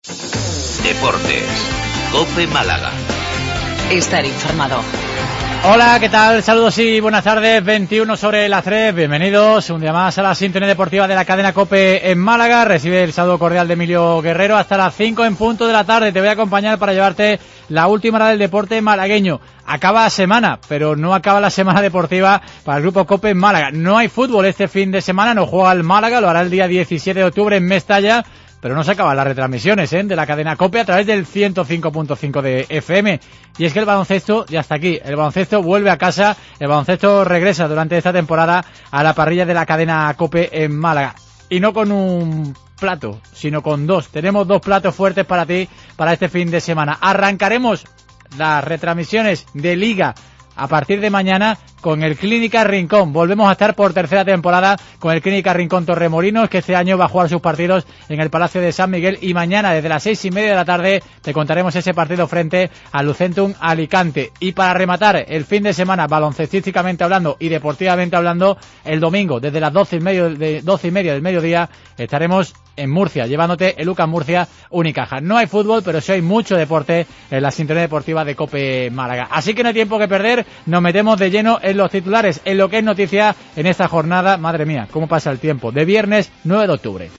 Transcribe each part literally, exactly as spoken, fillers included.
Deportes. COPE Málaga. Estar informado. Hola, ¿qué tal? Saludos y buenas tardes. veintiuno sobre las tres. Bienvenidos un día más a la sintonía deportiva de la cadena COPE en Málaga. Recibe el saludo cordial de Emilio Guerrero hasta las cinco en punto de la tarde. Te voy a acompañar para llevarte la última hora del deporte malagueño. Acaba la semana, pero no acaba la semana deportiva para el grupo COPE en Málaga. No hay fútbol este fin de semana, no juega el Málaga, lo hará el día diecisiete de octubre en Mestalla. Pero no se acaban las retransmisiones ¿eh? de la cadena COPE a través del ciento cinco punto cinco de F M. Y es que el baloncesto ya está aquí. El baloncesto vuelve a casa. El baloncesto regresa durante esta temporada a la parrilla de la cadena COPE en Málaga. Y no con un plato, sino con dos. Tenemos dos platos fuertes para ti para este fin de semana. Arrancaremos las retransmisiones de Liga a partir de mañana con el Clínica Rincón. Volvemos a estar por tercera temporada con el Clínica Rincón Torremolinos, que este año va a jugar sus partidos en el Palacio de San Miguel, y mañana desde las seis y media de la tarde te contaremos ese partido frente al Lucentum Alicante. Y para rematar el fin de semana, baloncestísticamente hablando y deportivamente hablando, el domingo desde las doce y media, de doce y media del mediodía estaremos en Murcia, llevándote el UCAM Murcia Unicaja. No hay fútbol, pero sí hay mucho deporte en la sintonía deportiva de COPE Málaga. Así que no hay tiempo que perder, nos metemos de lleno en los titulares, en lo que es noticia en esta jornada. Madre mía, cómo pasa el tiempo, de viernes nueve de octubre.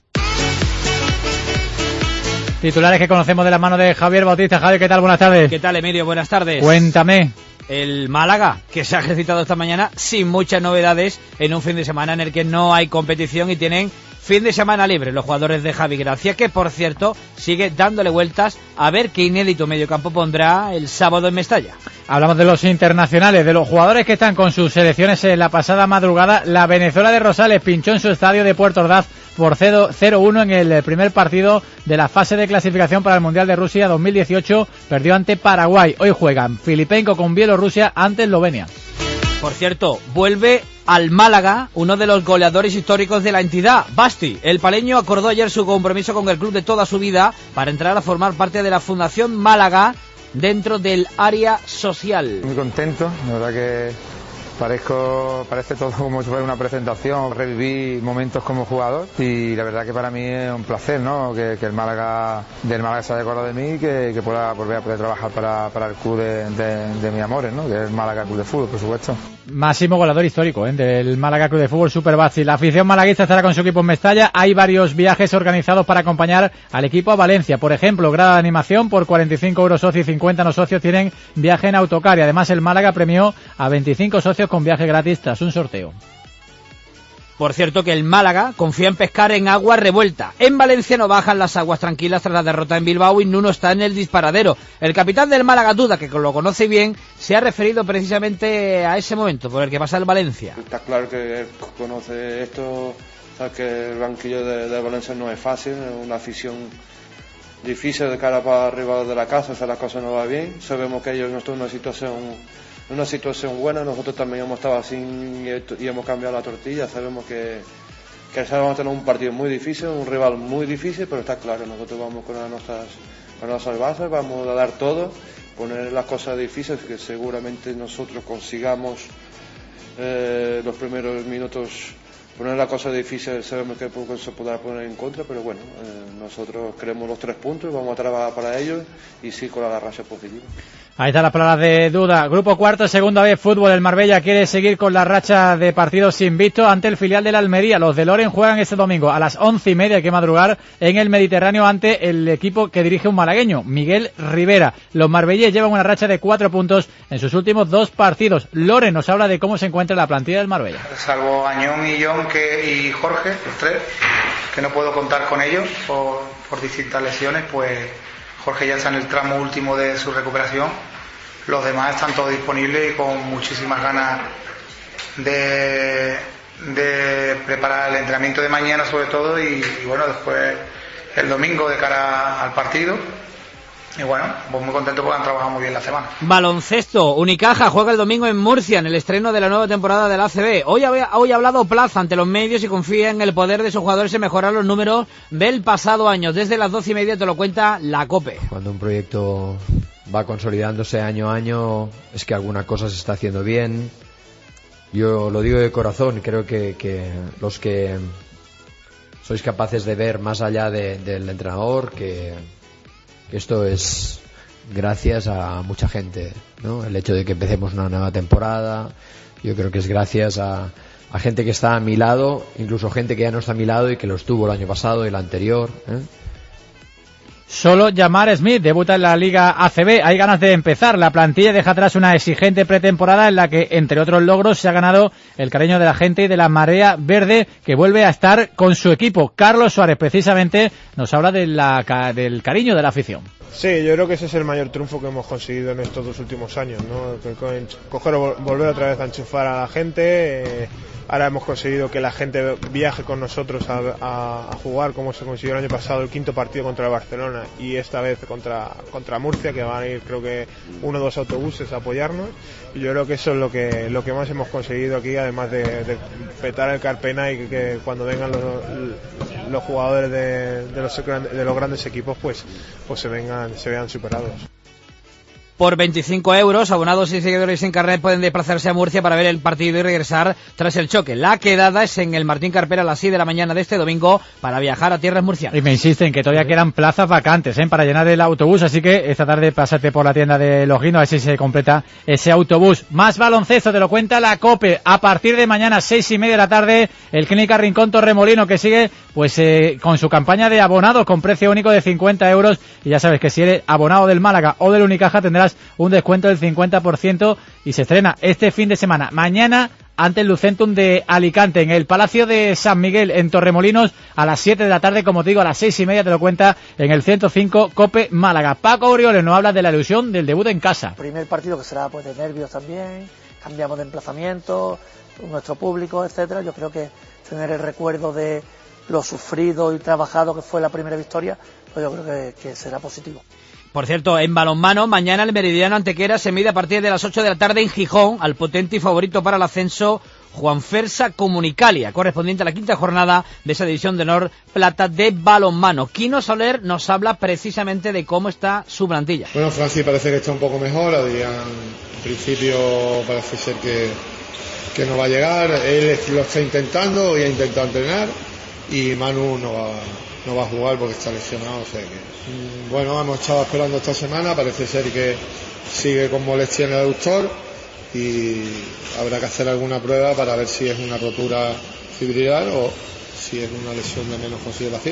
Titulares que conocemos de la mano de Javier Bautista. Javier, ¿qué tal? Buenas tardes. ¿Qué tal, Emilio? Buenas tardes. Cuéntame. El Málaga, que se ha ejercitado esta mañana sin muchas novedades en un fin de semana en el que no hay competición y tienen fin de semana libre los jugadores de Javi Gracia, que por cierto sigue dándole vueltas a ver qué inédito mediocampo pondrá el sábado en Mestalla. Hablamos de los internacionales, de los jugadores que están con sus selecciones en la pasada madrugada. La Venezuela de Rosales pinchó en su estadio de Puerto Ordaz por cero uno en el primer partido de la fase de clasificación para el Mundial de Rusia dos mil dieciocho. Perdió ante Paraguay. Hoy juegan Filipenko con Bielorrusia ante Eslovenia. Por cierto, vuelve al Málaga uno de los goleadores históricos de la entidad, Basti. El paleño acordó ayer su compromiso con el club de toda su vida para entrar a formar parte de la Fundación Málaga dentro del área social. Muy contento, la verdad que parezco, parece todo como si fuera una presentación. Reviví momentos como jugador y la verdad que para mí es un placer, ¿no? Que, que el Málaga, del Málaga se haya acordado de mí y que, que pueda volver a poder trabajar para, para el club de, de, de mis amores, ¿no? Que es el Málaga Club de Fútbol, por supuesto. Máximo goleador histórico ¿eh? del Málaga Club de Fútbol, Super Basti. La afición malaguista estará con su equipo en Mestalla. Hay varios viajes organizados para acompañar al equipo a Valencia. Por ejemplo, grada de animación por cuarenta y cinco euros socios y cincuenta no socios tienen viaje en autocar. Y además el Málaga premió a veinticinco socios con viaje gratis tras un sorteo. Por cierto que el Málaga confía en pescar en agua revuelta. En Valencia no bajan las aguas tranquilas tras la derrota en Bilbao y Nuno está en el disparadero. El capitán del Málaga duda, que lo conoce bien, se ha referido precisamente a ese momento por el que pasa el Valencia. Está claro que él conoce esto, sabe que el banquillo de, de Valencia no es fácil, es una afición difícil de cara para arriba de la casa, o sea, las cosas no va bien. Sabemos que ellos no están en una situación una situación buena, nosotros también hemos estado así y hemos cambiado la tortilla. Sabemos que, que vamos a tener un partido muy difícil, un rival muy difícil, pero está claro, nosotros vamos con nuestras, con nuestras bases, vamos a dar todo, poner las cosas difíciles, que seguramente nosotros consigamos eh, los primeros minutos. Poner la cosa difícil, sabemos que se podrá poner en contra, pero bueno, eh, nosotros queremos los tres puntos y vamos a trabajar para ellos y sí con la racha positiva. Ahí están las palabras de duda. Grupo cuarto, segunda vez fútbol. El Marbella quiere seguir con la racha de partidos invictos ante el filial de la Almería. Los de Loren juegan este domingo a las once y media, hay que madrugar, en el Mediterráneo ante el equipo que dirige un malagueño, Miguel Rivera. Los marbellíes llevan una racha de cuatro puntos en sus últimos dos partidos. Loren nos habla de cómo se encuentra la plantilla del Marbella. Salvo Añón y John que, y Jorge, los tres, que no puedo contar con ellos por, por distintas lesiones, pues Jorge ya está en el tramo último de su recuperación. Los demás están todos disponibles y con muchísimas ganas de, de preparar el entrenamiento de mañana sobre todo y, y bueno, después el domingo de cara al partido. Y bueno, pues muy contento porque han trabajado muy bien la semana. Baloncesto, Unicaja juega el domingo en Murcia en el estreno de la nueva temporada del A C B. Hoy ha, hoy ha hablado Plaza ante los medios y confía en el poder de sus jugadores en mejorar los números del pasado año. Desde las doce y media te lo cuenta la COPE. Cuando un proyecto va consolidándose año a año es que alguna cosa se está haciendo bien. Yo lo digo de corazón, creo que, que los que sois capaces de ver más allá de, del entrenador, que que esto es gracias a mucha gente, ¿no? El hecho de que empecemos una nueva temporada, yo creo que es gracias a, a gente que está a mi lado, incluso gente que ya no está a mi lado y que lo estuvo el año pasado y el anterior, ¿eh? Solo Jamar Smith debuta en la Liga A C B. Hay ganas de empezar. La plantilla deja atrás una exigente pretemporada en la que, entre otros logros, se ha ganado el cariño de la gente y de la marea verde, que vuelve a estar con su equipo. Carlos Suárez, precisamente, nos habla de la, del cariño de la afición. Sí, yo creo que ese es el mayor triunfo que hemos conseguido en estos dos últimos años, ¿no? Coger, volver otra vez a enchufar a la gente. Eh, ahora hemos conseguido que la gente viaje con nosotros a, a, a jugar, como se consiguió el año pasado, el quinto partido contra el Barcelona y esta vez contra, contra Murcia, que van a ir creo que uno o dos autobuses a apoyarnos. Y yo creo que eso es lo que lo que más hemos conseguido aquí, además de, de petar el Carpena y que, que cuando vengan los, los jugadores de, de, los, de los grandes equipos pues, pues se vengan se vean superados. Por veinticinco euros, abonados y seguidores sin carnet pueden desplazarse a Murcia para ver el partido y regresar tras el choque. La quedada es en el Martín Carpena a las seis de la mañana de este domingo para viajar a tierras murcianas. Y me insisten que todavía quedan plazas vacantes, ¿eh?, para llenar el autobús, así que esta tarde pásate por la tienda de Logino a ver si se completa ese autobús. Más baloncesto, te lo cuenta la COPE. A partir de mañana, seis y media de la tarde, el Clínica Rincón Torremolino, que sigue pues eh, con su campaña de abonados con precio único de cincuenta euros. Y ya sabes que si eres abonado del Málaga o del Unicaja tendrás un descuento del cincuenta por ciento y se estrena este fin de semana. Mañana ante el Lucentum de Alicante, en el Palacio de San Miguel, en Torremolinos, a las siete de la tarde, como te digo, a las seis y media te lo cuenta en el ciento cinco COPE Málaga. Paco Orioles nos habla de la ilusión del debut en casa. Primer partido que será pues de nervios también, cambiamos de emplazamiento, nuestro público, etcétera. Yo creo que tener el recuerdo de lo sufrido y trabajado que fue la primera victoria, pues yo creo que, que será positivo. Por cierto, en balonmano, mañana el Meridiano Antequera se mide a partir de las ocho de la tarde en Gijón al potente y favorito para el ascenso Juanfersa Comunicalia, correspondiente a la quinta jornada de esa división de honor plata de balonmano. Kino Soler nos habla precisamente de cómo está su plantilla. Bueno, Francis parece que está un poco mejor. Adrián, en principio, parece ser que, que no va a llegar. Él lo está intentando y ha intentado entrenar. Y Manu no va, no va a jugar porque está lesionado. O sea que, bueno, hemos estado esperando esta semana. Parece ser que sigue con molestia en el aductor y habrá que hacer alguna prueba para ver si es una rotura fibrilar o si es una lesión de menos consideración.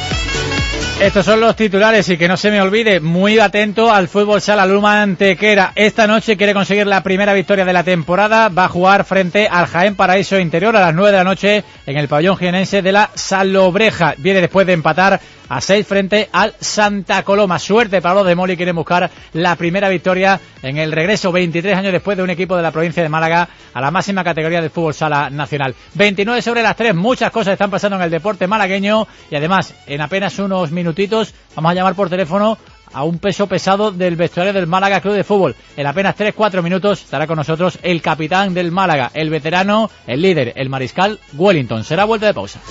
Estos son los titulares y que no se me olvide, muy atento al fútbol sala Luma Antequera. Esta noche quiere conseguir la primera victoria de la temporada, va a jugar frente al Jaén Paraíso Interior a las nueve de la noche en el pabellón jienense de la Salobreja. Viene después de empatar a seis frente al Santa Coloma. Suerte para los de Moli, quieren buscar la primera victoria en el regreso veintitrés años después de un equipo de la provincia de Málaga a la máxima categoría del fútbol sala nacional. veintinueve sobre las tres, muchas cosas están pasando en el deporte malagueño y además en apenas unos minutitos vamos a llamar por teléfono a un peso pesado del vestuario del Málaga Club de Fútbol. En apenas tres cuatro minutos estará con nosotros el capitán del Málaga, el veterano, el líder, el mariscal Wellington. Será vuelta de pausa.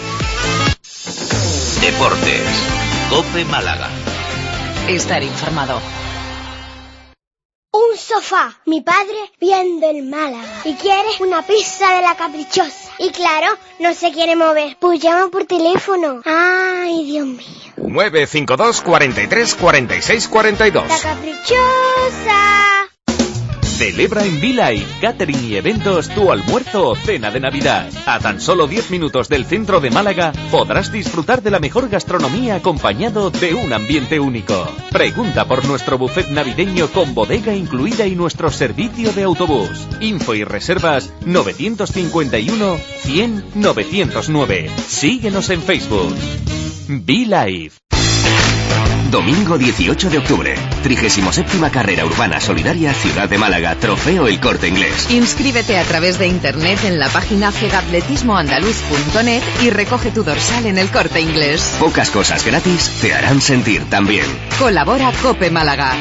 Deportes, COPE Málaga. Estar informado. Un sofá, mi padre viendo el Málaga. Y quiere una pizza de la Caprichosa. Y claro, no se quiere mover. Pues llama por teléfono. Ay, Dios mío. nueve cinco dos, cuarenta y tres, cuarenta y seis, cuarenta y dos. La Caprichosa. Celebra en V-Live Catering y Eventos tu almuerzo o cena de Navidad. A tan solo diez minutos del centro de Málaga podrás disfrutar de la mejor gastronomía acompañado de un ambiente único. Pregunta por nuestro buffet navideño con bodega incluida y nuestro servicio de autobús. Info y reservas nueve cinco uno, cien, novecientos nueve. Síguenos en Facebook. V-Live. Domingo dieciocho de octubre, trigésima séptima Carrera Urbana Solidaria Ciudad de Málaga, Trofeo El Corte Inglés. Inscríbete a través de internet en la página fegatletismo andaluz punto net y recoge tu dorsal en El Corte Inglés. Pocas cosas gratis te harán sentir tan bien. Colabora COPE Málaga.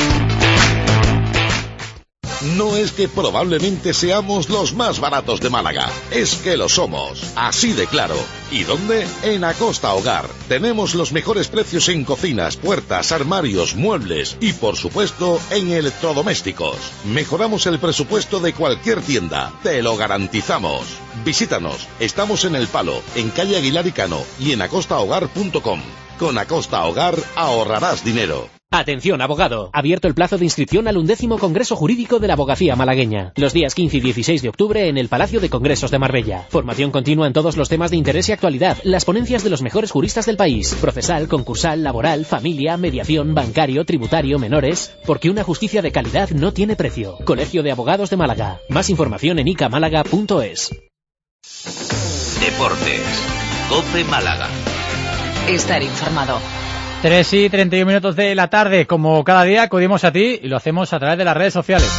No es que probablemente seamos los más baratos de Málaga, es que lo somos, así de claro. ¿Y dónde? En Acosta Hogar. Tenemos los mejores precios en cocinas, puertas, armarios, muebles y por supuesto en electrodomésticos. Mejoramos el presupuesto de cualquier tienda, te lo garantizamos. Visítanos, estamos en El Palo, en calle Aguilar y Cano y en acosta hogar punto com. Con Acosta Hogar ahorrarás dinero. Atención, abogado. Abierto el plazo de inscripción al undécimo Congreso Jurídico de la Abogacía Malagueña. Los días quince y dieciséis de octubre en el Palacio de Congresos de Marbella. Formación continua en todos los temas de interés y actualidad. Las ponencias de los mejores juristas del país. Procesal, concursal, laboral, familia, mediación, bancario, tributario, menores. Porque una justicia de calidad no tiene precio. Colegio de Abogados de Málaga. Más información en ica málaga punto es. Deportes. COPE Málaga. Estar informado. tres y treinta y un minutos de la tarde. Como cada día acudimos a ti y lo hacemos a través de las redes sociales.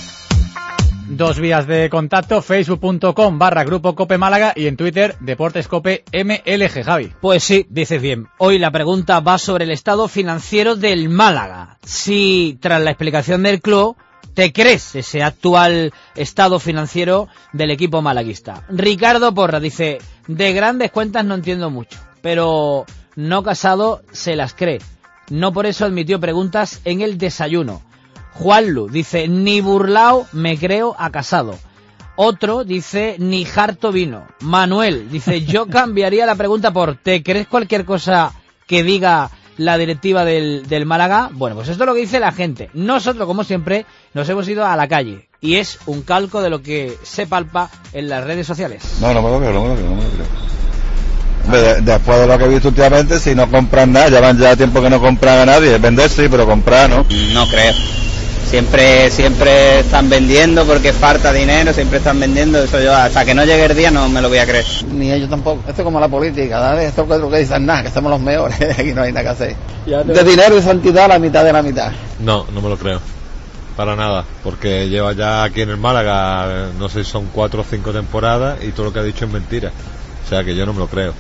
Dos vías de contacto, facebook punto com barra Grupo Cope Málaga y en Twitter, Deportes Cope M L G, Javi. Pues sí, dices bien. Hoy la pregunta va sobre el estado financiero del Málaga. Si, tras la explicación del club, ¿te crees ese actual estado financiero del equipo malaguista? Ricardo Porra dice, de grandes cuentas no entiendo mucho, pero no Casado se las cree. No por eso admitió preguntas en el desayuno. Juanlu dice, ni burlao me creo a Casado. Otro dice, ni harto vino. Manuel dice, yo cambiaría la pregunta por ¿te crees cualquier cosa que diga la directiva del, del Málaga? Bueno, pues esto es lo que dice la gente. Nosotros, como siempre, nos hemos ido a la calle. Y es un calco de lo que se palpa en las redes sociales. No, no me lo creo, no me lo creo, no me lo creo. De, después de lo que he visto últimamente, si no compran nada, llevan ya tiempo que no compran a nadie. Vender sí, pero comprar no. No creo. Siempre siempre están vendiendo porque falta dinero, siempre están vendiendo. Eso yo, hasta que no llegue el día, no me lo voy a creer. Ni ellos tampoco. Esto es como la política, ¿vale? Esto es lo que dicen nada, que somos los mejores. Aquí no hay nada que hacer. De dinero y santidad, la mitad de la mitad. No, no me lo creo. Para nada, porque lleva ya aquí en el Málaga, no sé si son cuatro o cinco temporadas y todo lo que ha dicho es mentira. O sea que yo no me lo creo.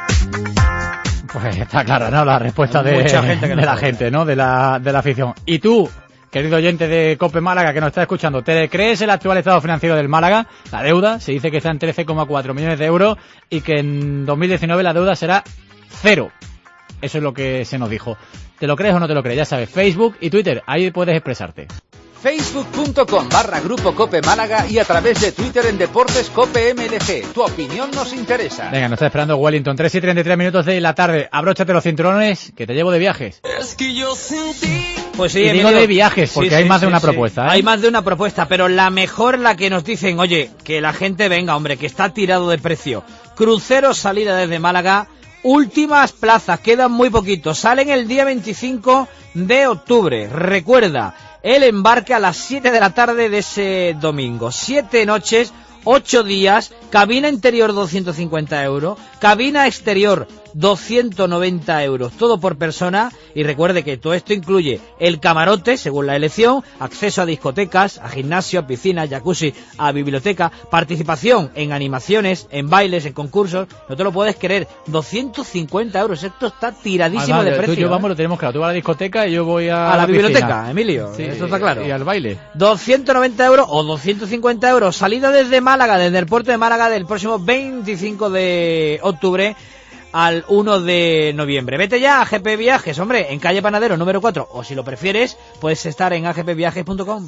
Pues está clara, ¿no? La respuesta de, Mucha gente que de no la sabe. gente, ¿no? De la, de la afición. Y tú, querido oyente de COPE Málaga que nos está escuchando, ¿te crees el actual estado financiero del Málaga? La deuda, se dice que está en trece coma cuatro millones de euros y que en dos mil diecinueve la deuda será cero. Eso es lo que se nos dijo. ¿Te lo crees o no te lo crees? Ya sabes, Facebook y Twitter, ahí puedes expresarte. facebook punto com barra Grupo Cope Málaga y a través de Twitter en Deportes Cope M L G. Tu opinión nos interesa. Venga, nos está esperando Wellington. tres y treinta y tres minutos de la tarde. Abróchate los cinturones que te llevo de viajes. Es que yo sentí... Pues sí, y digo Emilio, de viajes porque sí, hay sí, más sí, de una sí. propuesta, ¿eh? Hay más de una propuesta, pero la mejor la que nos dicen, oye, que la gente venga, hombre, que está tirado de precio. Crucero salida desde Málaga, últimas plazas, quedan muy poquitos. Salen el día veinticinco de octubre. Recuerda, el embarque a las siete de la tarde de ese domingo. Siete noches, ocho días, cabina interior doscientos cincuenta euros, cabina exterior doscientos noventa euros, todo por persona. Y recuerde que todo esto incluye el camarote, según la elección, acceso a discotecas, a gimnasio, a piscinas, jacuzzi, a biblioteca, participación en animaciones, en bailes, en concursos. No te lo puedes creer, doscientos cincuenta euros, esto está tiradísimo Además, de tú precio. y yo ¿eh? vamos, lo tenemos claro, tú vas a la discoteca y yo voy a, A la, la biblioteca, piscina. Emilio, Sí, eso está claro. Y al baile. doscientos noventa euros o doscientos cincuenta euros, salida desde Málaga, desde el puerto de Málaga del próximo veinticinco de octubre al uno de noviembre. Vete ya a A G P Viajes, hombre, en calle Panadero número cuatro, o si lo prefieres, puedes estar en a g p viajes punto com.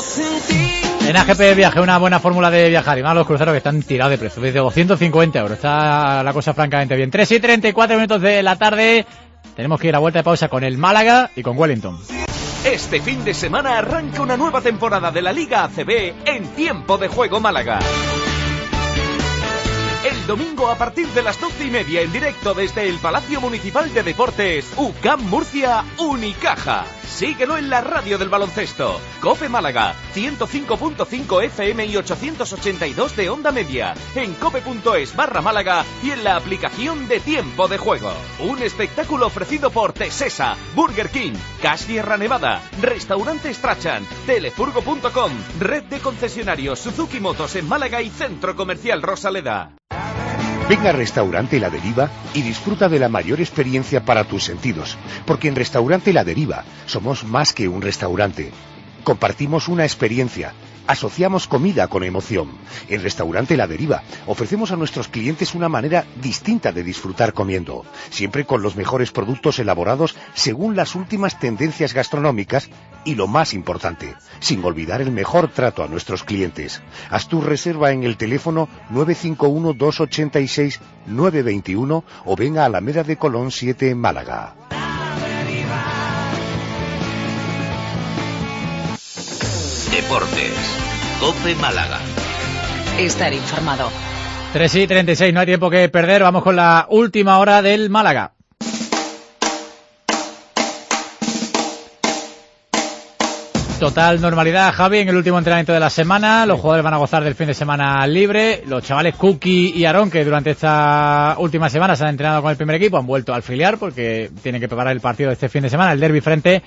En A G P Viaje, una buena fórmula de viajar y más los cruceros que están tirados de precio, desde doscientos cincuenta euros. Está la cosa francamente bien. tres y treinta y cuatro minutos de la tarde. Tenemos que ir a vuelta de pausa con el Málaga y con Wellington. Este fin de semana arranca una nueva temporada de la Liga A C B en Tiempo de Juego Málaga. El domingo a partir de las doce y media en directo desde el Palacio Municipal de Deportes, U C A M Murcia, Unicaja. Síguelo en la radio del baloncesto. COPE Málaga, ciento cinco punto cinco F M y ochocientos ochenta y dos de onda media. En cope.es barra Málaga y en la aplicación de Tiempo de Juego. Un espectáculo ofrecido por Tesesa, Burger King, Cash Sierra Nevada, Restaurante Strachan, Telefurgo punto com, Red de Concesionarios Suzuki Motos en Málaga y Centro Comercial Rosaleda. Ven a Restaurante La Deriva y disfruta de la mayor experiencia para tus sentidos, porque en Restaurante La Deriva somos más que un restaurante. Compartimos una experiencia, asociamos comida con emoción. En Restaurante La Deriva ofrecemos a nuestros clientes una manera distinta de disfrutar comiendo, siempre con los mejores productos elaborados según las últimas tendencias gastronómicas y lo más importante, sin olvidar el mejor trato a nuestros clientes. Haz tu reserva en el teléfono nueve cinco uno, dos ocho seis, nueve dos uno o venga a Alameda de Colón siete en Málaga. Deportes. COPE Málaga. Estar informado. tres y treinta y seis, no hay tiempo que perder. Vamos con la última hora del Málaga. Total normalidad, Javi, en el último entrenamiento de la semana. Los jugadores van a gozar del fin de semana libre. Los chavales Kuki y Aarón, que durante esta última semana se han entrenado con el primer equipo, han vuelto al filial porque tienen que preparar el partido de este fin de semana, el derbi frente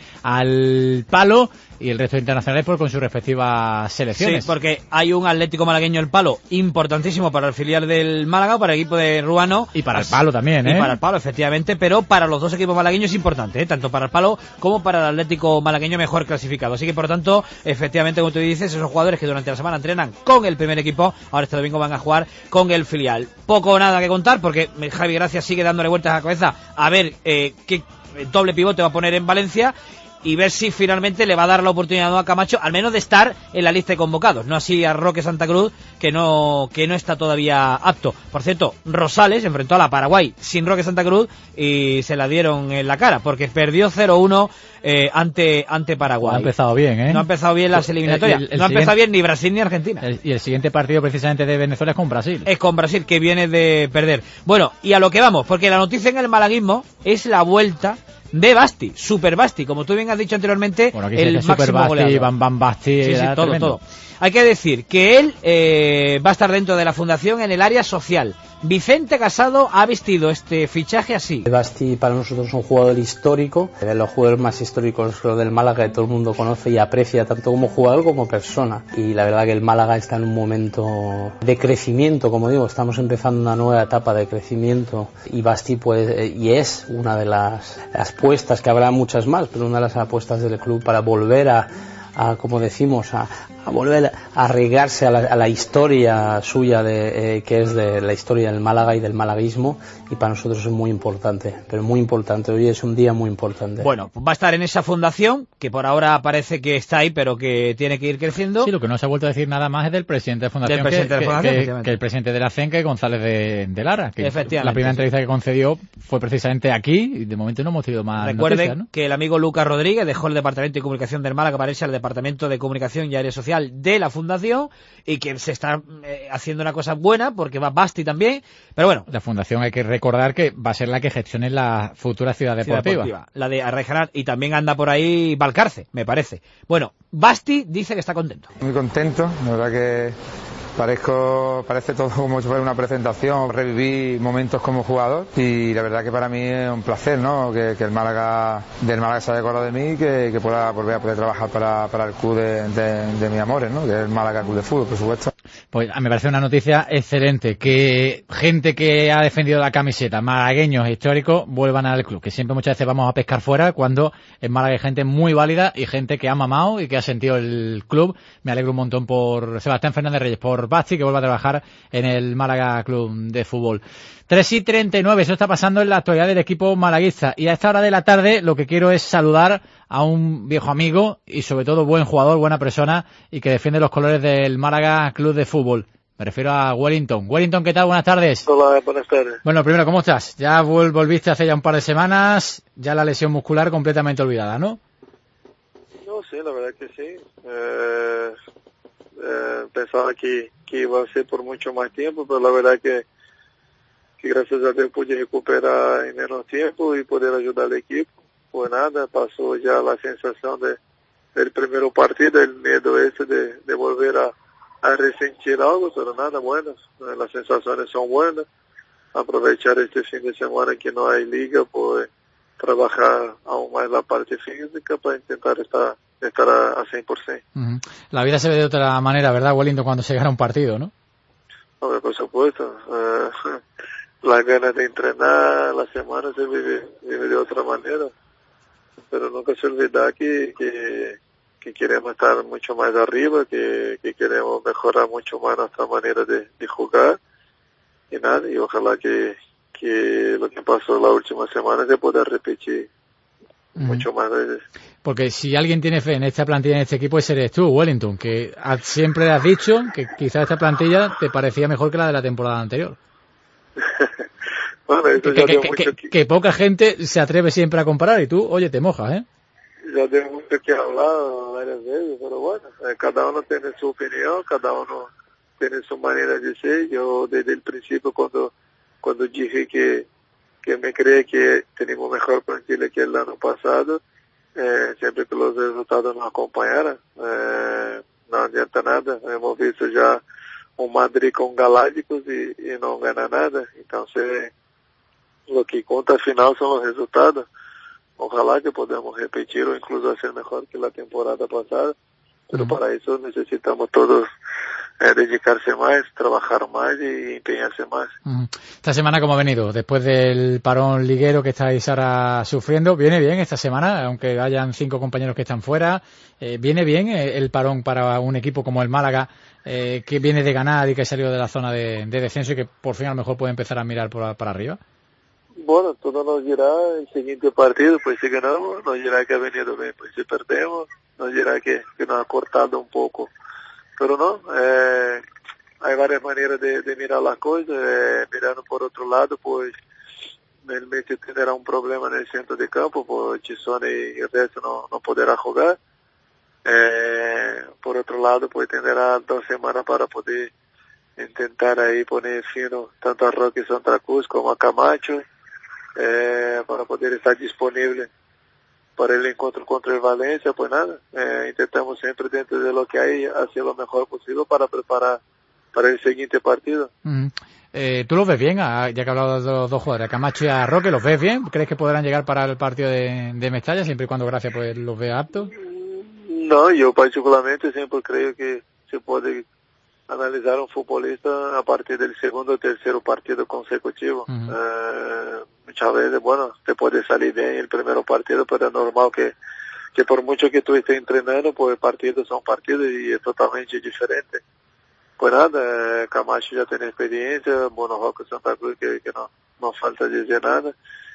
al Palo, y el resto de internacionales pues, con sus respectivas selecciones. Sí, porque hay un Atlético malagueño El Palo importantísimo para el filial del Málaga, para el equipo de Ruano. Y para el Palo también, ¿eh? Y para el Palo, efectivamente, pero para los dos equipos malagueños es importante, ¿eh? Tanto para el Palo como para el Atlético malagueño mejor clasificado. Así que, por tanto, efectivamente, como tú dices, esos jugadores que durante la semana entrenan con el primer equipo, ahora este domingo van a jugar con el filial. Poco o nada que contar, porque Javi Gracia sigue dándole vueltas a la cabeza a ver eh, qué doble pivote va a poner en Valencia, y ver si finalmente le va a dar la oportunidad a Camacho, al menos de estar en la lista de convocados, no así a Roque Santa Cruz, que no que no está todavía apto. Por cierto, Rosales enfrentó a la Paraguay sin Roque Santa Cruz y se la dieron en la cara, porque perdió cero uno eh, ante ante Paraguay. No ha empezado bien, ¿eh? No ha empezado bien las eliminatorias. El, el, el no ha empezado siguiente, bien ni Brasil ni Argentina. El, y el siguiente partido precisamente de Venezuela es con Brasil. Es con Brasil, que viene de perder. Bueno, y a lo que vamos, porque la noticia en el malaguismo es la vuelta de Basti, Super Basti, como tú bien has dicho anteriormente, bueno, aquí el máximo Super Basti, goleador. Bam Bam Basti, sí, sí, todo, tremendo. todo. Hay que decir que él eh, va a estar dentro de la fundación en el área social. Vicente Casado ha vestido este fichaje así. Basti para nosotros es un jugador histórico, de los jugadores más históricos del Málaga, que todo el mundo conoce y aprecia tanto como jugador como persona. Y la verdad que el Málaga está en un momento de crecimiento, como digo, estamos empezando una nueva etapa de crecimiento, y Basti pues y es una de las apuestas, que habrá muchas más, pero una de las apuestas del club para volver a a, como decimos, a, a volver a arriesgarse a la, a la historia suya, de, eh, que es de la historia del Málaga y del malaguismo, y para nosotros es muy importante, pero muy importante. Hoy es un día muy importante. Bueno, va a estar en esa fundación, que por ahora parece que está ahí, pero que tiene que ir creciendo. Sí, lo que no se ha vuelto a decir nada más es del presidente de fundación, del presidente que, de fundación, que, que, que el presidente de la C E N, que es González de, de Lara, que efectivamente, la primera sí. entrevista que concedió fue precisamente aquí, y de momento no hemos tenido más Recuerden noticias, ¿no? que el amigo Lucas Rodríguez dejó el Departamento de Comunicación del Málaga para irse al Departamento de Comunicación y Área Social de la Fundación, y que se está eh, haciendo una cosa buena, porque va Basti también, pero bueno. La Fundación, hay que recordar que va a ser la que gestione la futura ciudad deportiva. Ciudad deportiva, la de Arraijanal, y también anda por ahí Valcarce, me parece. Bueno, Basti dice que está contento. Muy contento, la verdad que Parezco, parece todo como si fuera una presentación, reviví momentos como jugador, y la verdad que para mí es un placer, ¿no? Que, que el Málaga, del Málaga se haya acordado de mí, y que, que pueda volver a poder trabajar para, para el club de, de, de mis amores, ¿no? Que es el Málaga Club de Fútbol, por supuesto. Pues me parece una noticia excelente, que gente que ha defendido la camiseta, malagueños históricos, vuelvan al club, que siempre muchas veces vamos a pescar fuera, cuando en Málaga hay gente muy válida y gente que ha mamado y que ha sentido el club. Me alegro un montón por Sebastián Fernández Reyes, por Basti, que vuelva a trabajar en el Málaga Club de Fútbol. tres y treinta y nueve, eso está pasando en la actualidad del equipo malaguista, y a esta hora de la tarde lo que quiero es saludar a un viejo amigo y sobre todo buen jugador, buena persona, y que defiende los colores del Málaga Club de Fútbol. Me refiero a Wellington. Wellington, ¿qué tal? Buenas tardes. Hola, buenas tardes. Bueno, primero, ¿cómo estás? Ya vol- volviste hace ya un par de semanas, ya la lesión muscular completamente olvidada, ¿no? No, sí, la verdad que sí. Eh, eh, pensaba que, que iba a ser por mucho más tiempo, pero la verdad que, que gracias a Dios pude recuperar en menos tiempo y poder ayudar al equipo. Pues nada, pasó ya la sensación de del primer partido, el miedo ese de, de volver a, a resentir algo, pero nada, bueno, las sensaciones son buenas. Aprovechar este fin de semana que no hay liga, pues trabajar aún más la parte física para intentar estar, estar a, a cien por ciento. Uh-huh. La vida se ve de otra manera, ¿verdad, Wellington, cuando se gana un partido, no? Hombre, por supuesto. Uh, las ganas de entrenar, la semana se vive, vive de otra manera. Pero nunca se olvida que, que, que queremos estar mucho más arriba, que, que queremos mejorar mucho más nuestra manera de, de jugar. Y nada, y ojalá que, que lo que pasó la última semana se pueda repetir uh-huh. mucho más veces. Porque si alguien tiene fe en esta plantilla, en este equipo, ese eres tú, Wellington, que siempre has dicho que quizás esta plantilla te parecía mejor que la de la temporada anterior. Bueno, eso que, ya que, mucho que, que, que poca gente se atreve siempre a comparar, y tú, oye, te mojas, ¿eh? ya dio mucho que hablar varias veces, pero bueno, eh, cada uno tiene su opinión, cada uno tiene su manera de ser. Yo desde el principio cuando cuando dije que, que me creía que teníamos mejor plantilla que el año pasado, eh, siempre que los resultados nos acompañaran, eh, no adianta nada. Hemos visto ya un Madrid con Galácticos y, y no gana nada. Entonces, lo que conta al final son los resultados. Ojalá que podamos repetir o incluso hacer mejor que la temporada pasada, pero uh-huh. para eso necesitamos todos eh, dedicarse más, trabajar más y empeñarse más. Uh-huh. Esta semana, ¿cómo ha venido? Después del parón liguero que estáis ahora sufriendo, ¿viene bien esta semana? Aunque hayan cinco compañeros que están fuera, eh, ¿viene bien el parón para un equipo como el Málaga, eh, que viene de ganar y que ha salido de la zona de, de descenso y que por fin a lo mejor puede empezar a mirar por, para arriba? Bueno, todo nos dirá el siguiente partido, pues si ganamos, nos dirá que ha venido bien, pues si perdemos, nos dirá que, que nos ha cortado un poco. Pero no, eh, hay varias maneras de, de mirar las cosas. Eh, mirando por otro lado, pues el Messi tendrá un problema en el centro de campo, pues Chisone y el resto no, no podrá jugar. Eh, por otro lado, pues tendrá dos semanas para poder intentar ahí poner fino tanto a Roque Santa Cruz como a Camacho, eh, para poder estar disponible para el encuentro contra el Valencia. Pues nada, eh, intentamos siempre dentro de lo que hay hacer lo mejor posible para preparar para el siguiente partido. Mm. Eh, ¿Tú los ves bien? Ya que he hablado de los dos jugadores, a Camacho y a Roque, ¿los ves bien? ¿Crees que podrán llegar para el partido de, de Mestalla, siempre y cuando Gracia pues los vea aptos? No, yo particularmente siempre creo que se puede analizar un futbolista a partir del segundo o tercero partido consecutivo. Uh-huh. Eh, muchas veces, bueno, te puede salir bien el primer partido, pero es normal que, que por mucho que tú estés entrenando, pues partidos son partidos y es totalmente diferente. Pues nada, eh, Camacho ya tiene experiencia, bueno, Roque Santa Cruz que, que no, no falta decir nada.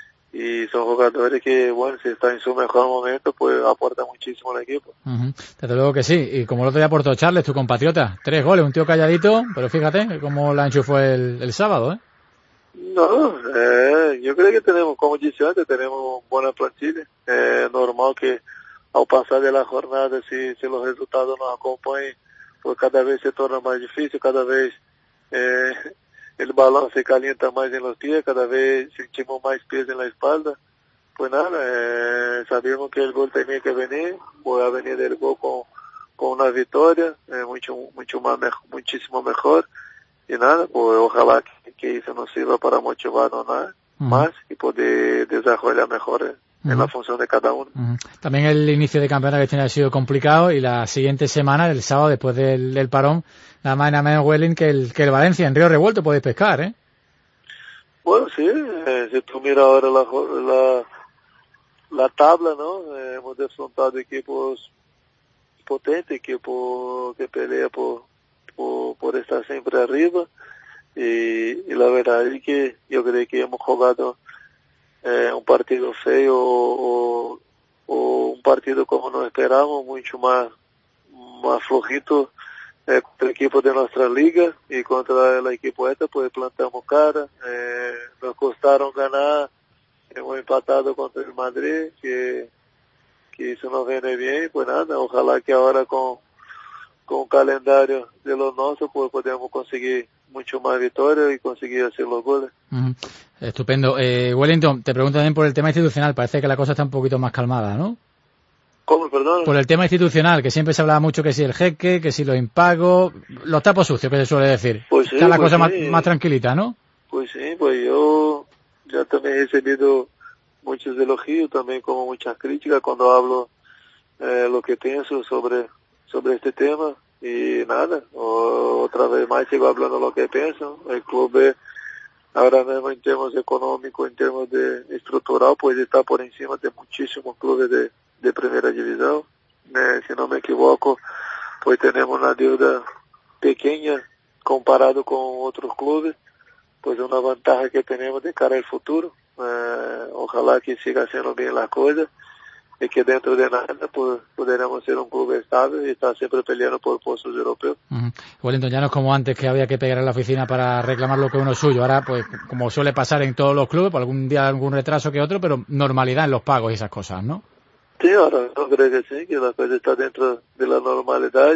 Y son jugadores que, bueno, si están en su mejor momento, pues aportan muchísimo al equipo. Uh-huh. Desde luego que sí. Y como el otro día aportó Charles, tu compatriota, tres goles, un tío calladito, pero fíjate cómo la enchufó el, el sábado, ¿eh? No, eh, yo creo que tenemos, como dije antes, tenemos buena plantilla. Eh, normal que al pasar de la jornada, si, si los resultados nos acompañan, pues cada vez se torna más difícil, cada vez eh, el balón se calienta más en los pies, cada vez sentimos más peso en la espalda. Pues nada, eh, sabíamos que el gol tenía que venir, pues ha venido el gol con, con una victoria, eh, mucho, mucho más, mejor, muchísimo mejor. Y nada, pues ojalá que, que eso nos sirva para motivarnos nada, uh-huh. más y poder desarrollar mejor eh, uh-huh. en la función de cada uno. Uh-huh. También el inicio de campeonato que tiene ha sido complicado y la siguiente semana, el sábado, después del, del parón, nada más y nada menos Welling que el, que el Valencia en Río Revuelto podéis pescar, ¿eh? Bueno, sí, eh, si tú miras ahora la, la, la tabla, ¿no? Eh, hemos desfrontado equipos potentes, equipos que pelean por, por, por estar siempre arriba y, y la verdad es que yo creo que hemos jugado eh, un partido feo o, o un partido como no esperábamos, mucho más, más flojito. Eh, contra el equipo de nuestra liga y contra el equipo esta pues plantamos cara, eh, nos costaron ganar, hemos empatado contra el Madrid, que, que eso nos viene bien, pues nada, ojalá que ahora con, con el calendario de los nuestros pues podamos conseguir mucho más victorias y conseguir hacer los goles. Uh-huh. Estupendo. Eh, Wellington, te pregunto también por el tema institucional, parece que la cosa está un poquito más calmada, ¿no? ¿Cómo, perdón? Por el tema institucional, que siempre se hablaba mucho que si el jeque, que si los impagos, los tapos sucios, que se suele decir. Pues sí, está la pues cosa sí. más, más tranquilita, ¿no? Pues sí, pues yo ya también he recibido muchos elogios, también como muchas críticas cuando hablo eh, lo que pienso sobre sobre este tema. Y nada, o, otra vez más sigo hablando lo que pienso. El club eh, ahora mismo en términos económicos, en términos de estructural, pues está por encima de muchísimos clubes de de primera división, eh, si no me equivoco, pues tenemos una deuda pequeña comparado con otros clubes, pues es una ventaja que tenemos de cara al futuro. Eh, ojalá que siga haciendo bien las cosas y que dentro de nada pues podremos ser un club estable y estar siempre peleando por puestos europeos. Uh-huh. Wellington, ya no es como antes que había que pegar en la oficina para reclamar lo que uno es suyo. Ahora, pues como suele pasar en todos los clubes, por algún día algún retraso que otro, pero normalidad en los pagos y esas cosas, ¿no? Sí, ahora no creo que sí, que la cosa está dentro de la normalidad.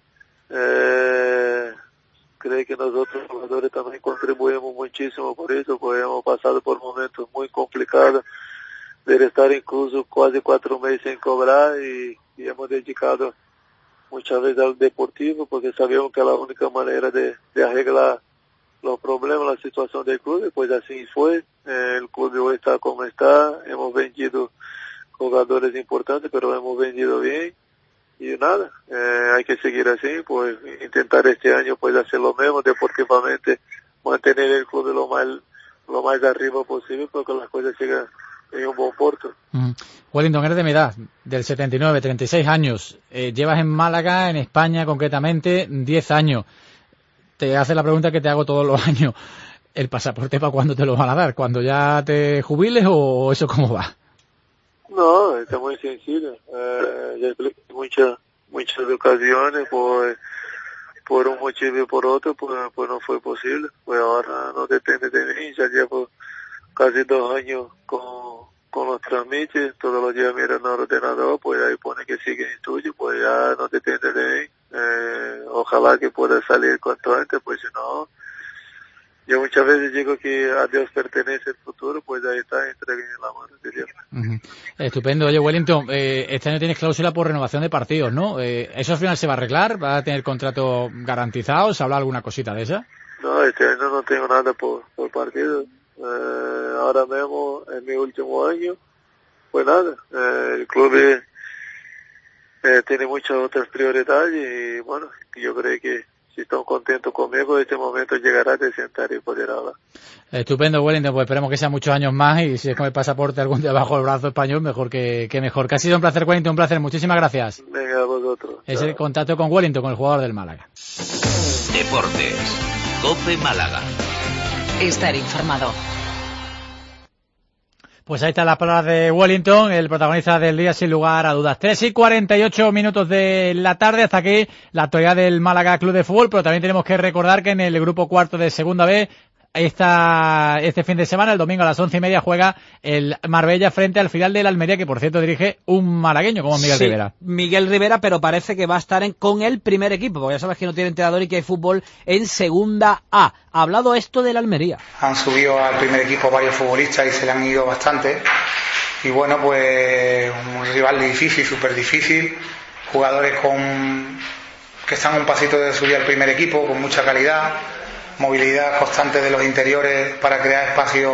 Eh, creo que nosotros los jugadores también contribuimos muchísimo por eso, porque hemos pasado por momentos muy complicados de estar incluso casi cuatro meses sin cobrar y, y hemos dedicado muchas veces al deportivo porque sabíamos que la única manera de, de arreglar los problemas, la situación del club, pues así fue. Eh, el club hoy está como está, hemos vendido jugadores importantes, pero hemos vendido bien y nada, eh, hay que seguir así, pues intentar este año pues hacer lo mismo deportivamente, mantener el club lo más lo más arriba posible para que las cosas sigan en un buen puerto. Mm. Wellington, eres de mi edad, del setenta y nueve, treinta y seis años, eh, llevas en Málaga, en España concretamente, diez años. Te hace la pregunta que te hago todos los años, ¿el pasaporte para cuándo te lo van a dar? ¿Cuando ya te jubiles o eso cómo va? No, está muy sencillo. Eh, ya expliqué muchas muchas ocasiones, pues por un motivo y por otro, pues, pues no fue posible. Pues ahora no depende de mí, ya llevo casi dos años con, con los trámites, todos los días miran el ordenador, pues ahí pone que sigue en estudio, pues ya no depende de mí. Eh, ojalá que pueda salir cuanto antes, pues si no, yo muchas veces digo que a Dios pertenece el futuro, pues ahí está, entreguen en la mano de Dios. Uh-huh. Estupendo. Oye, Wellington, eh, este año tienes cláusula por renovación de partidos, ¿no? Eh, ¿Eso al final se va a arreglar? ¿Va a tener contrato garantizado? ¿Se habla alguna cosita de esa? No, este año no tengo nada por, por partido. Eh, ahora mismo, en mi último año, pues nada, eh, el club eh, eh, tiene muchas otras prioridades y bueno, yo creo que si están contentos conmigo, este momento llegará de sentar y poder hablar. Estupendo, Wellington, pues esperemos que sean muchos años más y si es con el pasaporte algún día bajo el brazo español, mejor que, que mejor. Que ha sido un placer, Wellington, un placer. Muchísimas gracias. Venga, a vosotros. Es Chao. el contacto con Wellington, con el jugador del Málaga. Deportes. COPE Málaga. Estar informado. Pues ahí están las palabras de Wellington, el protagonista del día sin lugar a dudas. tres y cuarenta y ocho minutos de la tarde, hasta aquí la actualidad del Málaga Club de Fútbol, pero también tenemos que recordar que en el grupo cuarto de Segunda B, esta, este fin de semana, el domingo a las once y media, juega el Marbella frente al filial del Almería, que por cierto dirige un malagueño como Miguel sí, Rivera. Miguel Rivera, pero parece que va a estar en, con el primer equipo, porque ya sabes que no tiene entrenador y que hay fútbol en Segunda A. Ha hablado esto del Almería. Han subido al primer equipo varios futbolistas y se le han ido bastante. Y bueno, pues un rival difícil, súper difícil. Jugadores con que están un pasito de subir al primer equipo, con mucha calidad. Movilidad constante de los interiores para crear espacio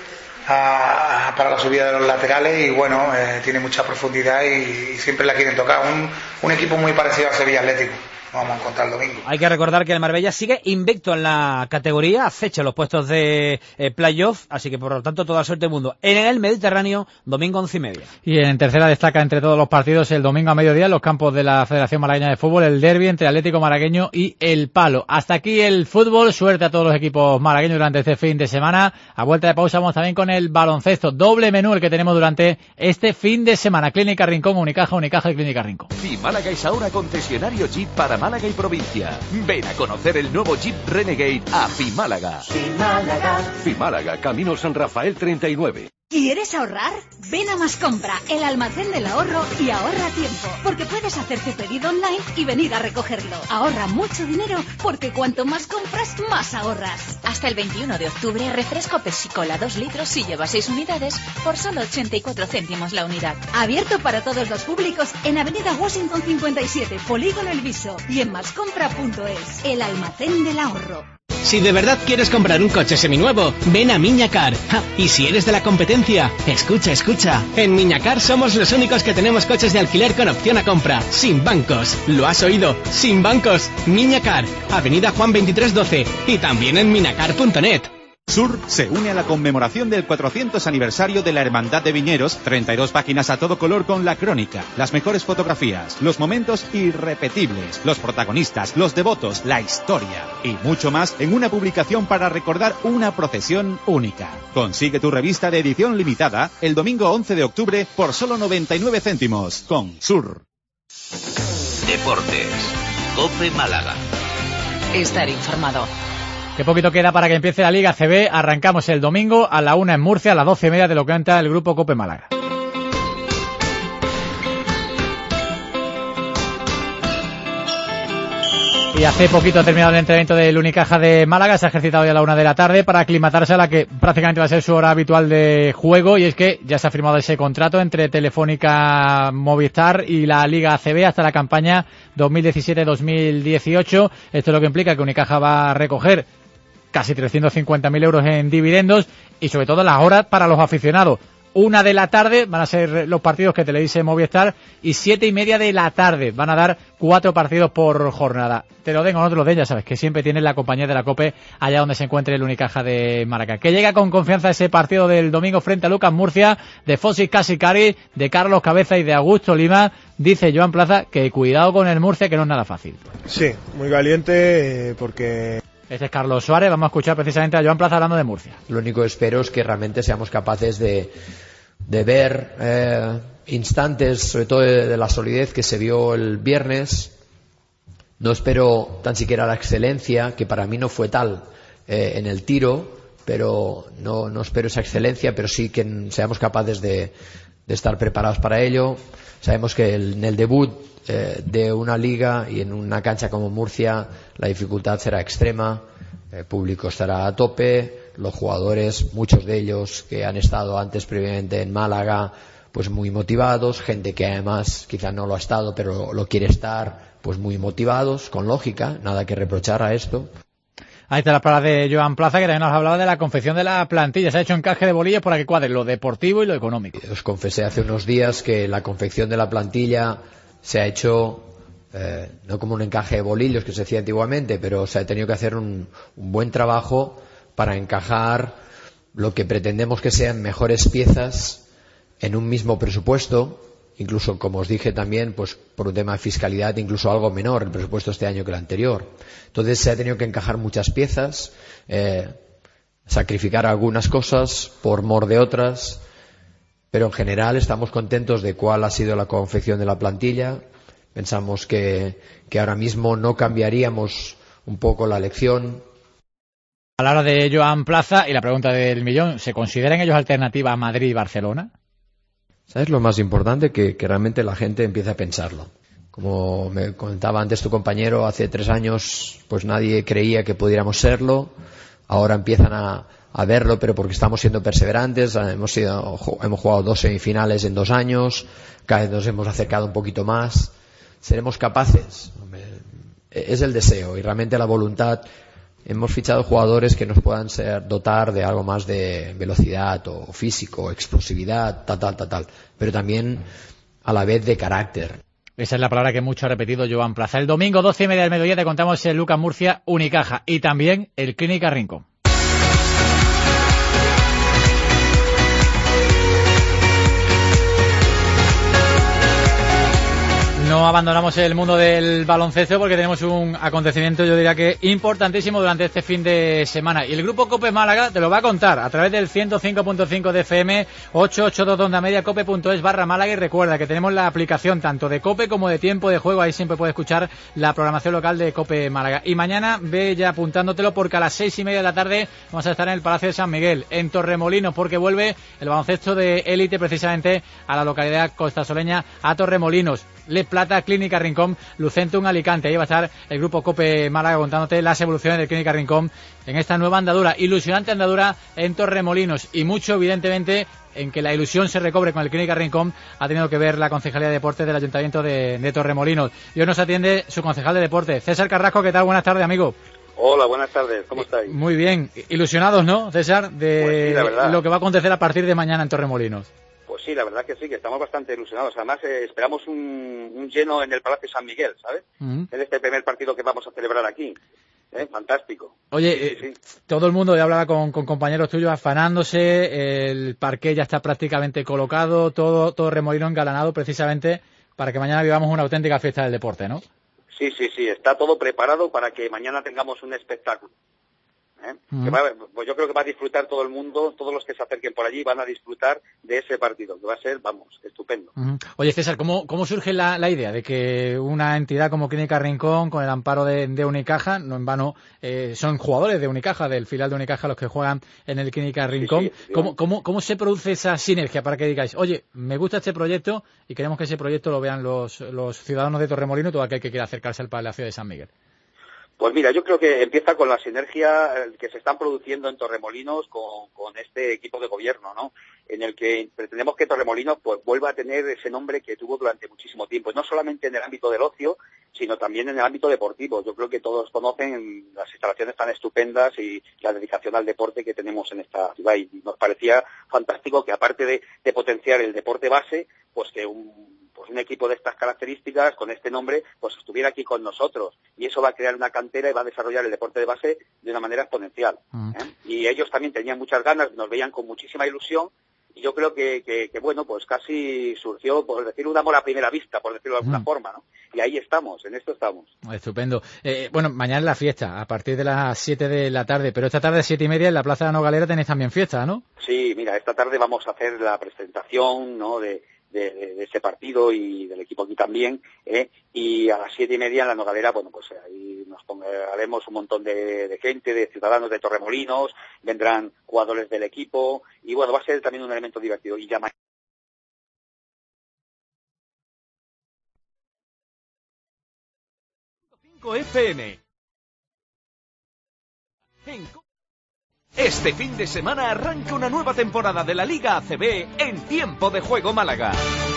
a, a, para la subida de los laterales y bueno, eh, tiene mucha profundidad y, y siempre la quieren tocar. Un, un equipo muy parecido a Sevilla Atlético. Vamos a encontrar el domingo. Hay que recordar que el Marbella sigue invicto en la categoría, acecha los puestos de eh, playoff, así que por lo tanto toda suerte del mundo. En el Mediterráneo, domingo once y media. Y en tercera destaca entre todos los partidos el domingo a mediodía en los campos de la Federación Malagueña de Fútbol, el derbi entre Atlético Malagueño y El Palo. Hasta aquí el fútbol, suerte a todos los equipos malagueños durante este fin de semana. A vuelta de pausa vamos también con el baloncesto, doble menú el que tenemos durante este fin de semana. Clínica Rincón, Unicaja, Unicaja y Clínica Rincón. Y Málaga es ahora concesionario Jeep para Málaga y provincia. Ven a conocer el nuevo Jeep Renegade a Fimálaga. Fimálaga. Fimálaga, Camino San Rafael treinta y nueve. ¿Quieres ahorrar? Ven a Más Compra, el almacén del ahorro, y ahorra tiempo, porque puedes hacer tu pedido online y venir a recogerlo. Ahorra mucho dinero, porque cuanto más compras, más ahorras. Hasta el veintiuno de octubre, refresco Pepsi-Cola dos litros si lleva seis unidades por solo ochenta y cuatro céntimos la unidad. Abierto para todos los públicos en Avenida Washington cincuenta y siete, Polígono El Viso, y en mascompra punto es, el almacén del ahorro. Si de verdad quieres comprar un coche seminuevo, ven a Miñacar. Ja, y si eres de la competencia, escucha, escucha. En Miñacar somos los únicos que tenemos coches de alquiler con opción a compra, sin bancos. ¿Lo has oído? Sin bancos. Miñacar, Avenida Juan veintitrés doce y también en minacar punto net. Sur se une a la conmemoración del cuatrocientos aniversario de la Hermandad de Viñeros, treinta y dos páginas a todo color con la crónica, las mejores fotografías, los momentos irrepetibles, los protagonistas, los devotos, la historia y mucho más en una publicación para recordar una procesión única. Consigue tu revista de edición limitada el domingo once de octubre por solo noventa y nueve céntimos con Sur. Deportes. COPE Málaga. Estar informado. Qué poquito queda para que empiece la Liga C B. Arrancamos el domingo a la una en Murcia, a las doce y media de lo que cuenta el grupo COPE Málaga. Y hace poquito ha terminado el entrenamiento del Unicaja de Málaga, se ha ejercitado ya a la una de la tarde para aclimatarse a la que prácticamente va a ser su hora habitual de juego, y es que ya se ha firmado ese contrato entre Telefónica Movistar y la Liga A C B hasta la campaña dos mil diecisiete dos mil dieciocho. Esto es lo que implica que Unicaja va a recoger casi trescientos cincuenta mil euros en dividendos y sobre todo las horas para los aficionados. Una de la tarde van a ser los partidos que Televisa Movistar y siete y media de la tarde van a dar cuatro partidos por jornada. Te lo den o no te lo den, ya sabes que siempre tienes la compañía de la COPE allá donde se encuentre el Unicaja de Málaga. Que llega con confianza ese partido del domingo frente a Lucas Murcia, de Fosis Casicari, de Carlos Cabeza y de Augusto Lima. Dice Joan Plaza que cuidado con el Murcia, que no es nada fácil. Sí, muy valiente eh, porque... Este es Carlos Suárez, vamos a escuchar precisamente a Joan Plaza hablando de Murcia. Lo único que espero es que realmente seamos capaces de, de ver eh, instantes, sobre todo de, de la solidez que se vio el viernes. No espero tan siquiera la excelencia, que para mí no fue tal eh, en el tiro, pero no, no espero esa excelencia, pero sí que seamos capaces de, de estar preparados para ello. Sabemos que el, en el debut eh, de una liga y en una cancha como Murcia la dificultad será extrema, el público estará a tope, los jugadores, muchos de ellos que han estado antes previamente en Málaga, pues muy motivados, gente que además quizá no lo ha estado pero lo quiere estar, pues muy motivados, con lógica, nada que reprochar a esto. Ahí está la palabra de Joan Plaza, que también nos hablaba de la confección de la plantilla. Se ha hecho encaje de bolillos para que cuadre lo deportivo y lo económico. Os confesé hace unos días que la confección de la plantilla se ha hecho eh, no como un encaje de bolillos que se hacía antiguamente, pero se ha tenido que hacer un, un buen trabajo para encajar lo que pretendemos que sean mejores piezas en un mismo presupuesto. Incluso, como os dije también, pues por un tema de fiscalidad, incluso algo menor el presupuesto este año que el anterior. Entonces se ha tenido que encajar muchas piezas, eh, sacrificar algunas cosas por mor de otras, pero en general estamos contentos de cuál ha sido la confección de la plantilla. Pensamos que, que ahora mismo no cambiaríamos un poco la elección. A la hora de Joan Plaza y la pregunta del millón, ¿se consideran ellos alternativa a Madrid y Barcelona? ¿Sabes lo más importante? Que, que realmente la gente empiece a pensarlo. Como me comentaba antes tu compañero, hace tres años pues nadie creía que pudiéramos serlo. Ahora empiezan a, a verlo, pero porque estamos siendo perseverantes. Hemos, sido, hemos jugado dos semifinales en dos años. Cada vez nos hemos acercado un poquito más. ¿Seremos capaces? Es el deseo y realmente la voluntad. Hemos fichado jugadores que nos puedan ser, dotar de algo más de velocidad o físico, explosividad, tal, tal, tal, tal. Pero también a la vez de carácter. Esa es la palabra que mucho ha repetido Joan Plaza. El domingo, doce y media del mediodía, te contamos el Lucas Murcia Unicaja y también el Clínica Rincón. No abandonamos el mundo del baloncesto porque tenemos un acontecimiento, yo diría que importantísimo durante este fin de semana. Y el Grupo COPE Málaga te lo va a contar a través del ciento cinco punto cinco de F M, ochocientos ochenta y dos de onda media, cope punto es barra Málaga. Y recuerda que tenemos la aplicación tanto de COPE como de Tiempo de Juego. Ahí siempre puedes escuchar la programación local de COPE Málaga. Y mañana ve ya apuntándotelo porque a las seis y media de la tarde vamos a estar en el Palacio de San Miguel, en Torremolinos, porque vuelve el baloncesto de élite precisamente a la localidad costasoleña, a Torremolinos. Les Plata, Clínica Rincón, Lucentum, Alicante. Ahí va a estar el Grupo COPE Málaga contándote las evoluciones de Clínica Rincón en esta nueva andadura, ilusionante andadura en Torremolinos. Y mucho, evidentemente, en que la ilusión se recobre con el Clínica Rincón ha tenido que ver la Concejalía de Deportes del Ayuntamiento de, de Torremolinos. Y hoy nos atiende su concejal de Deportes, César Carrasco. ¿Qué tal? Buenas tardes, amigo. Hola, buenas tardes. ¿Cómo estáis? Muy bien. Ilusionados, ¿no, César? De pues sí, lo que va a acontecer a partir de mañana en Torremolinos. Pues sí, la verdad que sí, que estamos bastante ilusionados. Además, eh, esperamos un, un lleno en el Palacio San Miguel, ¿sabes? Uh-huh. Es este primer partido que vamos a celebrar aquí. ¿Eh? Fantástico. Oye, sí, sí, eh, sí. todo el mundo, ya hablaba con, con compañeros tuyos afanándose, el parqué ya está prácticamente colocado, todo, todo remolino engalanado precisamente para que mañana vivamos una auténtica fiesta del deporte, ¿no? Sí, sí, sí, está todo preparado para que mañana tengamos un espectáculo. ¿Eh? Uh-huh. Que va, pues yo creo que va a disfrutar todo el mundo, todos los que se acerquen por allí van a disfrutar de ese partido, que va a ser, vamos, estupendo. Uh-huh. Oye, César, ¿cómo, cómo surge la, la idea de que una entidad como Clínica Rincón, con el amparo de, de Unicaja, no en vano, eh, son jugadores de Unicaja, del filial de Unicaja, los que juegan en el Clínica Rincón, sí, sí, ¿cómo, cómo, ¿cómo se produce esa sinergia para que digáis, oye, me gusta este proyecto y queremos que ese proyecto lo vean los, los ciudadanos de Torremolinos y todo aquel que quiera acercarse al Palacio de San Miguel? Pues mira, yo creo que empieza con la sinergia que se están produciendo en Torremolinos con, con este equipo de gobierno, ¿no? En el que pretendemos que Torremolinos pues vuelva a tener ese nombre que tuvo durante muchísimo tiempo, no solamente en el ámbito del ocio, sino también en el ámbito deportivo. Yo creo que todos conocen las instalaciones tan estupendas y la dedicación al deporte que tenemos en esta ciudad, y nos parecía fantástico que, aparte de, de potenciar el deporte base, pues que un pues un equipo de estas características, con este nombre, pues estuviera aquí con nosotros, y eso va a crear una cantera y va a desarrollar el deporte de base de una manera exponencial. ¿eh? Y ellos también tenían muchas ganas, nos veían con muchísima ilusión, y yo creo que, que, que bueno, pues casi surgió, por decir, un amor a primera vista, por decirlo de alguna mm. forma, ¿no? Y ahí estamos, en esto estamos. Estupendo. Eh, bueno, mañana es la fiesta, a partir de las siete de la tarde, pero esta tarde a siete y media en la Plaza de la Nogalera tenéis también fiesta, ¿no? Sí, mira, esta tarde vamos a hacer la presentación, ¿no?, de De, de, de ese partido y del equipo aquí también, ¿eh? Y a las siete y media en la Nogalera, bueno, pues ahí nos haremos un montón de, de gente, de ciudadanos de Torremolinos, vendrán jugadores del equipo, y bueno, va a ser también un elemento divertido. Y ya mañana cinco F M. Este fin de semana arranca una nueva temporada de la Liga A C B en Tiempo de Juego Málaga.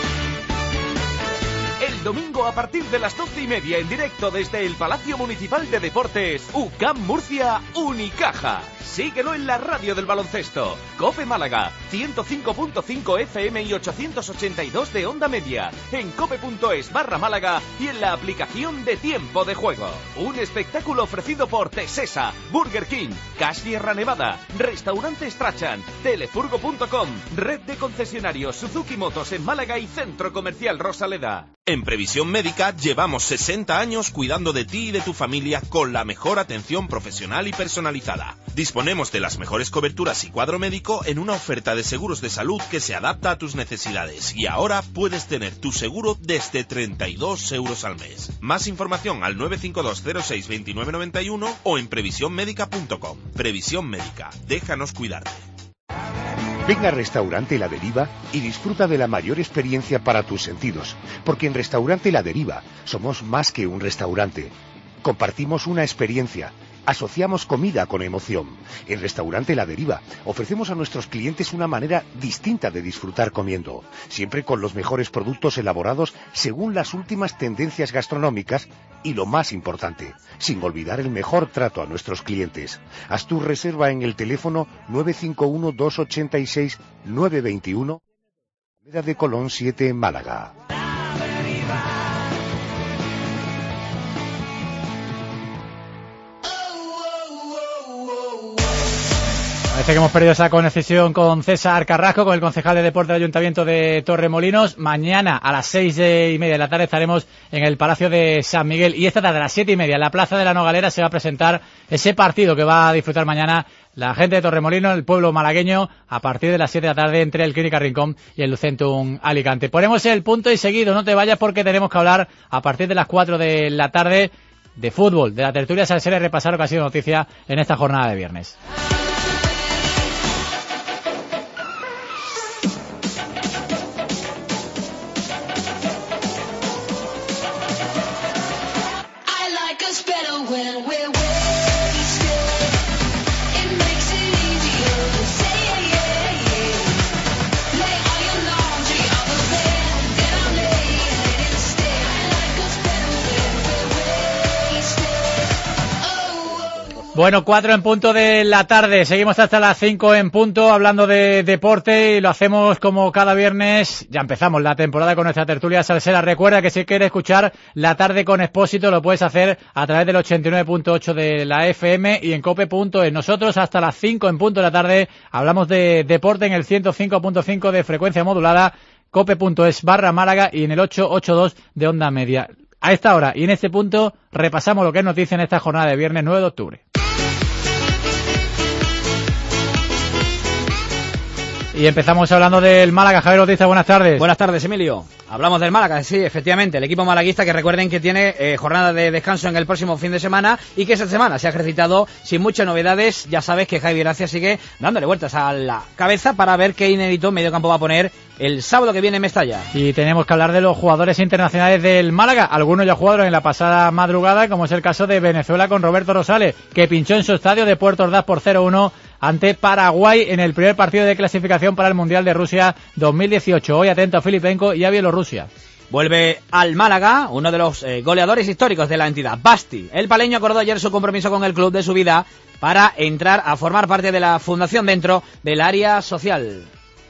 El domingo a partir de las doce y media en directo desde el Palacio Municipal de Deportes, U C A M Murcia, Unicaja. Síguelo en la radio del baloncesto. COPE Málaga, ciento cinco punto cinco F M y ochocientos ochenta y dos de onda media. En cope.es barra Málaga y en la aplicación de Tiempo de Juego. Un espectáculo ofrecido por Tesesa, Burger King, Cash Sierra Nevada, Restaurante Strachan, Telefurgo punto com, Red de Concesionarios Suzuki Motos en Málaga y Centro Comercial Rosaleda. En Previsión Médica llevamos sesenta años cuidando de ti y de tu familia con la mejor atención profesional y personalizada. Disponemos de las mejores coberturas y cuadro médico en una oferta de seguros de salud que se adapta a tus necesidades, y ahora puedes tener tu seguro desde treinta y dos euros al mes. Más información al nueve cinco dos cero seis dos nueve nueve uno o en previsión médica punto com. Previsión Médica, déjanos cuidarte. Ven a Restaurante La Deriva y disfruta de la mayor experiencia para tus sentidos, porque en Restaurante La Deriva somos más que un restaurante. Compartimos una experiencia, asociamos comida con emoción. En Restaurante La Deriva ofrecemos a nuestros clientes una manera distinta de disfrutar comiendo, siempre con los mejores productos elaborados según las últimas tendencias gastronómicas y, lo más importante, sin olvidar el mejor trato a nuestros clientes. Haz tu reserva en el teléfono nueve cinco uno dos ocho seis nueve dos uno, Alameda de Colón siete en Málaga. Parece que hemos perdido esa conexión con César Carrasco, con el concejal de deporte del Ayuntamiento de Torremolinos. Mañana a las seis y media de la tarde estaremos en el Palacio de San Miguel, y esta tarde a las siete y media en la Plaza de la Nogalera se va a presentar ese partido que va a disfrutar mañana la gente de Torremolinos, el pueblo malagueño, a partir de las siete de la tarde entre el Clínica Rincón y el Lucentum Alicante. Ponemos el punto y seguido, no te vayas porque tenemos que hablar a partir de las cuatro de la tarde de fútbol, de la tertulia salsera, y repasar lo que ha sido noticia en esta jornada de viernes. Bueno, cuatro en punto de la tarde, seguimos hasta las cinco en punto hablando de deporte, y lo hacemos como cada viernes. Ya empezamos la temporada con nuestra tertulia salsera. Recuerda que si quieres escuchar La Tarde con Expósito lo puedes hacer a través del ochenta y nueve punto ocho de la F M y en cope punto es. Nosotros hasta las cinco en punto de la tarde hablamos de deporte en el ciento cinco punto cinco de frecuencia modulada, cope.es barra Málaga y en el ochocientos ochenta y dos de onda media. A esta hora y en este punto repasamos lo que es noticia en esta jornada de viernes nueve de octubre. Y empezamos hablando del Málaga. Javier Bautista, buenas tardes. Buenas tardes, Emilio. Hablamos del Málaga, sí, efectivamente, el equipo malaguista, que recuerden que tiene eh, jornada de descanso en el próximo fin de semana y que esta semana se ha ejercitado sin muchas novedades. Ya sabes que Javi Gracia sigue dándole vueltas a la cabeza para ver qué inédito medio campo va a poner el sábado que viene en Mestalla. Y tenemos que hablar de los jugadores internacionales del Málaga. Algunos ya jugaron en la pasada madrugada, como es el caso de Venezuela con Roberto Rosales, que pinchó en su estadio de Puerto Ordaz por cero uno ante Paraguay en el primer partido de clasificación para el Mundial de Rusia dos mil dieciocho. Hoy atento a Filipenko y a Bielorrusia. Vuelve al Málaga uno de los eh, goleadores históricos de la entidad, Basti. El paleño acordó ayer su compromiso con el club de su vida para entrar a formar parte de la fundación dentro del área social.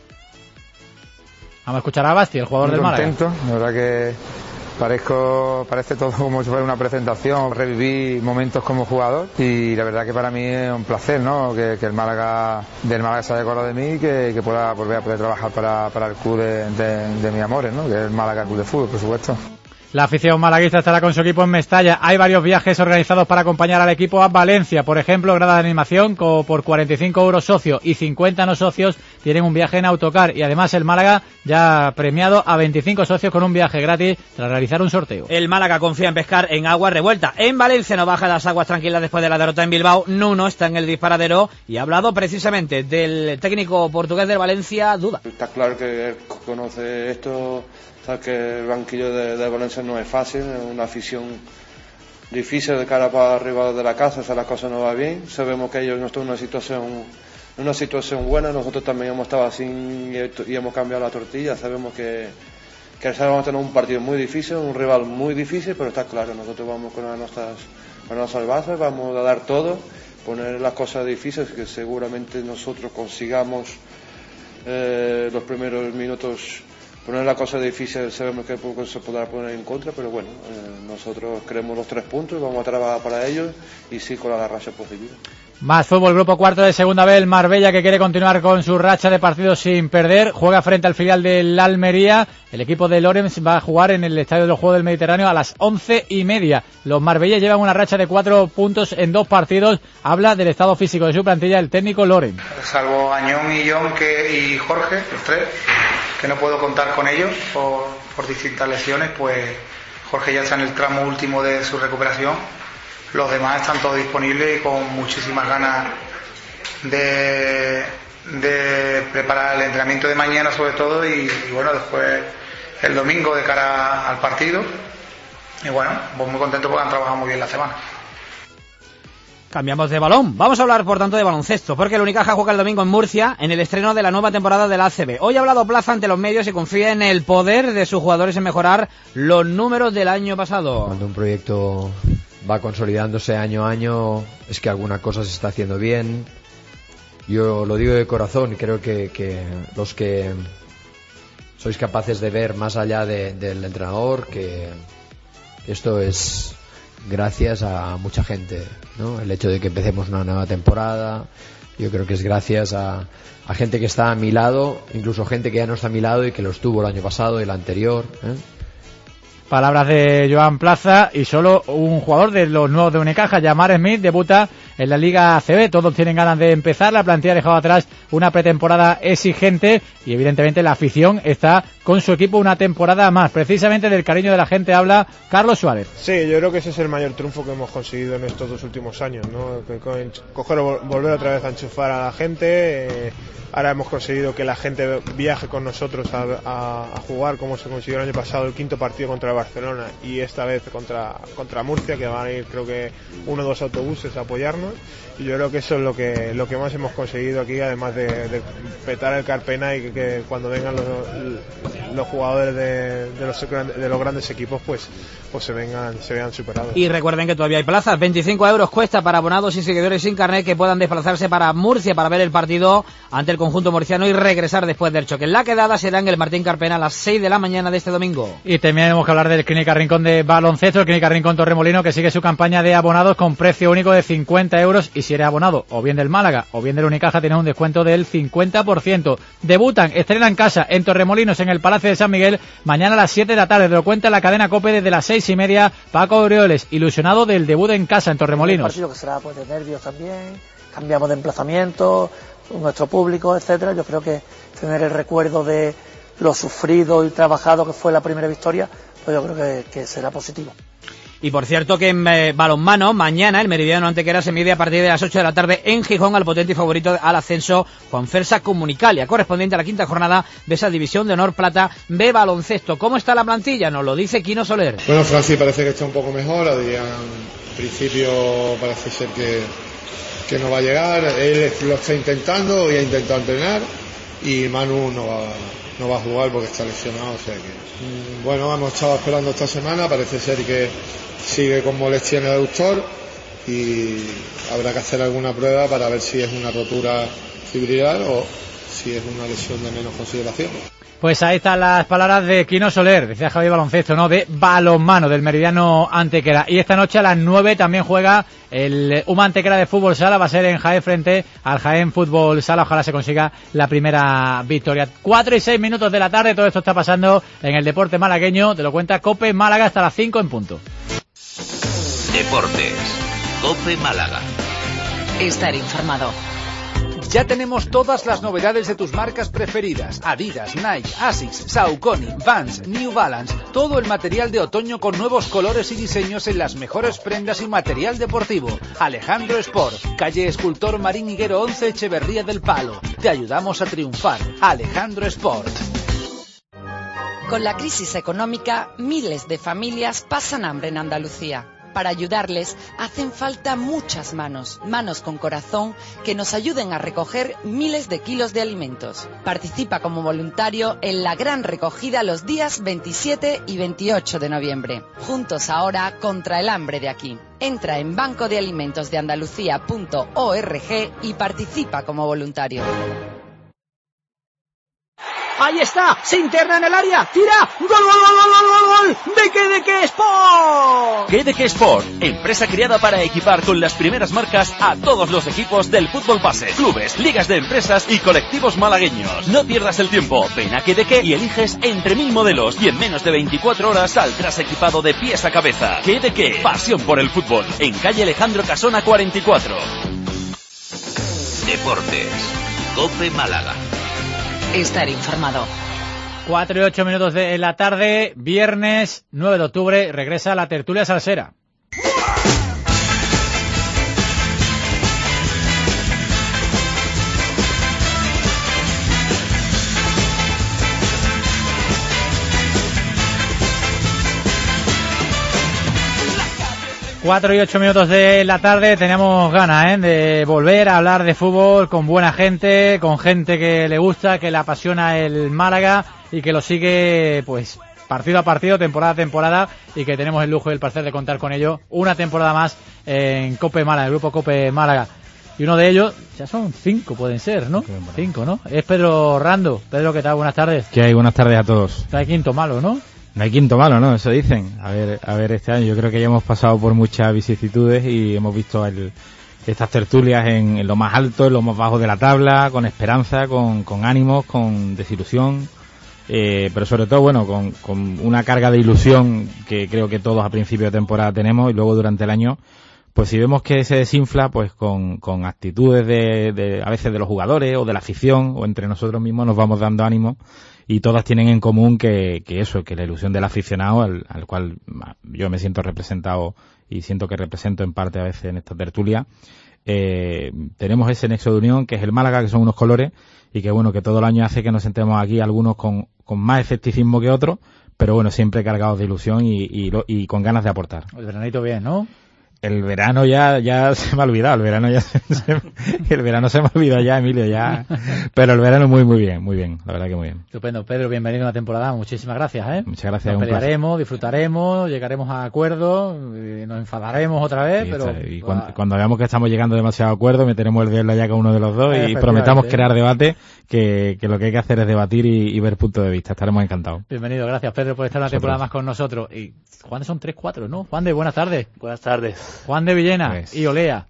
Vamos a escuchar a Basti, el jugador Muy del Málaga. Contento, la verdad que parezco, parece todo como si fuera una presentación, reviví momentos como jugador y la verdad que para mí es un placer, ¿no? Que, que el Málaga, del Málaga se haya acordado de mí y que, que pueda volver a poder trabajar para, para el club de, de, de mis amores, ¿no? Que es el Málaga Club de Fútbol, por supuesto. La afición malaguista estará con su equipo en Mestalla. Hay varios viajes organizados para acompañar al equipo a Valencia. Por ejemplo, grada de animación por cuarenta y cinco euros socio y cincuenta no socios tienen un viaje en autocar. Y además el Málaga ya ha premiado a veinticinco socios con un viaje gratis tras realizar un sorteo. El Málaga confía en pescar en agua revuelta. En Valencia no baja las aguas tranquilas después de la derrota en Bilbao. Nuno está en el disparadero y ha hablado precisamente del técnico portugués del Valencia, Duda. Está claro que él conoce esto. Sabes que el banquillo de, de Valencia no es fácil, es una afición difícil de cara para arriba de la casa, o sea, la cosa no va bien. Sabemos que ellos no están en una situación, en una situación buena, nosotros también hemos estado así y, y hemos cambiado la tortilla. Sabemos que, que vamos a tener un partido muy difícil, un rival muy difícil, pero está claro, nosotros vamos con nuestras, con nuestras bases, vamos a dar todo, poner las cosas difíciles, que seguramente nosotros consigamos eh, los primeros minutos. Poner la cosa difícil, sabemos que poco se podrá poner en contra, pero bueno, eh, nosotros queremos los tres puntos, vamos a trabajar para ellos y sí con la racha posible. Más fútbol, grupo cuarto de segunda B, el Marbella, que quiere continuar con su racha de partidos sin perder, juega frente al filial del Almería. El equipo de Lorenz va a jugar en el Estadio de los Juegos del Mediterráneo a las once y media. Los Marbella llevan una racha de cuatro puntos en dos partidos. Habla del estado físico de su plantilla el técnico Lorenz. Salvo Añón y John que, y Jorge, los tres, que no puedo contar con ellos por, por distintas lesiones, pues Jorge ya está en el tramo último de su recuperación. Los demás están todos disponibles y con muchísimas ganas de, de preparar el entrenamiento de mañana sobre todo y, y bueno, después el domingo de cara al partido. Y bueno, pues muy contento porque han trabajado muy bien la semana. Cambiamos de balón. Vamos a hablar, por tanto, de baloncesto, porque el Unicaja juega el domingo en Murcia en el estreno de la nueva temporada de la A C B. Hoy ha hablado Plaza ante los medios y confía en el poder de sus jugadores en mejorar los números del año pasado. Cuando un proyecto va consolidándose año a año, es que alguna cosa se está haciendo bien. Yo lo digo de corazón y creo que, que los que sois capaces de ver más allá de, del entrenador, que esto es gracias a mucha gente, ¿no? El hecho de que empecemos una nueva temporada, yo creo que es gracias a, a gente que está a mi lado, incluso gente que ya no está a mi lado y que lo estuvo el año pasado y el anterior, ¿eh? Palabras de Joan Plaza y solo un jugador de los nuevos de Unicaja, Jamar Smith, debuta en la Liga A C B. Todos tienen ganas de empezar. La plantilla ha dejado atrás una pretemporada exigente y evidentemente la afición está con su equipo una temporada más. Precisamente del cariño de la gente habla Carlos Suárez. Sí, yo creo que ese es el mayor triunfo que hemos conseguido en estos dos últimos años, ¿no? Coger, volver otra vez a enchufar a la gente. Eh, ahora hemos conseguido que la gente viaje con nosotros a, a, a jugar como se consiguió el año pasado, el quinto partido contra el Barcelona y esta vez contra, contra Murcia, que van a ir creo que uno o dos autobuses a apoyarnos. Y yo creo que eso es lo que lo que más hemos conseguido aquí, además de, de petar el Carpena y que, que cuando vengan los, los jugadores de, de, los, de los grandes equipos pues pues se vengan se vean superados. Y recuerden que todavía hay plazas, veinticinco euros cuesta para abonados y seguidores sin carnet que puedan desplazarse para Murcia para ver el partido ante el conjunto murciano y regresar después del choque. La quedada será en el Martín Carpena a las seis de la mañana de este domingo. Y también tenemos que hablar del Clínica Rincón de baloncesto, el Clínica Rincón Torremolino, que sigue su campaña de abonados con precio único de cincuenta euros y si eres abonado o bien del Málaga o bien del Unicaja tienes un descuento del cincuenta por ciento. Debutan, estrenan casa en Torremolinos en el Palacio de San Miguel mañana a las siete de la tarde. Lo cuenta la cadena COPE desde las seis y media. Paco Aureoles, ilusionado del debut en casa en Torremolinos. Un partido que será pues de nervios también. Cambiamos de emplazamiento, nuestro público, etcétera. Yo creo que tener el recuerdo de lo sufrido y trabajado que fue la primera victoria, pues yo creo que, que será positivo. Y por cierto que en eh, balonmano, mañana el Meridiano Antequera se mide a partir de las ocho de la tarde en Gijón al potente y favorito al ascenso Juanfersa Comunicalia, correspondiente a la quinta jornada de esa división de honor plata B baloncesto. ¿Cómo está la plantilla? Nos lo dice Quino Soler. Bueno, Francis parece que está un poco mejor. Adrián, en principio parece ser que, que no va a llegar. Él lo está intentando, hoy ha intentado entrenar, y Manu no va, no va a jugar porque está lesionado. O sea que, bueno, hemos estado esperando esta semana, parece ser que sigue con molestia en el aductor y habrá que hacer alguna prueba para ver si es una rotura fibrilar o si es una lesión de menos consideración. Pues ahí están las palabras de Quino Soler, decía Javier Baloncesto, ¿no? De balonmano del Meridiano Antequera. Y esta noche a las nueve también juega el U M A Antequera de Fútbol Sala, va a ser en Jaén frente al Jaén Fútbol Sala. Ojalá se consiga la primera victoria. Cuatro y seis minutos de la tarde, todo esto está pasando en el deporte malagueño. Te lo cuenta COPE Málaga hasta las cinco en punto. Deportes. COPE Málaga. Estar informado. Ya tenemos todas las novedades de tus marcas preferidas: Adidas, Nike, Asics, Saucony, Vans, New Balance. Todo el material de otoño con nuevos colores y diseños en las mejores prendas y material deportivo. Alejandro Sport, calle Escultor Marín Higuero once, Echeverría del Palo. Te ayudamos a triunfar. Alejandro Sport. Con la crisis económica, miles de familias pasan hambre en Andalucía. Para ayudarles hacen falta muchas manos, manos con corazón que nos ayuden a recoger miles de kilos de alimentos. Participa como voluntario en la gran recogida los días veintisiete y veintiocho de noviembre. Juntos ahora contra el hambre de aquí. Entra en banco de alimentos de andalucía punto org y participa como voluntario. ¡Ahí está! ¡Se interna en el área! ¡Tira! ¡Gol, gol, gol, gol, gol, gol! ¡De qué, de qué Sport! ¿Qué de qué Sport? Empresa creada para equipar con las primeras marcas a todos los equipos del fútbol base, clubes, ligas de empresas y colectivos malagueños. No pierdas el tiempo. Ven a qué de qué y eliges entre mil modelos y en menos de veinticuatro horas saldrás equipado de pies a cabeza. ¿Qué de qué? Pasión por el fútbol. En calle Alejandro Casona cuarenta y cuatro. Deportes. COPE Málaga. Estar informado. Cuatro y ocho minutos de la tarde, viernes nueve de octubre, regresa la tertulia salsera. Cuatro y ocho minutos de la tarde, tenemos ganas ¿eh? de volver a hablar de fútbol con buena gente, con gente que le gusta, que le apasiona el Málaga y que lo sigue pues partido a partido, temporada a temporada, y que tenemos el lujo y el placer de contar con ello una temporada más en COPE Málaga, el grupo COPE Málaga. Y uno de ellos, ya son cinco pueden ser, ¿no? Cinco, ¿no? Es Pedro Rando. Pedro, ¿qué tal? Buenas tardes. ¿Qué hay? Buenas tardes a todos. Está de quinto malo, ¿no? No hay quinto malo, ¿no? Eso dicen. A ver, a ver este año. Yo creo que ya hemos pasado por muchas vicisitudes y hemos visto el, estas tertulias en, en lo más alto, en lo más bajo de la tabla, con esperanza, con, con ánimos, con desilusión, eh, pero sobre todo, bueno, con, con una carga de ilusión que creo que todos a principio de temporada tenemos y luego durante el año, pues si vemos que se desinfla, pues con, con actitudes de, de, a veces de los jugadores o de la afición o entre nosotros mismos nos vamos dando ánimo. Y todas tienen en común que, que eso, que la ilusión del aficionado, al, al cual yo me siento representado y siento que represento en parte a veces en esta tertulia, eh, tenemos ese nexo de unión que es el Málaga, que son unos colores, y que bueno, que todo el año hace que nos sentemos aquí algunos con, con más escepticismo que otros, pero bueno, siempre cargados de ilusión y, y, y con ganas de aportar. El veranito bien, ¿no? El verano ya ya se me ha olvidado, el verano ya se, se, el verano se me ha olvidado ya, Emilio, ya. Pero el verano muy muy bien, muy bien, la verdad que muy bien. Estupendo, Pedro, bienvenido a la temporada, muchísimas gracias, ¿eh? Muchas gracias. Nos pelearemos, disfrutaremos, llegaremos a acuerdos, nos enfadaremos otra vez, sí, pero... Está, y cuando, cuando veamos que estamos llegando demasiado a acuerdos, meteremos el dedo en la llaga uno de los dos y prometamos crear debate, que, que lo que hay que hacer es debatir y, y ver puntos de vista, estaremos encantados. Bienvenido, gracias Pedro por estar una temporada más con nosotros. Y Juan, son tres, cuatro, ¿no? Juan de, buenas tardes. Buenas tardes. tres. Juan de Villena Tres. y Olea.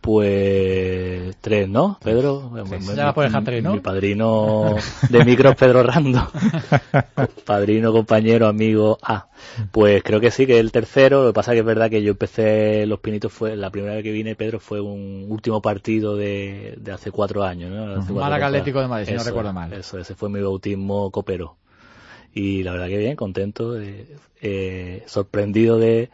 Pues tres, ¿no, Pedro? Sí, ya vas por dejar tres, ¿no? Mi padrino de micro es Pedro Rando. Padrino, compañero, amigo. Ah, pues creo que sí, que es el tercero. Lo que pasa que es verdad que yo empecé Los Pinitos, fue la primera vez que vine, Pedro, fue un último partido de, de hace cuatro años, ¿no? Hace Málaga Atlético de Madrid, si no recuerdo mal. Eso, ese fue mi bautismo copero. Y la verdad que bien, contento, eh, eh, sorprendido de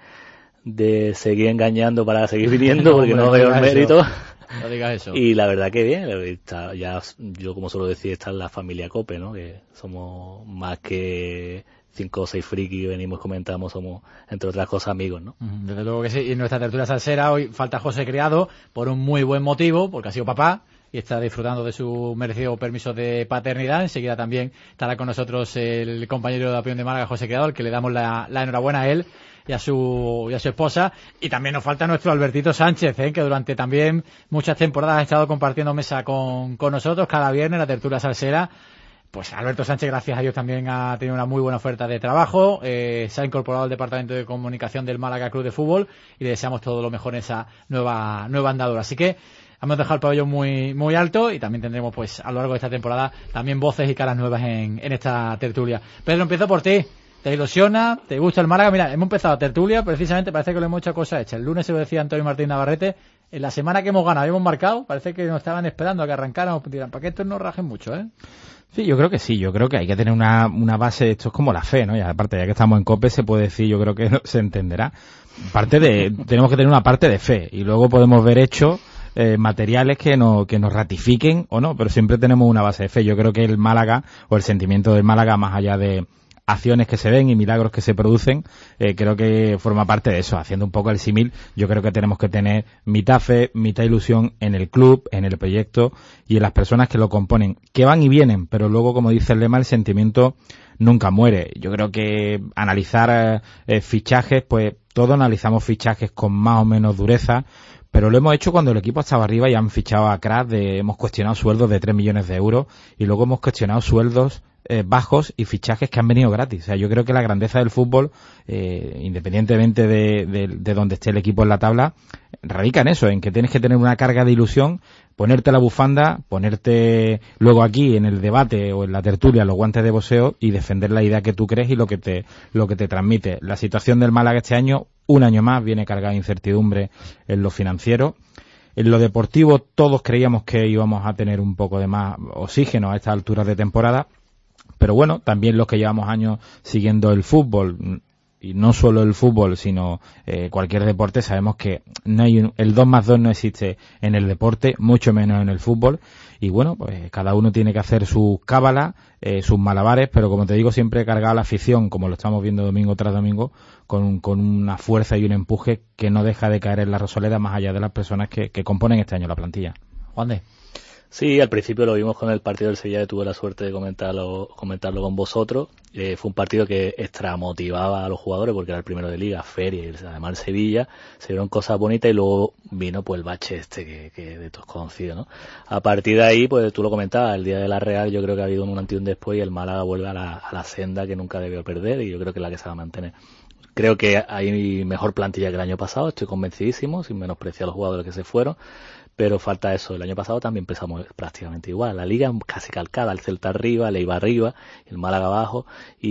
de seguir engañando para seguir viniendo, porque no, no veo el mérito. No digas eso. Y la verdad que bien, está, ya yo como suelo decir, está en la familia Cope, ¿no? Que somos más que cinco o seis frikis, venimos, comentamos, somos entre otras cosas amigos, ¿no? Desde luego que sí. Y en nuestra tertulia salsera hoy falta José Criado por un muy buen motivo, porque ha sido papá y está disfrutando de su merecido permiso de paternidad. Enseguida también estará con nosotros el compañero de Opinión de Málaga, José Criado, al que le damos la, la enhorabuena a él y a su y a su esposa. Y también nos falta nuestro Albertito Sánchez, ¿eh? Que durante también muchas temporadas ha estado compartiendo mesa con, con nosotros cada viernes en la tertulia salsera. Pues Alberto Sánchez, gracias a Dios, también ha tenido una muy buena oferta de trabajo, eh, se ha incorporado al Departamento de Comunicación del Málaga Club de Fútbol y le deseamos todo lo mejor en esa nueva nueva andadura. Así que hemos dejado el pabellón muy muy alto y también tendremos pues a lo largo de esta temporada también voces y caras nuevas en, en esta tertulia. Pedro, empiezo por ti. ¿Te ilusiona? ¿Te gusta el Málaga? Mira, hemos empezado tertulia, precisamente parece que lo hemos hecho cosa hecha. El lunes se lo decía Antonio Martín Navarrete, en la semana que hemos ganado y hemos marcado, parece que nos estaban esperando a que arrancáramos, dirán, para que estos no rajen mucho, ¿eh? Sí, yo creo que sí, yo creo que hay que tener una, una base, esto es como la fe, ¿no? Y aparte, ya que estamos en COPE, se puede decir, yo creo que no, se entenderá. Parte de, tenemos que tener una parte de fe, y luego podemos ver hechos, eh, materiales que, no, que nos ratifiquen o no, pero siempre tenemos una base de fe. Yo creo que el Málaga, o el sentimiento del Málaga, más allá de acciones que se ven y milagros que se producen, eh, creo que forma parte de eso. Haciendo un poco el símil, yo creo que tenemos que tener mitad fe, mitad ilusión en el club, en el proyecto y en las personas que lo componen, que van y vienen, pero luego, como dice el lema, el sentimiento nunca muere. Yo creo que analizar eh, fichajes, pues todos analizamos fichajes con más o menos dureza, pero lo hemos hecho cuando el equipo estaba arriba y han fichado a crack, de, hemos cuestionado sueldos de tres millones de euros y luego hemos cuestionado sueldos Eh, bajos y fichajes que han venido gratis. O sea, yo creo que la grandeza del fútbol, eh, independientemente de, de, de donde esté el equipo en la tabla, radica en eso, en que tienes que tener una carga de ilusión, ponerte la bufanda, ponerte luego aquí en el debate o en la tertulia los guantes de boxeo y defender la idea que tú crees y lo que te lo que te transmite. La situación del Málaga este año, un año más, viene cargada de incertidumbre en lo financiero. En lo deportivo todos creíamos que íbamos a tener un poco de más oxígeno a estas alturas de temporada. Pero bueno, también los que llevamos años siguiendo el fútbol, y no solo el fútbol, sino eh, cualquier deporte, sabemos que no hay un, el dos más dos no existe en el deporte, mucho menos en el fútbol. Y bueno, pues cada uno tiene que hacer sus cábalas, eh, sus malabares, pero como te digo, siempre cargado la afición, como lo estamos viendo domingo tras domingo, con, con una fuerza y un empuje que no deja de caer en la Rosaleda, más allá de las personas que, que componen este año la plantilla. Juan de. Sí, al principio lo vimos con el partido del Sevilla, que tuve la suerte de comentarlo, comentarlo con vosotros. Eh, fue un partido que extramotivaba a los jugadores porque era el primero de Liga, feria, y además el Sevilla, se vieron cosas bonitas y luego vino pues el bache este que, que de todos conocido, ¿no? A partir de ahí, pues tú lo comentabas, el día de la Real yo creo que ha habido un antes y un después y el Málaga vuelve a la, a la senda que nunca debió perder y yo creo que es la que se va a mantener. Creo que hay mejor plantilla que el año pasado, estoy convencidísimo, sin menospreciar a los jugadores que se fueron. Pero falta eso. El año pasado también empezamos prácticamente igual. La Liga casi calcada, el Celta arriba, el Eibar arriba, el Málaga abajo.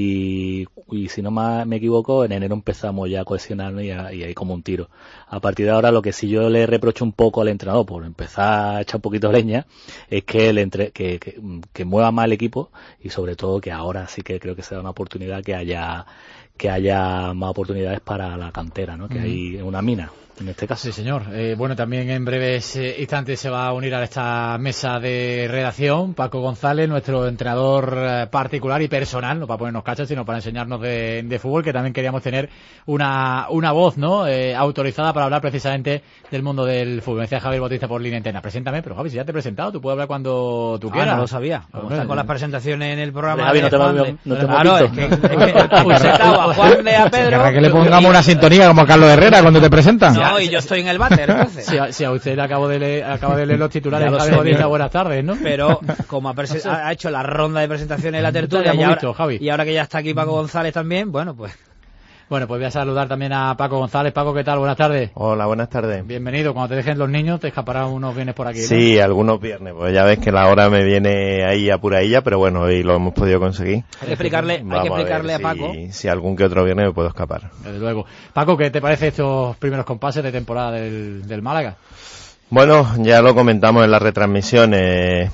Y, y si no me equivoco, en enero empezamos ya a cohesionarnos y, a, y ahí como un tiro. A partir de ahora, lo que sí yo le reprocho un poco al entrenador, por empezar a echar un poquito de leña, es que, el entre, que, que, que mueva más el equipo y sobre todo que ahora sí que creo que se da una oportunidad que haya que haya más oportunidades para la cantera, ¿no? Que mm. hay una mina. En este caso. Sí, señor. Eh, bueno, también en breves eh, instantes se va a unir a esta mesa de redacción Paco González, nuestro entrenador eh, particular y personal, no para ponernos cachas, sino para enseñarnos de, de fútbol, que también queríamos tener una, una voz, ¿no? Eh, autorizada para hablar precisamente del mundo del fútbol. Me decía Javier Bautista por línea interna. Preséntame, pero Javi, si ya te he presentado, tú puedes hablar cuando tú ah, quieras. No lo sabía. Como están con las presentaciones en el programa. Javi, no te hemos visto. No te hemos visto. Es que, es que presentaba a Juan de a Pedro. ¿Querrá que le pongamos una sintonía como Carlos Herrera cuando te presentan? No, y yo estoy en el váter, entonces. Si a, si a usted le acabo de leer, acaba de leer los titulares, Javi Bautista, buenas tardes, ¿no? Pero como ha, prese- ha hecho la ronda de presentaciones de la tertulia y ahora, visto, Javi. y ahora que ya está aquí Paco González también, bueno, pues... Bueno, pues voy a saludar también a Paco González. Paco, ¿qué tal? Buenas tardes. Hola, buenas tardes. Bienvenido. Cuando te dejen los niños, te escaparán unos viernes por aquí, ¿no? Sí, algunos viernes. Pues ya ves que la hora me viene ahí apuradilla, pero bueno, hoy lo hemos podido conseguir. Hay que explicarle, hay que explicarle a, a Paco. Si, si algún que otro viernes me puedo escapar. Desde luego. Paco, ¿qué te parece estos primeros compases de temporada del, del Málaga? Bueno, ya lo comentamos en las retransmisiones.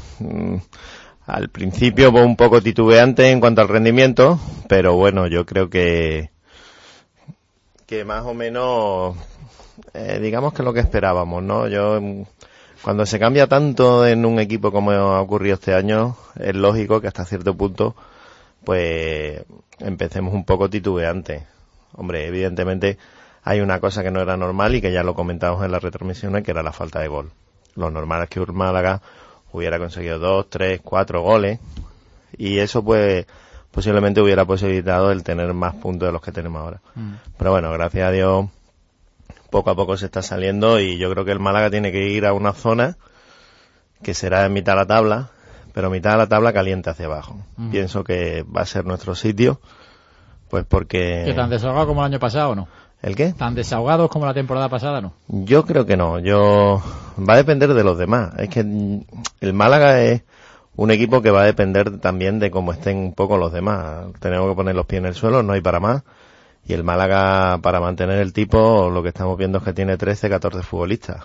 Al principio pues, un poco titubeante en cuanto al rendimiento, pero bueno, yo creo que que más o menos eh, digamos que lo que esperábamos, ¿no? Yo cuando se cambia tanto en un equipo como ha ocurrido este año, es lógico que hasta cierto punto pues empecemos un poco titubeantes. Hombre, evidentemente hay una cosa que no era normal y que ya lo comentamos en las retransmisiones, que era la falta de gol. Lo normal es que el Málaga hubiera conseguido dos, tres, cuatro goles y eso pues posiblemente hubiera posibilitado el tener más puntos de los que tenemos ahora. Mm. Pero bueno, gracias a Dios poco a poco se está saliendo y yo creo que el Málaga tiene que ir a una zona que será en mitad de la tabla, pero mitad de la tabla caliente hacia abajo. Mm. Pienso que va a ser nuestro sitio, pues porque... ¿Que tan desahogado como el año pasado o no? ¿El qué? ¿Tan desahogados como la temporada pasada, no? Yo creo que no. Yo va a depender de los demás. Es que el Málaga es un equipo que va a depender también de cómo estén un poco los demás. Tenemos que poner los pies en el suelo, no hay para más. Y el Málaga, para mantener el tipo, lo que estamos viendo es que tiene trece, catorce futbolistas.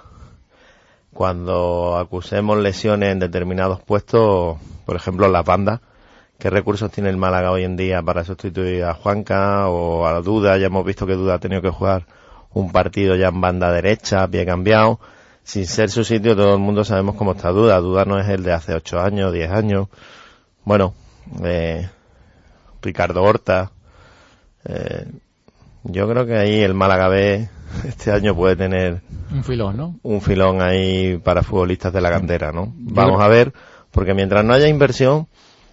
Cuando acusemos lesiones en determinados puestos, por ejemplo en las bandas, ¿qué recursos tiene el Málaga hoy en día para sustituir a Juanca o a Duda? Ya hemos visto que Duda ha tenido que jugar un partido ya en banda derecha, pie cambiado. Sin ser su sitio, todo el mundo sabemos cómo está Duda. Duda no es el de hace ocho años, diez años. Bueno, eh, Ricardo Horta. Eh, yo creo que ahí el Málaga B este año puede tener un filón, ¿no? Un filón ahí para futbolistas de la cantera, ¿no? Vamos a ver, porque mientras no haya inversión,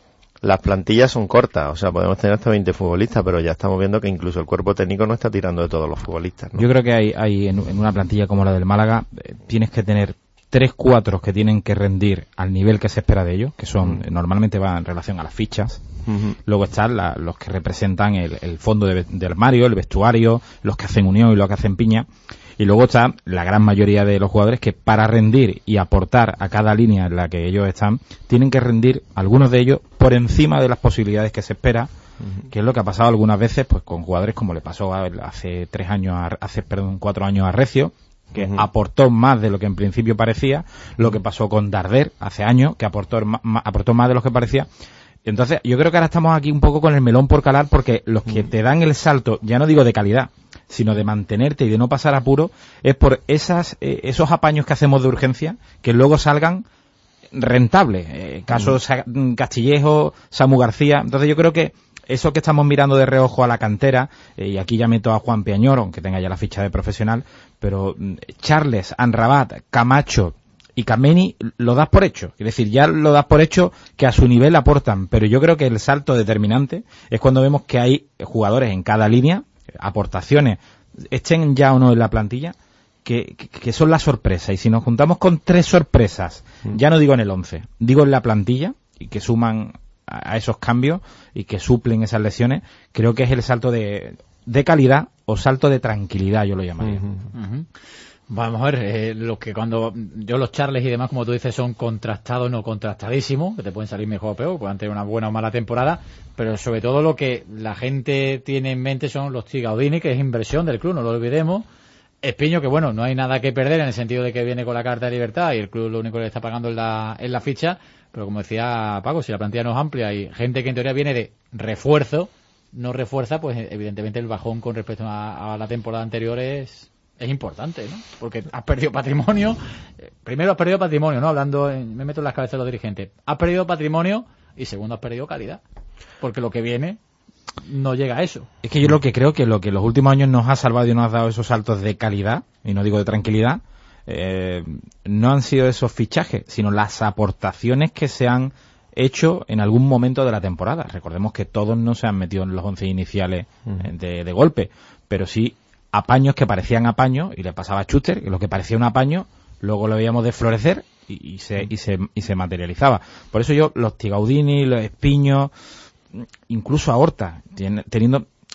las plantillas son cortas, o sea, podemos tener hasta veinte futbolistas, pero ya estamos viendo que incluso el cuerpo técnico no está tirando de todos los futbolistas, ¿no? Yo creo que hay, hay en, en una plantilla como la del Málaga, eh, tienes que tener tres cuatros que tienen que rendir al nivel que se espera de ellos, que son, uh-huh. normalmente va en relación a las fichas. Uh-huh. Luego están la, los que representan el, el fondo de, del armario, el vestuario, los que hacen unión y los que hacen piña. Y luego está la gran mayoría de los jugadores que para rendir y aportar a cada línea en la que ellos están, tienen que rendir, algunos de ellos, por encima de las posibilidades que se espera, uh-huh. que es lo que ha pasado algunas veces pues con jugadores como le pasó a, hace tres años, a, hace perdón, cuatro años a Recio, que uh-huh. aportó más de lo que en principio parecía, lo que pasó con Darder hace años, que aportó, ma, aportó más de lo que parecía. Entonces, yo creo que ahora estamos aquí un poco con el melón por calar, porque los que te dan el salto, ya no digo de calidad, sino de mantenerte y de no pasar apuro, es por esas eh, esos apaños que hacemos de urgencia, que luego salgan rentables. Eh, caso Sa- Castillejo, Samu García. Entonces yo creo que eso que estamos mirando de reojo a la cantera, eh, y aquí ya meto a Juan Piañor, aunque tenga ya la ficha de profesional, pero Charles, Anrabat, Camacho y Kameni lo das por hecho. Es decir, ya lo das por hecho que a su nivel aportan, pero yo creo que el salto determinante es cuando vemos que hay jugadores en cada línea, aportaciones, estén ya o no en la plantilla, que, que, que son la sorpresa. Y si nos juntamos con tres sorpresas, ya no digo en el once, digo en la plantilla, y que suman a, a esos cambios y que suplen esas lesiones, creo que es el salto de, de calidad o salto de tranquilidad, yo lo llamaría. Uh-huh. Uh-huh. Vamos a ver, eh, lo que cuando yo los Charles y demás, como tú dices, son contrastados, no contrastadísimos, que te pueden salir mejor o peor, pueden tener una buena o mala temporada, pero sobre todo lo que la gente tiene en mente son los Tigaudini, que es inversión del club, no lo olvidemos. Espiño, que bueno, no hay nada que perder en el sentido de que viene con la carta de libertad y el club lo único que le está pagando es la, es la ficha, pero como decía Paco, si la plantilla no es amplia y gente que en teoría viene de refuerzo, no refuerza, pues evidentemente el bajón con respecto a, a la temporada anterior es... es importante, ¿no? Porque has perdido patrimonio. Primero has perdido patrimonio, ¿no? Hablando, en, me meto en las cabezas de los dirigentes. Has perdido patrimonio y segundo has perdido calidad. Porque lo que viene no llega a eso. Es que yo lo que creo que lo que en los últimos años nos ha salvado y nos ha dado esos saltos de calidad, y no digo de tranquilidad, eh, no han sido esos fichajes, sino las aportaciones que se han hecho en algún momento de la temporada. Recordemos que todos no se han metido en los once iniciales uh-huh. de, de golpe, pero sí apaños que parecían apaños, y le pasaba a Schuster, que lo que parecía un apaño, luego lo veíamos desflorecer y, y, se, y, se, y se materializaba. Por eso yo, los Tigaudini, los Espiños, incluso a Horta, teniendo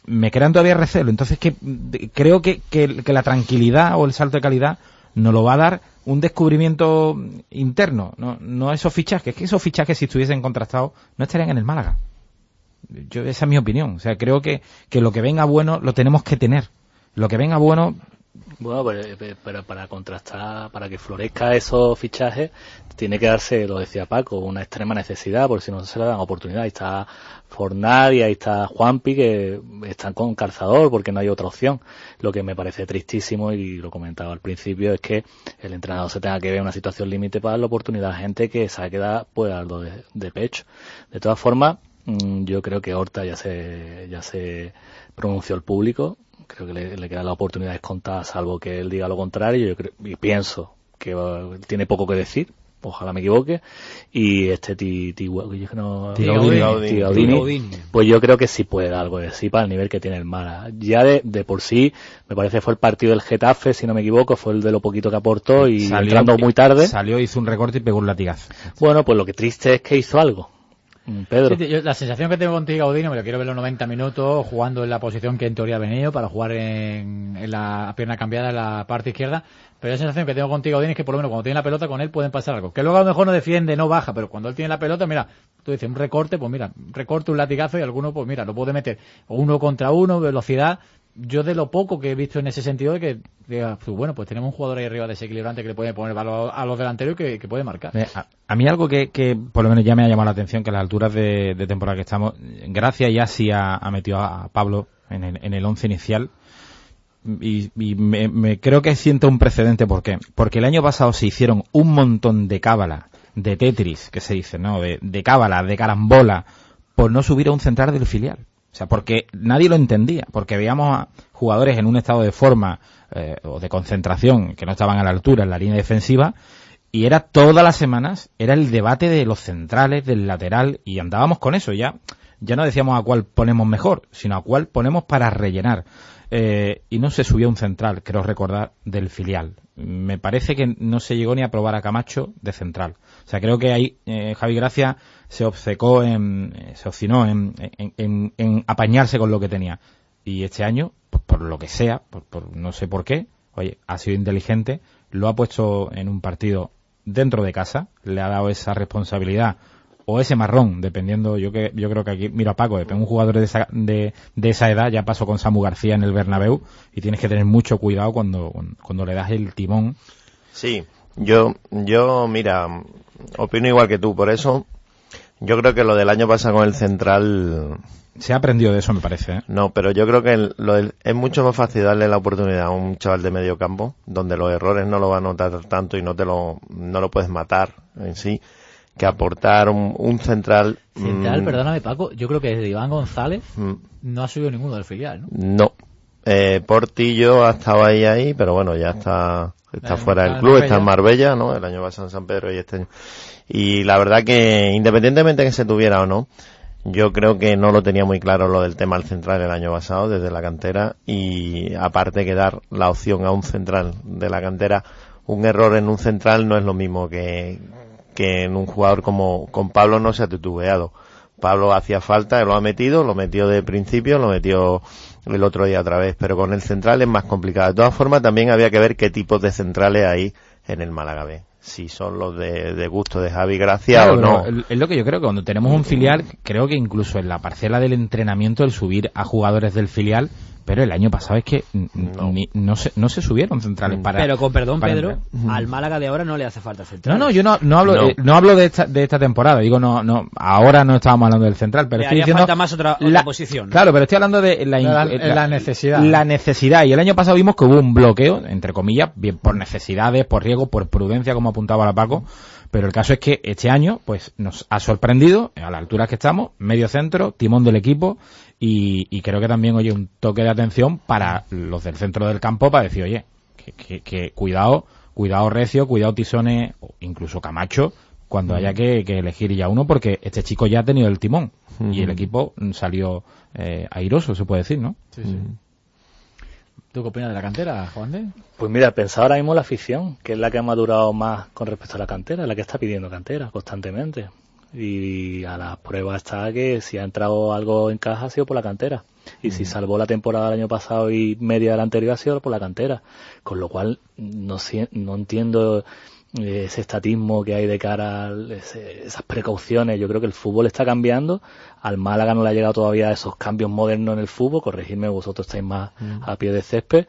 me crean todavía recelo. Entonces que creo que, que, que la tranquilidad o el salto de calidad nos lo va a dar un descubrimiento interno, no, no esos fichajes, que esos fichajes si estuviesen contrastados no estarían en el Málaga. Yo, esa es mi opinión. O sea, creo que, que lo que venga bueno lo tenemos que tener. Lo que venga bueno... Bueno, pero, pero para contrastar, para que florezca esos fichajes, tiene que darse, lo decía Paco, una extrema necesidad, porque si no se le dan oportunidad. Ahí está Fornal y ahí está Juanpi, que están con calzador porque no hay otra opción. Lo que me parece tristísimo, y lo comentaba al principio, es que el entrenador se tenga que ver en una situación límite para dar la oportunidad a gente que se ha quedado pues algo de, de pecho. De todas formas, yo creo que Horta ya se, ya se pronunció al público. Creo que le, le queda la oportunidad de contar, salvo que él diga lo contrario. Yo creo, y pienso que uh, tiene poco que decir, ojalá me equivoque. Y este ti, ti, no, Gaudini, pues yo creo que sí puede dar algo de sí para el nivel que tiene el Málaga. Ya de, de por sí, me parece que fue el partido del Getafe, si no me equivoco, fue el de lo poquito que aportó y salió, entrando muy tarde. Salió, hizo un recorte y pegó un latigazo. Bueno, pues lo que triste es que hizo algo. Pedro. Sí, yo, la sensación que tengo contigo, Gaudino, me lo quiero ver los noventa minutos jugando en la posición que en teoría ha venido para jugar en, en la pierna cambiada en la parte izquierda, pero la sensación que tengo contigo, Gaudino, es que por lo menos cuando tiene la pelota con él pueden pasar algo, que luego a lo mejor no defiende, no baja, pero cuando él tiene la pelota, mira, tú dices un recorte, pues mira, un recorte, un latigazo y alguno, pues mira, lo puede meter uno contra uno, velocidad. Yo de lo poco que he visto en ese sentido de que diga, pues bueno, pues tenemos un jugador ahí arriba desequilibrante que le puede poner valor a los delanteros y que, que puede marcar. A, a mí algo que, que por lo menos ya me ha llamado la atención, que a las alturas de, de temporada que estamos, Gracia ya sí ha, ha metido a Pablo en el, en el once inicial y, y me, me creo que siento un precedente. ¿Por qué? Porque el año pasado se hicieron un montón de cábala, de Tetris, que se dice, ¿no? De, de cábala, de carambola, por no subir a un central del filial. O sea, porque nadie lo entendía, porque veíamos a jugadores en un estado de forma eh, o de concentración que no estaban a la altura en la línea defensiva, y era todas las semanas, era el debate de los centrales, del lateral, y andábamos con eso. Ya ya no decíamos a cuál ponemos mejor, sino a cuál ponemos para rellenar. Eh, y no se subió un central, creo recordar, del filial. Me parece que no se llegó ni a probar a Camacho de central. O sea, creo que ahí eh, Javi Gracia se obcecó en, eh, se obstinó en, en, en, en apañarse con lo que tenía. Y este año, pues, por lo que sea, por, por no sé por qué, oye, ha sido inteligente, lo ha puesto en un partido dentro de casa, le ha dado esa responsabilidad o ese marrón, dependiendo. Yo que yo creo que aquí, mira Paco, eh, un jugador de esa, de, de esa edad ya pasó con Samu García en el Bernabéu y tienes que tener mucho cuidado cuando, cuando le das el timón. Sí, yo, yo mira, opino igual que tú, por eso yo creo que lo del año pasado con el central... Se ha aprendido de eso, me parece, ¿eh? No, pero yo creo que el, lo del, es mucho más fácil darle la oportunidad a un chaval de medio campo, donde los errores no lo va a notar tanto y no te lo, no lo puedes matar en sí, que aportar un, un central... Central, mmm, perdóname Paco, yo creo que desde Iván González mmm, no ha subido ninguno del filial, ¿no? No. Eh, Portillo ha estado ahí, ahí, pero bueno, ya está, está eh, fuera del club, está en Marbella, ¿no? El año pasado en San Pedro y este año. Y la verdad que, independientemente de que se tuviera o no, yo creo que no lo tenía muy claro lo del tema del central el año pasado, desde la cantera, y aparte que dar la opción a un central de la cantera, un error en un central no es lo mismo que, que en un jugador como con Pablo no se ha titubeado. Pablo hacía falta, lo ha metido, lo metió de principio, lo metió el otro día otra vez, pero con el central es más complicado. De todas formas, también había que ver qué tipos de centrales hay en el Málaga B. Si son los de, de gusto de Javi Gracia claro, o no. Es lo que yo creo, que cuando tenemos un filial, creo que incluso en la parcela del entrenamiento, el subir a jugadores del filial, pero el año pasado es que no, ni, no, se, no se subieron centrales para... Pero con perdón, para Pedro, entrar. Al Málaga de ahora no le hace falta central. No, no, yo no, no hablo, no. Eh, no hablo de esta, de esta temporada, digo, no, no, ahora no estábamos hablando del central, pero le estoy haría diciendo... falta más otra, otra la, posición, ¿no? Claro, pero estoy hablando de la, la, la, la necesidad. La necesidad, y el año pasado vimos que hubo un bloqueo, entre comillas, bien por necesidades, por riesgo, por prudencia, como apuntaba la Paco, pero el caso es que este año, pues, nos ha sorprendido, a la altura que estamos, medio centro, timón del equipo, y, y creo que también, oye, un toque de atención para los del centro del campo, para decir, oye, que, que, que cuidado, cuidado Recio, cuidado Tisone, o incluso Camacho, cuando uh-huh. haya que, que elegir ya uno, porque este chico ya ha tenido el timón, uh-huh. y el equipo salió eh, airoso, se puede decir, ¿no? Sí, sí. Uh-huh. ¿Tú qué opinas de la cantera, Juan de? Pues mira, pensaba ahora mismo la afición, que es la que ha madurado más con respecto a la cantera, la que está pidiendo cantera constantemente. Y a las pruebas está que si ha entrado algo en caja ha sido por la cantera. Y si salvó la temporada del año pasado y media del anterior ha sido por la cantera. Con lo cual, no, no entiendo ese estatismo que hay de cara a ese, esas precauciones. Yo creo que el fútbol está cambiando. Al Málaga no le ha llegado todavía esos cambios modernos en el fútbol. Corregidme, vosotros estáis más mm. a pie de césped.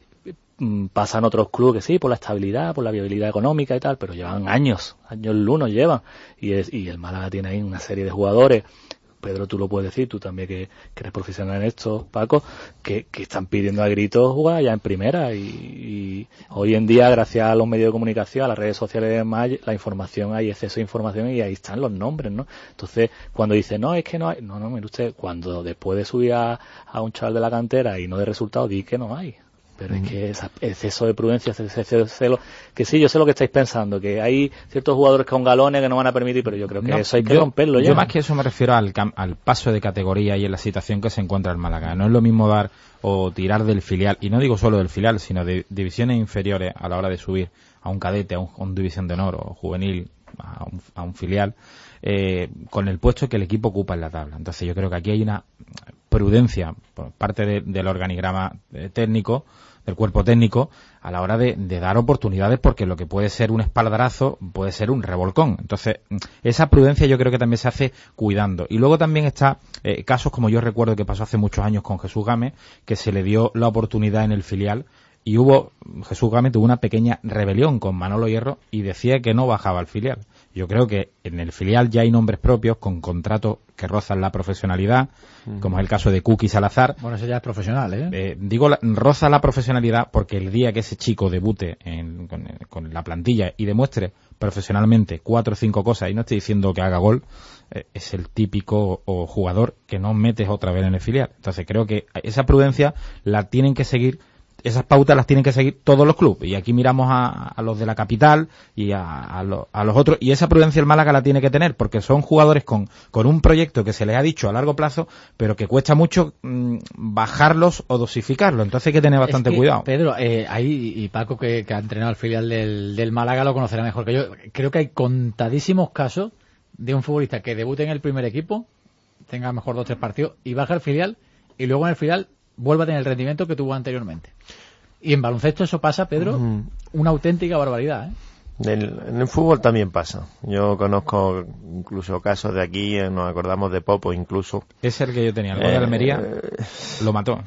Pasan otros clubes que sí, por la estabilidad, por la viabilidad económica y tal, pero llevan años, años lunos llevan. Y, es, y el Málaga tiene ahí una serie de jugadores. Pedro, tú lo puedes decir, tú también que, que eres profesional en esto, Paco, que, que están pidiendo a gritos jugar ya en primera y, y hoy en día, gracias a los medios de comunicación, a las redes sociales y demás, la información, hay exceso de información y ahí están los nombres, ¿no? Entonces, cuando dice, no, es que no hay, no, no, mire usted, cuando después de subir a, a un chaval de la cantera y no de resultado, di que no hay. Pero mm. es que ese exceso de prudencia, ese exceso de celo, que sí, yo sé lo que estáis pensando, que hay ciertos jugadores con galones que no van a permitir, pero yo creo que no, eso hay que yo, romperlo ya. Yo más que eso me refiero al, al paso de categoría y en la situación que se encuentra el Málaga. No es lo mismo dar o tirar del filial, y no digo solo del filial, sino de divisiones inferiores a la hora de subir a un cadete, a un, a un división de honor o juvenil, a un, a un filial, eh, con el puesto que el equipo ocupa en la tabla. Entonces yo creo que aquí hay una prudencia por parte de, del organigrama eh, técnico, del cuerpo técnico, a la hora de, de dar oportunidades, porque lo que puede ser un espaldarazo puede ser un revolcón. Entonces, esa prudencia yo creo que también se hace cuidando. Y luego también está eh, casos como yo recuerdo que pasó hace muchos años con Jesús Gámez, que se le dio la oportunidad en el filial y hubo, Jesús Gámez tuvo una pequeña rebelión con Manolo Hierro y decía que no bajaba al filial. Yo creo que en el filial ya hay nombres propios con contratos que rozan la profesionalidad, uh-huh. como es el caso de Kuki Salazar. Bueno, eso ya es profesional, ¿eh? eh digo, la, roza la profesionalidad porque el día que ese chico debute en, con, con la plantilla y demuestre profesionalmente cuatro o cinco cosas, y no estoy diciendo que haga gol, eh, es el típico o jugador que no metes otra vez en el filial. Entonces creo que esa prudencia la tienen que seguir. Esas pautas las tienen que seguir todos los clubes. Y aquí miramos a, a los de la capital y a, a, lo, a los otros. Y esa prudencia el Málaga la tiene que tener, porque son jugadores con, con un proyecto que se les ha dicho a largo plazo, pero que cuesta mucho mmm, bajarlos o dosificarlos. Entonces hay que tener bastante es que, cuidado. Pedro, eh, ahí, y Paco, que, que ha entrenado al filial del, del Málaga, lo conocerá mejor que yo. Creo que hay contadísimos casos de un futbolista que debute en el primer equipo, tenga mejor dos o tres partidos, y baja al filial, y luego en el filial vuelva a tener el rendimiento que tuvo anteriormente. Y en baloncesto eso pasa, Pedro, uh-huh. una auténtica barbaridad, ¿eh? En el, en el fútbol también pasa. Yo conozco incluso casos de aquí, eh, nos acordamos de Popo incluso. Es el que yo tenía, el gol eh, de Almería, eh, lo mató.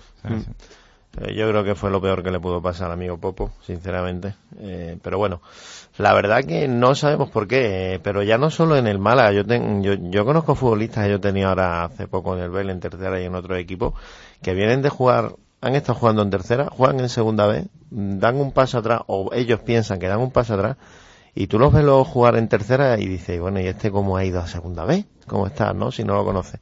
Eh, yo creo que fue lo peor que le pudo pasar al amigo Popo, sinceramente. Eh, pero bueno, la verdad que no sabemos por qué, eh, pero ya no solo en el Málaga. Yo, ten, yo, yo conozco futbolistas que yo tenía ahora hace poco en el Vélez, en tercera y en otro equipo, que vienen de jugar, han estado jugando en tercera, juegan en segunda vez, dan un paso atrás, o ellos piensan que dan un paso atrás, y tú los ves luego jugar en tercera y dices, bueno, ¿y este cómo ha ido a segunda vez? ¿Cómo está, no? Si no lo conoces.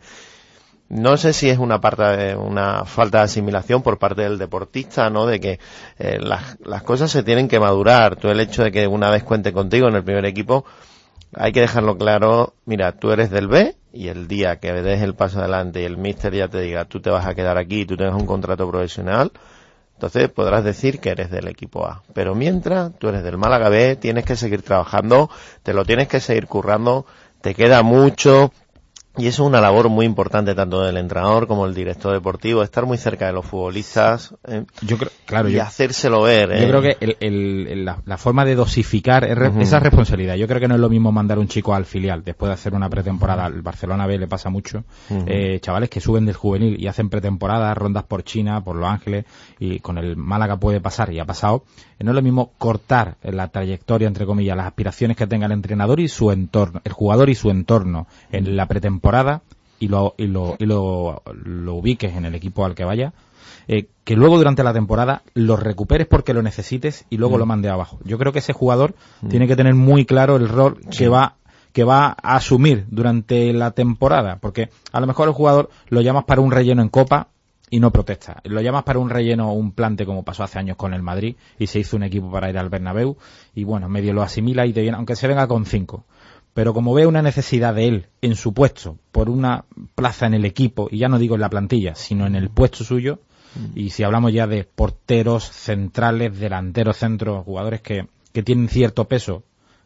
No sé si es una parte de, una falta de asimilación por parte del deportista, ¿no? De que eh, las, las cosas se tienen que madurar. Tú, el hecho de que una vez cuente contigo en el primer equipo, hay que dejarlo claro. Mira, tú eres del B, y el día que des el paso adelante y el míster ya te diga, tú te vas a quedar aquí y tú tengas un contrato profesional, entonces podrás decir que eres del equipo A. Pero mientras tú eres del Málaga B, tienes que seguir trabajando, te lo tienes que seguir currando, te queda mucho. Y eso es una labor muy importante tanto del entrenador como del director deportivo, estar muy cerca de los futbolistas, eh, yo creo, claro, y yo, hacérselo ver. Eh. Yo creo que el, el, la, la forma de dosificar es re, uh-huh. esa responsabilidad. Yo creo que no es lo mismo mandar un chico al filial después de hacer una pretemporada. Al Barcelona B le pasa mucho. Uh-huh. Eh, chavales que suben del juvenil y hacen pretemporadas, rondas por China, por Los Ángeles, y con el Málaga puede pasar, y ha pasado. Eh, no es lo mismo cortar la trayectoria, entre comillas, las aspiraciones que tenga el entrenador y su entorno, el jugador y su entorno en la pretemporada, y lo y lo y lo, lo ubiques en el equipo al que vaya, eh, que luego durante la temporada lo recuperes porque lo necesites y luego mm. lo mande abajo. Yo creo que ese jugador mm. tiene que tener muy claro el rol sí. que va que va a asumir durante la temporada, porque a lo mejor el jugador lo llamas para un relleno en Copa y no protesta, lo llamas para un relleno o un plante como pasó hace años con el Madrid, y se hizo un equipo para ir al Bernabéu y bueno, medio lo asimila y te viene, aunque se venga con cinco. Pero como ve una necesidad de él en su puesto, por una plaza en el equipo, y ya no digo en la plantilla, sino en el puesto suyo, mm. y si hablamos ya de porteros, centrales, delanteros, centros, jugadores que, que tienen cierto peso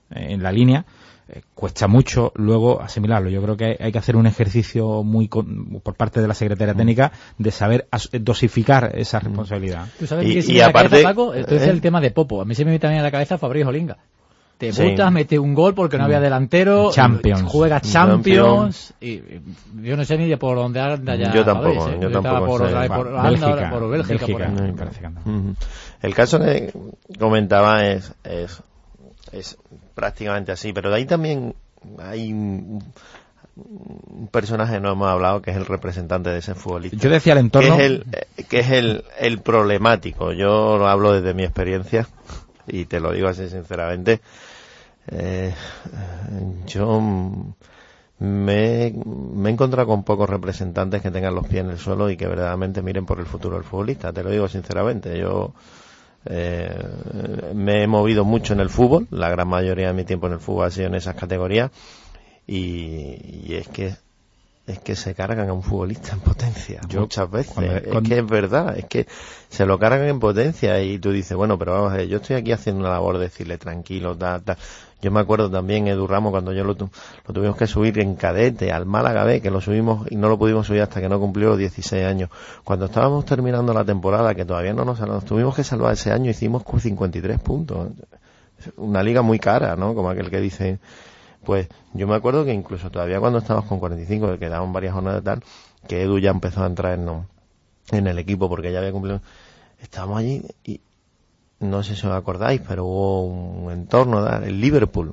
en la línea, eh, cuesta mucho luego asimilarlo. Yo creo que hay, hay que hacer un ejercicio muy con, por parte de la Secretaría Técnica de saber as, dosificar esa responsabilidad. ¿Tú sabes y, qué y y aparte, cabeza, Paco? Tú dices ¿eh? el tema de Popo. A mí se me viene también a la cabeza Fabriz Olinga. Te sí. botas, mete un gol porque no había delantero, Champions. juega Champions, y, y yo no sé ni de por dónde anda ya. Yo tampoco, Fabriz, ¿eh? yo, yo tampoco por, sé. otra, por, Bélgica, anda, por Bélgica, Bélgica, por no, parece que anda. Uh-huh. El caso que comentaba es, es, es prácticamente así, pero de ahí también hay un, un personaje que no hemos hablado que es el representante de ese futbolista. Yo decía el entorno. Que es el, que es el, el problemático. Yo lo hablo desde mi experiencia y te lo digo así sinceramente. Eh, yo me, me he encontrado con pocos representantes que tengan los pies en el suelo y que verdaderamente miren por el futuro del futbolista. Te lo digo sinceramente. Yo eh, me he movido mucho en el fútbol. La gran mayoría de mi tiempo en el fútbol ha sido en esas categorías y, y es que es que se cargan a un futbolista en potencia yo, muchas veces. Cuando, es cuando... que es verdad, es que se lo cargan en potencia y tú dices, bueno, pero vamos a ver, yo estoy aquí haciendo una labor de decirle tranquilo, tal, tal. Yo me acuerdo también, Edu Ramos, cuando yo lo, tu, lo tuvimos que subir en cadete al Málaga B, que lo subimos y no lo pudimos subir hasta que no cumplió los dieciséis años. Cuando estábamos terminando la temporada, que todavía no nos salvamos, tuvimos que salvar ese año, hicimos cincuenta y tres puntos. Una liga muy cara, ¿no? Como aquel que dice... Pues yo me acuerdo que incluso todavía cuando estábamos con cuarenta y cinco, que quedaban varias jornadas tal, que Edu ya empezó a entrar en, no, en el equipo porque ya había cumplido. Estábamos allí y no sé si os acordáis, pero hubo un entorno, ¿verdad? El Liverpool.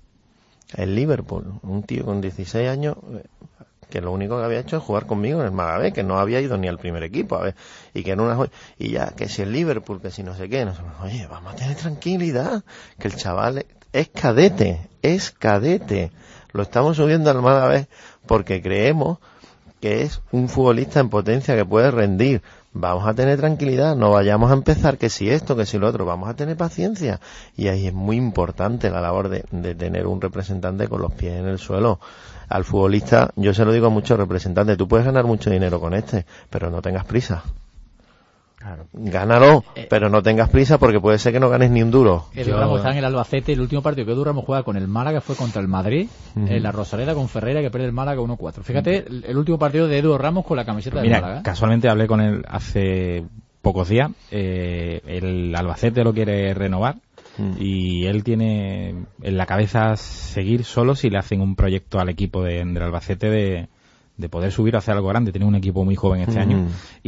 El Liverpool. Un tío con dieciséis años que lo único que había hecho es jugar conmigo en el Málaga B, que no había ido ni al primer equipo, a ver, y que era una jo- y ya, que si el Liverpool, que si no sé qué, no sé, oye, vamos a tener tranquilidad, que el chaval es cadete, es cadete, lo estamos subiendo al Málaga B porque creemos que es un futbolista en potencia que puede rendir. Vamos a tener tranquilidad, no vayamos a empezar que si esto, que si lo otro, vamos a tener paciencia. Y ahí es muy importante la labor de, de tener un representante con los pies en el suelo. Al futbolista, yo se lo digo a muchos representantes, tú puedes ganar mucho dinero con este, pero no tengas prisa. Claro. Gánalo, eh, pero no tengas prisa porque puede ser que no ganes ni un duro. Edu Ramos está en el Albacete, el último partido que Edu Ramos juega con el Málaga fue contra el Madrid, uh-huh. en la Rosaleda con Ferreira, que pierde el Málaga uno cuatro. Fíjate, uh-huh. el, el último partido de Edu Ramos con la camiseta del Málaga. Mira, casualmente hablé con él hace pocos días, eh, el Albacete lo quiere renovar, uh-huh. y él tiene en la cabeza seguir solo si le hacen un proyecto al equipo de, del Albacete de... de poder subir a hacer algo grande. Tiene un equipo muy joven este mm. año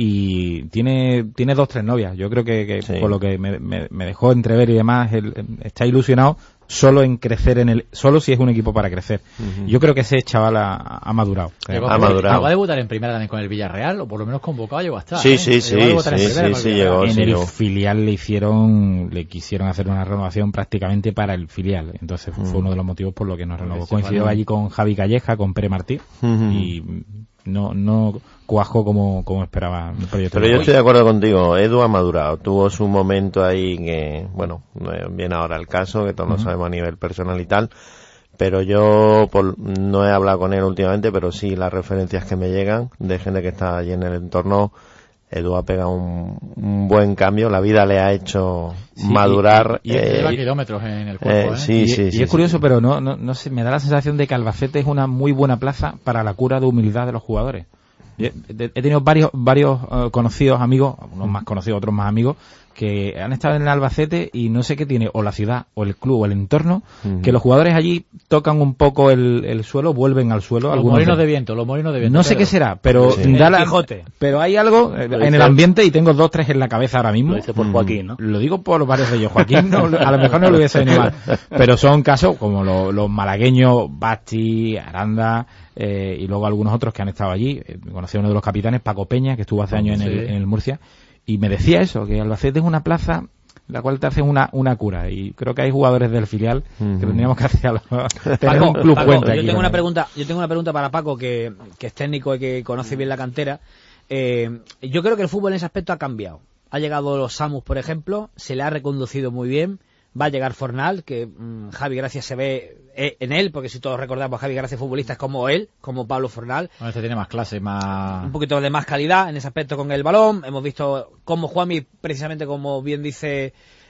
y tiene tiene dos tres novias. Yo creo que, que sí. por lo que me, me, me dejó entrever y demás, él está ilusionado solo en crecer en el solo si es un equipo para crecer. Uh-huh. Yo creo que ese chaval ha, ha madurado. Ha madurado. ¿Va a debutar en primera también con el Villarreal o por lo menos convocado llegó a estar? Sí, ¿eh? sí, sí, sí, sí, sí, llegó. En sí, el llegó. filial le hicieron le quisieron hacer una renovación prácticamente para el filial. Entonces uh-huh. fue uno de los motivos por lo que nos renovó. Coincidió allí con Javi Calleja, con Pere Martí uh-huh. y no no cuajó como, como esperaba el proyecto. Pero yo estoy de acuerdo contigo, Edu ha madurado, tuvo su momento ahí que, bueno, no viene ahora el caso, que todos uh-huh. lo sabemos a nivel personal y tal, pero yo por, no he hablado con él últimamente, pero sí las referencias que me llegan de gente que está allí en el entorno, Edu ha pegado un, un buen cambio, la vida le ha hecho sí, madurar. Y, y, y eh, lleva kilómetros en el cuerpo. Eh, ¿eh? sí, y, sí, y sí, es curioso, sí. pero no, no, no sé, me da la sensación de que Albacete es una muy buena plaza para la cura de humildad de los jugadores. He, he tenido varios varios uh, conocidos amigos, unos más conocidos, otros más amigos, que han estado en el Albacete y no sé qué tiene, o la ciudad, o el club, o el entorno, uh-huh. que los jugadores allí tocan un poco el, el suelo, vuelven al suelo. Los molinos de viento, los molinos de viento. No sé pero... qué será, pero sí. da la, pero hay algo en el ambiente y tengo dos, tres en la cabeza ahora mismo. Lo dice por Joaquín, ¿no? Lo digo por varios de ellos. Joaquín no, a lo mejor no lo hubiese venido mal, pero son casos como los, los malagueños, Basti, Aranda, eh, y luego algunos otros que han estado allí. Eh, conocí a uno de los capitanes, Paco Peña, que estuvo hace años en, sí. el, en el Murcia, y me decía eso, que Albacete es una plaza la cual te hace una una cura, y creo que hay jugadores del filial uh-huh. que tendríamos que hacer algo, tener Paco, un club Paco, cuenta yo aquí, tengo ¿no? una pregunta yo tengo una pregunta para Paco, que, que es técnico y que conoce bien la cantera. Eh, yo creo que el fútbol en ese aspecto ha cambiado. Ha llegado los Samus, por ejemplo, se le ha reconducido muy bien. Va a llegar Fornal, que mmm, Javi Gracia se ve eh, en él, porque si todos recordamos, Javi Gracia futbolista es como él, como Pablo Fornal. Bueno, este tiene más clase, más... Un poquito de más calidad en ese aspecto con el balón. Hemos visto cómo Juanmi, precisamente como bien dice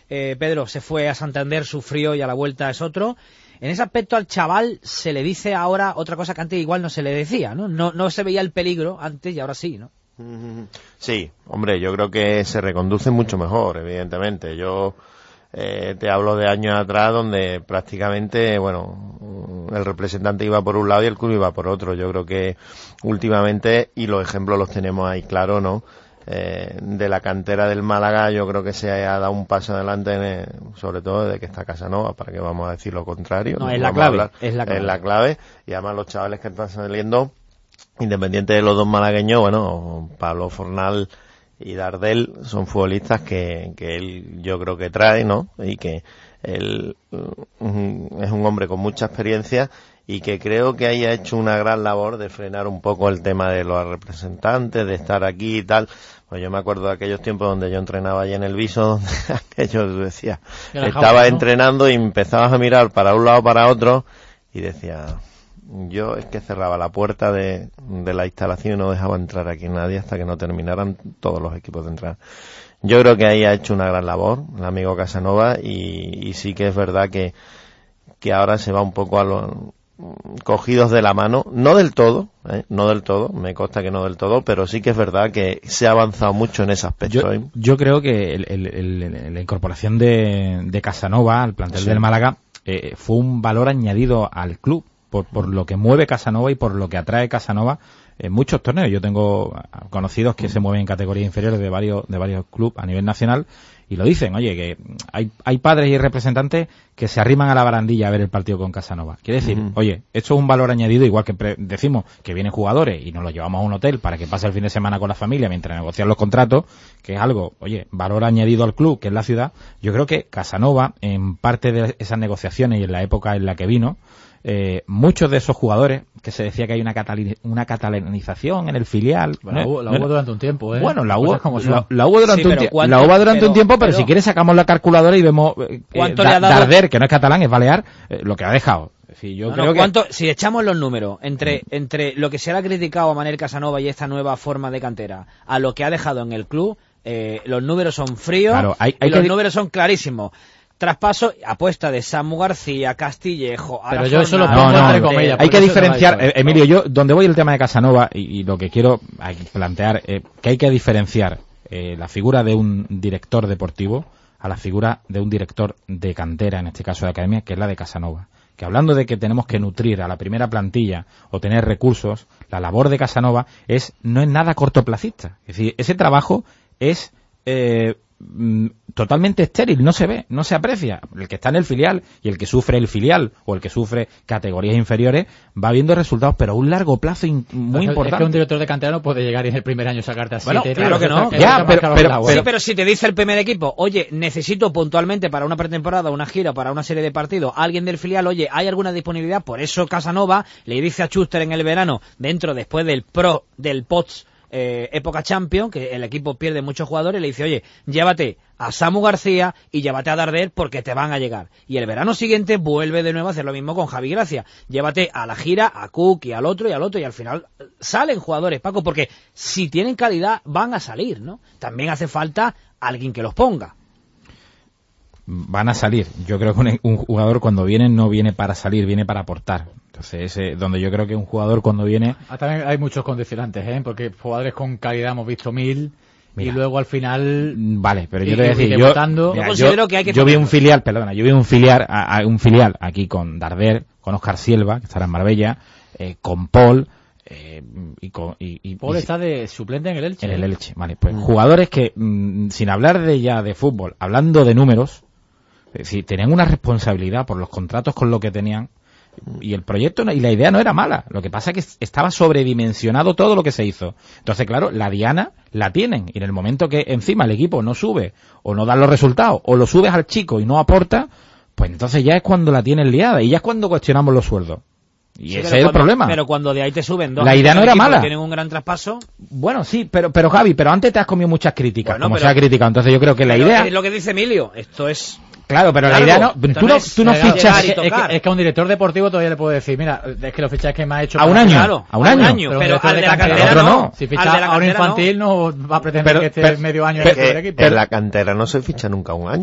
eh, Pedro se fue a Santander, sufrió y a la vuelta es otro. En ese aspecto al chaval se le dice ahora otra cosa que antes igual no se le decía, ¿no? No, no se veía el peligro antes y ahora sí, ¿no? Sí, hombre, yo creo que se reconduce mucho mejor, evidentemente. Yo eh, te hablo de años atrás donde prácticamente, bueno, el representante iba por un lado y el club iba por otro. Yo creo que últimamente, y los ejemplos los tenemos ahí claro, ¿no? Eh, de la cantera del Málaga yo creo que se ha dado un paso adelante, en el, sobre todo desde que está Casanova, para que vamos a decir lo contrario. No, es la clave, es la clave. Es la clave, y además los chavales que están saliendo, independiente de los dos malagueños, bueno, Pablo Fornal y Dardel son futbolistas que, que él yo creo que trae, ¿no? Y que él uh, es un hombre con mucha experiencia y que creo que haya hecho una gran labor de frenar un poco el tema de los representantes, de estar aquí y tal. Pues yo me acuerdo de aquellos tiempos donde yo entrenaba allá en el Viso, donde aquellos decía, estaba entrenando y empezabas a mirar para un lado para otro y decía, yo es que cerraba la puerta de, de la instalación y no dejaba entrar aquí nadie hasta que no terminaran todos los equipos de entrenar. Yo creo que ahí ha hecho una gran labor el amigo Casanova y, y sí que es verdad que, que ahora se va un poco a los cogidos de la mano, no del todo, ¿eh? no del todo, me consta que no del todo, pero sí que es verdad que se ha avanzado mucho en ese aspecto. Yo, ¿eh? yo creo que el, el, el, la incorporación de, de Casanova al plantel sí. del Málaga eh, fue un valor añadido al club, por, por lo que mueve Casanova y por lo que atrae Casanova en muchos torneos. Yo tengo conocidos que se mueven en categorías inferiores de varios, de varios clubes a nivel nacional y lo dicen, oye, que hay, hay padres y representantes que se arriman a la barandilla a ver el partido con Casanova. Quiere decir, uh-huh. oye, esto es un valor añadido, igual que pre- decimos que vienen jugadores y nos los llevamos a un hotel para que pase el fin de semana con la familia mientras negocian los contratos, que es algo, oye, valor añadido al club, que es la ciudad. Yo creo que Casanova, en parte de esas negociaciones y en la época en la que vino, Eh, muchos de esos jugadores que se decía que hay una, catali- una catalanización en el filial. Bueno, ¿no? la hubo durante un tiempo, ¿eh? Bueno, la hubo, la, la hubo durante sí, un tiempo. ¿cuánto, la hubo durante pero, un tiempo, pero, pero si quieres sacamos la calculadora y vemos eh, ¿cuánto eh, le ha dado? Darder, que no es catalán, es balear, eh, lo que ha dejado. Sí, yo no, creo no, que... ¿cuánto, si echamos los números entre entre lo que se le ha criticado a Manel Casanova y esta nueva forma de cantera a lo que ha dejado en el club, eh, los números son fríos claro, hay, hay y los que... números son clarísimos. Traspaso, apuesta de Samu García, Castillejo, pero yo eso lo pongo no, no, entre comillas. Hay que diferenciar, eh, Emilio, yo donde voy el tema de Casanova y, y lo que quiero hay que plantear eh, que hay que diferenciar eh, la figura de un director deportivo a la figura de un director de cantera, en este caso de academia, que es la de Casanova. Que hablando de que tenemos que nutrir a la primera plantilla o tener recursos, la labor de Casanova es no es nada cortoplacista. Es decir, ese trabajo es eh, totalmente estéril, no se ve, no se aprecia. El que está en el filial y el que sufre el filial o el que sufre categorías inferiores va viendo resultados, pero a un largo plazo in, muy es importante. Es que un director de cantera no puede llegar y en el primer año sacarte a bueno, siete. Claro que no. Que ya, pero, pero, pero, sí, pero si te dice el primer equipo, oye, necesito puntualmente para una pretemporada, una gira, para una serie de partidos, alguien del filial, oye, ¿hay alguna disponibilidad? Por eso Casanova le dice a Schuster en el verano, dentro después del pro, del P O T S, Eh, época Champions, que el equipo pierde muchos jugadores, le dice, oye, llévate a Samu García y llévate a Darder porque te van a llegar. Y el verano siguiente vuelve de nuevo a hacer lo mismo con Javi Gracia. Llévate a la gira, a Cook y al otro y al otro y al final salen jugadores, Paco, porque si tienen calidad van a salir, ¿no? También hace falta alguien que los ponga. Van a salir. Yo creo que un, un jugador cuando viene no viene para salir, viene para aportar. Entonces, eh, donde yo creo que un jugador cuando viene... Ah, también hay muchos condicionantes, ¿eh? Porque jugadores con calidad hemos visto mil Mira, y luego al final... Vale, pero yo y, te voy a decir, yo, mira, yo considero yo, que hay que... Yo vi un filial, perdona, yo vi un filial, a, a un filial aquí con Darder, con Óscar Silva, que estará en Marbella, eh, con Paul... Eh, y, con, y, y Paul y, está de suplente en el Elche. En el Elche, vale. Pues mm. jugadores que, mm, sin hablar de ya de fútbol, hablando de números, es decir, tenían una responsabilidad por los contratos con lo que tenían y el proyecto y la idea no era mala. Lo que pasa es que estaba sobredimensionado todo lo que se hizo. Entonces, claro, la diana la tienen y en el momento que encima el equipo no sube o no da los resultados o lo subes al chico y no aporta, pues entonces ya es cuando la tienen liada y ya es cuando cuestionamos los sueldos. Y sí, ese es cuando, el problema. Pero cuando de ahí te suben dos... La idea no era mala. Tienen un gran traspaso. Bueno, sí, pero pero Javi, pero antes te has comido muchas críticas, bueno, como pero, se ha criticado. Entonces yo creo que la idea... Es lo que dice Emilio, esto es... Claro, pero largo. la idea no... Tú no, tú no fichas... Es que, es, que, es que a un director deportivo todavía le puedo decir, mira, es que los fichajes que me ha hecho... A un año, claro, a un año. año pero, pero al de la cantera no. no. Si ficha a un infantil no, no va a pretender pero, que esté pero, medio año en el primer equipo. En la cantera no se ficha nunca un año.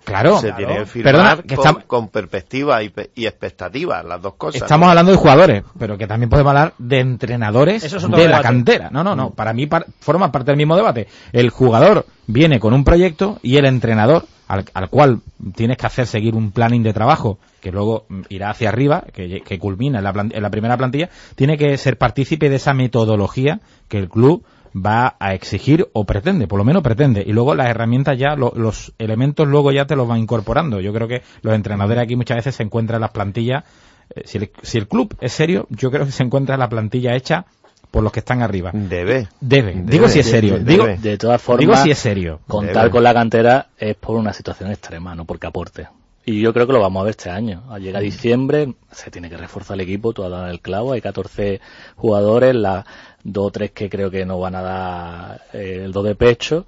Claro, se claro. tiene que firmar Perdona, que con, estamos... con perspectiva y, pe- y expectativa, las dos cosas. Estamos ¿no? hablando de jugadores, pero que también podemos hablar de entrenadores Eso es otro de debate. la cantera. No, no, no. Para mí par- forma parte del mismo debate. El jugador viene con un proyecto y el entrenador, al, al cual tienes que hacer seguir un planning de trabajo que luego mm, irá hacia arriba, que, que culmina en la, plan- en la primera plantilla, tiene que ser partícipe de esa metodología que el club va a exigir o pretende, por lo menos pretende, y luego las herramientas ya, lo, los elementos luego ya te los van incorporando. Yo creo que los entrenadores aquí muchas veces se encuentran en las plantillas, eh, si, el, si el club es serio, yo creo que se encuentra la plantilla hecha por los que están arriba. Debe. Debe. Debe. Digo si es serio. Debe. Digo, De todas formas, digo si es serio. contar Debe. con la cantera es por una situación extrema, no porque aporte. Y yo creo que lo vamos a ver este año. Al llegar diciembre, se tiene que reforzar el equipo, tú has dado en el clavo, hay catorce jugadores, las dos o tres que creo que no van a dar eh, el do de pecho,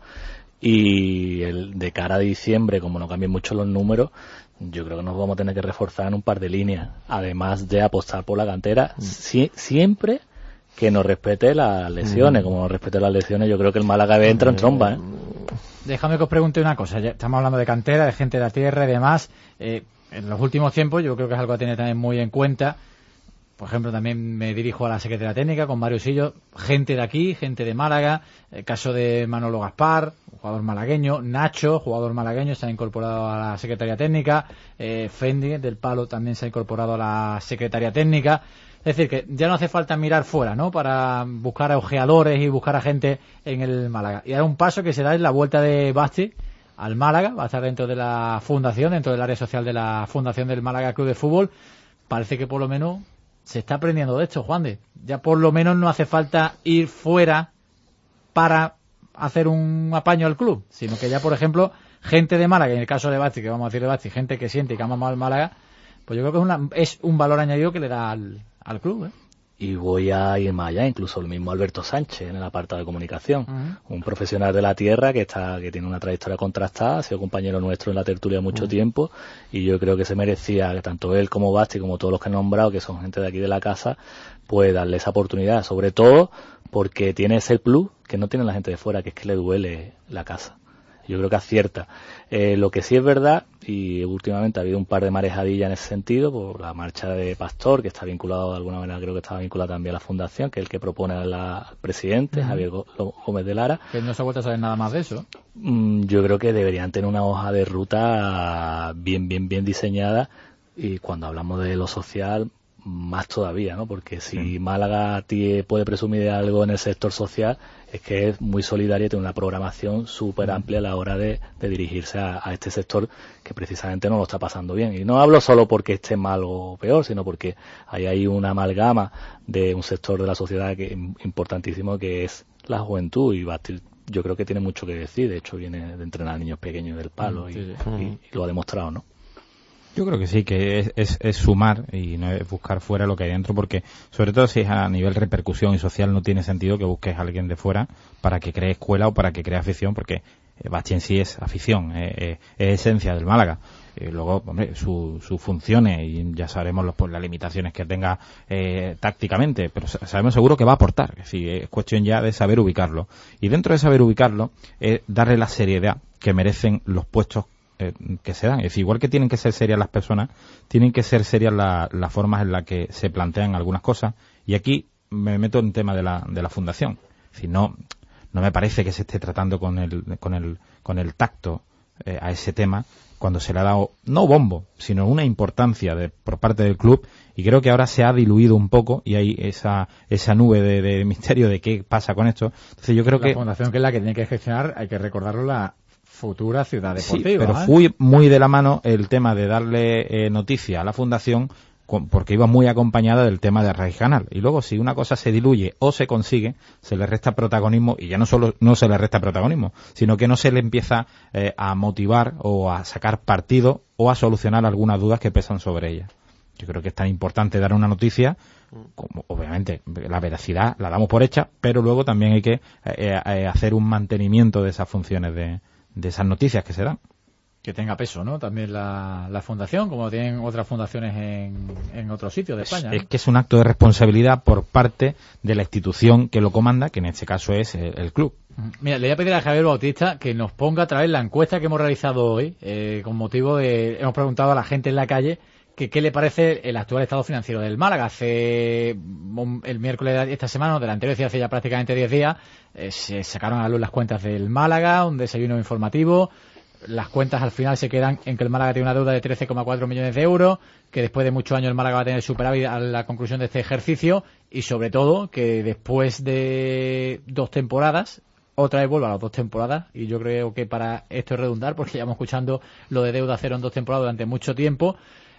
y el de cara a diciembre, como no cambien mucho los números, yo creo que nos vamos a tener que reforzar en un par de líneas, además de apostar por la cantera, si, siempre que nos respete las lesiones. Como nos respete las lesiones, yo creo que el Málaga entra en tromba, ¿eh? Déjame que os pregunte una cosa. Ya estamos hablando de cantera, de gente de la tierra y demás. Eh, en los últimos tiempos yo creo que es algo a tener también muy en cuenta. Por ejemplo, también me dirijo a la Secretaría Técnica con Mario Sillo, gente de aquí, gente de Málaga, el caso de Manolo Gaspar, jugador malagueño, Nacho, jugador malagueño, se ha incorporado a la Secretaría Técnica, eh, Fendi del Palo también se ha incorporado a la Secretaría Técnica. Es decir, que ya no hace falta mirar fuera, ¿no?, para buscar a ojeadores y buscar a gente en el Málaga. Y ahora un paso que se da es la vuelta de Basti al Málaga, va a estar dentro de la fundación, dentro del área social de la fundación del Málaga Club de Fútbol. Parece que por lo menos se está aprendiendo de esto, Juan de. Ya por lo menos no hace falta ir fuera para hacer un apaño al club, sino que ya, por ejemplo, gente de Málaga, en el caso de Basti, que vamos a decir de Basti, gente que siente y que ama mal Málaga, pues yo creo que es, una, es un valor añadido que le da al, al club, ¿eh? Y voy a ir más allá, incluso el mismo Alberto Sánchez en el apartado de comunicación, Uh-huh. un profesional de la tierra que está que tiene una trayectoria contrastada, ha sido compañero nuestro en la tertulia mucho Uh-huh. tiempo, y yo creo que se merecía, que tanto él como Basti, como todos los que han nombrado, que son gente de aquí de la casa, pues darle esa oportunidad, sobre todo porque tiene ese plus que no tiene la gente de fuera, que es que le duele la casa. Yo creo que acierta. Eh, lo que sí es verdad, y últimamente ha habido un par de marejadillas en ese sentido, por la marcha de Pastor, que está vinculado de alguna manera, creo que estaba vinculado también a la fundación, que es el que propone al presidente, Uh-huh. Javier Gómez de Lara. Que no se ha vuelto a saber nada más de eso. Mm, yo creo que deberían tener una hoja de ruta bien, bien, bien diseñada, y cuando hablamos de lo social, más todavía, ¿no? Porque si Sí. Málaga tie- puede presumir de algo en el sector social, es que es muy solidaria y tiene una programación súper amplia a la hora de, de dirigirse a, a este sector que precisamente no lo está pasando bien. Y no hablo solo porque esté mal o peor, sino porque hay ahí una amalgama de un sector de la sociedad que importantísimo, que es la juventud, y Basti yo creo que tiene mucho que decir. De hecho, viene de entrenar a niños pequeños del Palo, Sí, y, sí. y- y lo ha demostrado, ¿no? Yo creo que sí, que es, es, es sumar y no es buscar fuera lo que hay dentro, porque sobre todo si es a nivel repercusión y social, no tiene sentido que busques a alguien de fuera para que cree escuela o para que cree afición, porque eh, Basti en sí es afición, eh, eh, es esencia del Málaga. Y luego, hombre, sus su funciones, y ya sabremos los, pues, las limitaciones que tenga eh, tácticamente, pero sabemos seguro que va a aportar. Es decir, es cuestión ya de saber ubicarlo. Y dentro de saber ubicarlo, es darle la seriedad que merecen los puestos eh, que se dan. Es decir, igual que tienen que ser serias las personas, tienen que ser serias la, las formas en las que se plantean algunas cosas. Y aquí me meto en tema de la, de la fundación. Es decir, no, no me parece que se esté tratando con el, con el, con el tacto eh, a ese tema, cuando se le ha dado, no bombo, sino una importancia de, por parte del club, y creo que ahora se ha diluido un poco y hay esa, esa nube de, de misterio de qué pasa con esto. Entonces yo creo la que... La fundación, que es la que tiene que gestionar, hay que recordarlo, la futura ciudad deportiva. Sí, pero ¿eh? fue muy de la mano el tema de darle eh, noticia a la fundación, con, porque iba muy acompañada del tema de Raíz Canal. Y luego, si una cosa se diluye o se consigue, se le resta protagonismo, y ya no solo no se le resta protagonismo, sino que no se le empieza eh, a motivar o a sacar partido o a solucionar algunas dudas que pesan sobre ella. Yo creo que es tan importante dar una noticia, como obviamente la veracidad la damos por hecha, pero luego también hay que eh, eh, hacer un mantenimiento de esas funciones de de esas noticias que se dan. Que tenga peso, ¿no? También la, la fundación, como tienen otras fundaciones en, en otros sitios de España. Es, ¿no? es que es un acto de responsabilidad por parte de la institución que lo comanda, que en este caso es el, el club. Mira, le voy a pedir a Javier Bautista que nos ponga a través la encuesta que hemos realizado hoy, eh, con motivo de, hemos preguntado a la gente en la calle que qué le parece el actual estado financiero del Málaga. Hace el miércoles de esta semana, o del anterior, hace ya prácticamente diez días, eh, se sacaron a la luz las cuentas del Málaga, un desayuno informativo. Las cuentas al final se quedan en que el Málaga tiene una deuda de trece coma cuatro millones de euros, que después de muchos años el Málaga va a tener superávit a la conclusión de este ejercicio, y sobre todo que después de dos temporadas, otra vez vuelve a las dos temporadas, y yo creo que para esto es redundar, porque llevamos escuchando lo de deuda cero en dos temporadas durante mucho tiempo.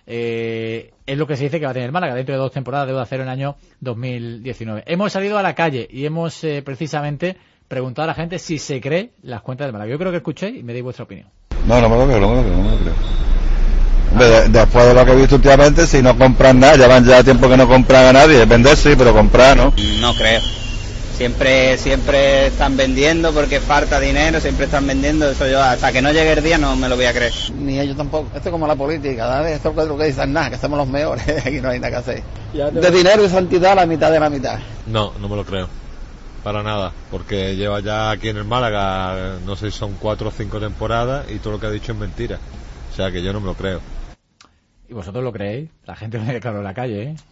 Eh, es lo que se dice que va a tener el Málaga dentro de dos temporadas, deuda cero en el año dos mil diecinueve. Hemos salido a la calle y hemos eh, precisamente preguntado a la gente si se cree las cuentas del Málaga. Yo creo que escuchéis y me deis vuestra opinión. No, no me lo creo, no me lo creo, no me lo creo. Hombre, de, después de lo que he visto últimamente, si no compran nada, llevan ya tiempo que no compran a nadie. Vender sí, pero comprar no. No creo. Siempre siempre están vendiendo porque falta dinero, siempre están vendiendo. Eso yo hasta que no llegue el día no me lo voy a creer. Ni ellos tampoco. Esto es como la política, ¿sabes? Esto es lo que dicen nada, que somos los mejores. Aquí no hay nada que hacer. De dinero y santidad la mitad de la mitad. No, no me lo creo. Para nada, porque lleva ya aquí en el Málaga, no sé si son cuatro o cinco temporadas y todo lo que ha dicho es mentira. O sea que yo no me lo creo. ¿Y vosotros lo creéis? La gente lo declaró en la calle, ¿eh?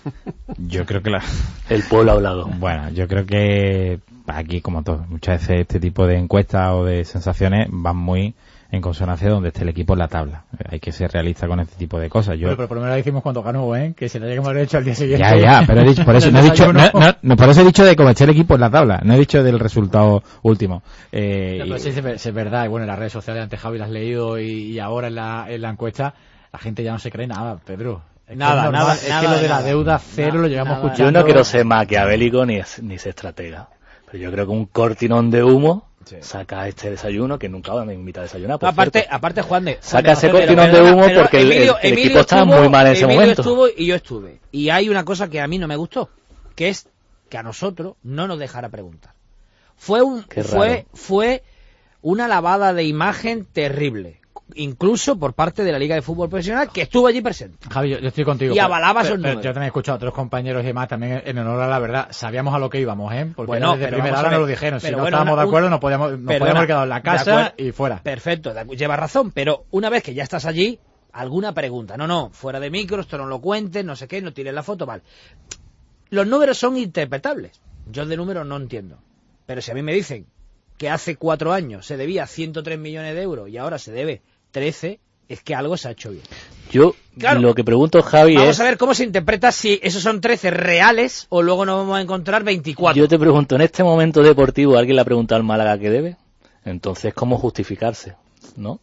Yo creo que la... el pueblo ha hablado. Bueno, yo creo que aquí, como todo, muchas veces este tipo de encuestas o de sensaciones van muy en consonancia donde esté el equipo en la tabla. Hay que ser realista con este tipo de cosas. Yo... Pero, pero por lo menos lo hicimos cuando ganó, ¿eh? Que se le haya que haber hecho al día siguiente. Ya, ya, pero he dicho, por eso no he dicho, no, no, no, por eso he dicho de cómo esté el equipo en la tabla. No he dicho del resultado último. Eh, no, pero sí, sí, es verdad. Y bueno, en las redes sociales, antes Javi las has leído y, y ahora en la, en la encuesta, la gente ya no se cree nada, Pedro. Es nada, que es nada, es nada, que lo de nada, la deuda cero nada, lo llevamos nada, escuchando. Yo no quiero ser maquiavélico ni, ni ser estratega, pero yo creo que un cortinón de humo sí. saca este desayuno que nunca me invita a desayunar. Por aparte, cierto. aparte Juan de saca ese pero, cortinón pero, de humo pero, porque Emilio, el, el, el Emilio equipo estaba estuvo, muy mal en ese Emilio momento. Estuvo y yo estuve. Y hay una cosa que a mí no me gustó, que es que a nosotros no nos dejara preguntar. Fue un, fue, fue una lavada de imagen terrible. Incluso por parte de la Liga de Fútbol Profesional, que estuvo allí presente. Javi, yo, yo estoy contigo. Y avalaba esos números. números. Yo también he escuchado a otros compañeros y demás, también en honor a la verdad. Sabíamos a lo que íbamos, ¿eh? Porque bueno, desde primera hora nos lo dijeron. Si no bueno, estábamos una, de acuerdo, un, nos podíamos, nos perdona, podíamos haber quedado en la casa y fuera. Perfecto, lleva razón, pero una vez que ya estás allí, alguna pregunta. No, no, fuera de micro, esto no lo cuentes, no sé qué, no tires la foto, vale. Los números son interpretables. Yo de números no entiendo. Pero si a mí me dicen que hace cuatro años se debía ciento tres millones de euros y ahora se debe trece, es que algo se ha hecho bien. Yo claro, lo que pregunto, Javi, vamos es... Vamos a ver cómo se interpreta si esos son trece reales o luego nos vamos a encontrar veinticuatro. Yo te pregunto, en este momento deportivo, ¿alguien le ha preguntado al Málaga que debe? Entonces, ¿cómo justificarse? ¿No?